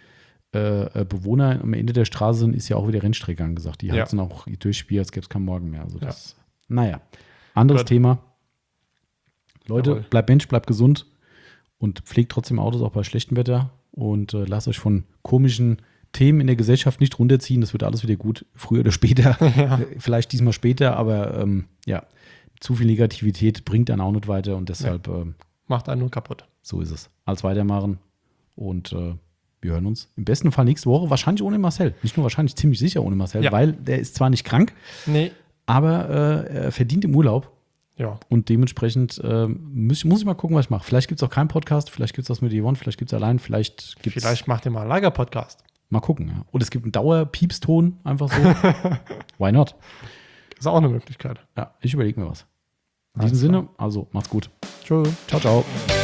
S1: äh, Bewohner am Ende der Straße sind, ist ja auch wieder Rennstrecke angesagt. Die
S2: Ja.
S1: heizen auch durch Spiel, als gäbe es keinen Morgen mehr. Also das, naja, anderes
S2: Gut.
S1: Thema. Leute,
S2: Jawohl.
S1: bleibt Mensch, bleibt gesund und pflegt trotzdem Autos auch bei schlechtem Wetter und äh, lasst euch von komischen Themen in der Gesellschaft nicht runterziehen. Das wird alles wieder gut, früher oder später.
S2: Ja.
S1: Vielleicht diesmal später, aber ähm, ja, zu viel Negativität bringt einen auch nicht weiter und deshalb ähm,
S2: Macht einen nur kaputt.
S1: so ist es. Als weitermachen. Und äh, wir hören uns im besten Fall nächste Woche, wahrscheinlich ohne Marcel. Nicht nur wahrscheinlich, ziemlich sicher ohne Marcel,
S2: Ja.
S1: weil der ist zwar nicht krank,
S2: Nee.
S1: aber äh, er verdient im Urlaub.
S2: Ja.
S1: Und dementsprechend äh, muss, muss ich mal gucken, was ich mache. Vielleicht gibt es auch keinen Podcast, vielleicht gibt es das mit Yvonne, vielleicht gibt es allein, vielleicht gibt es.
S2: Vielleicht macht ihr mal einen Lager-Podcast.
S1: Mal gucken. Ja. Und es gibt einen Dauerpiepston, einfach so. Why not?
S2: Ist auch eine Möglichkeit.
S1: Ja, ich überlege mir was. In
S2: Alles
S1: diesem
S2: klar.
S1: Sinne, also macht's gut.
S2: Tschüss.
S1: Ciao, ciao.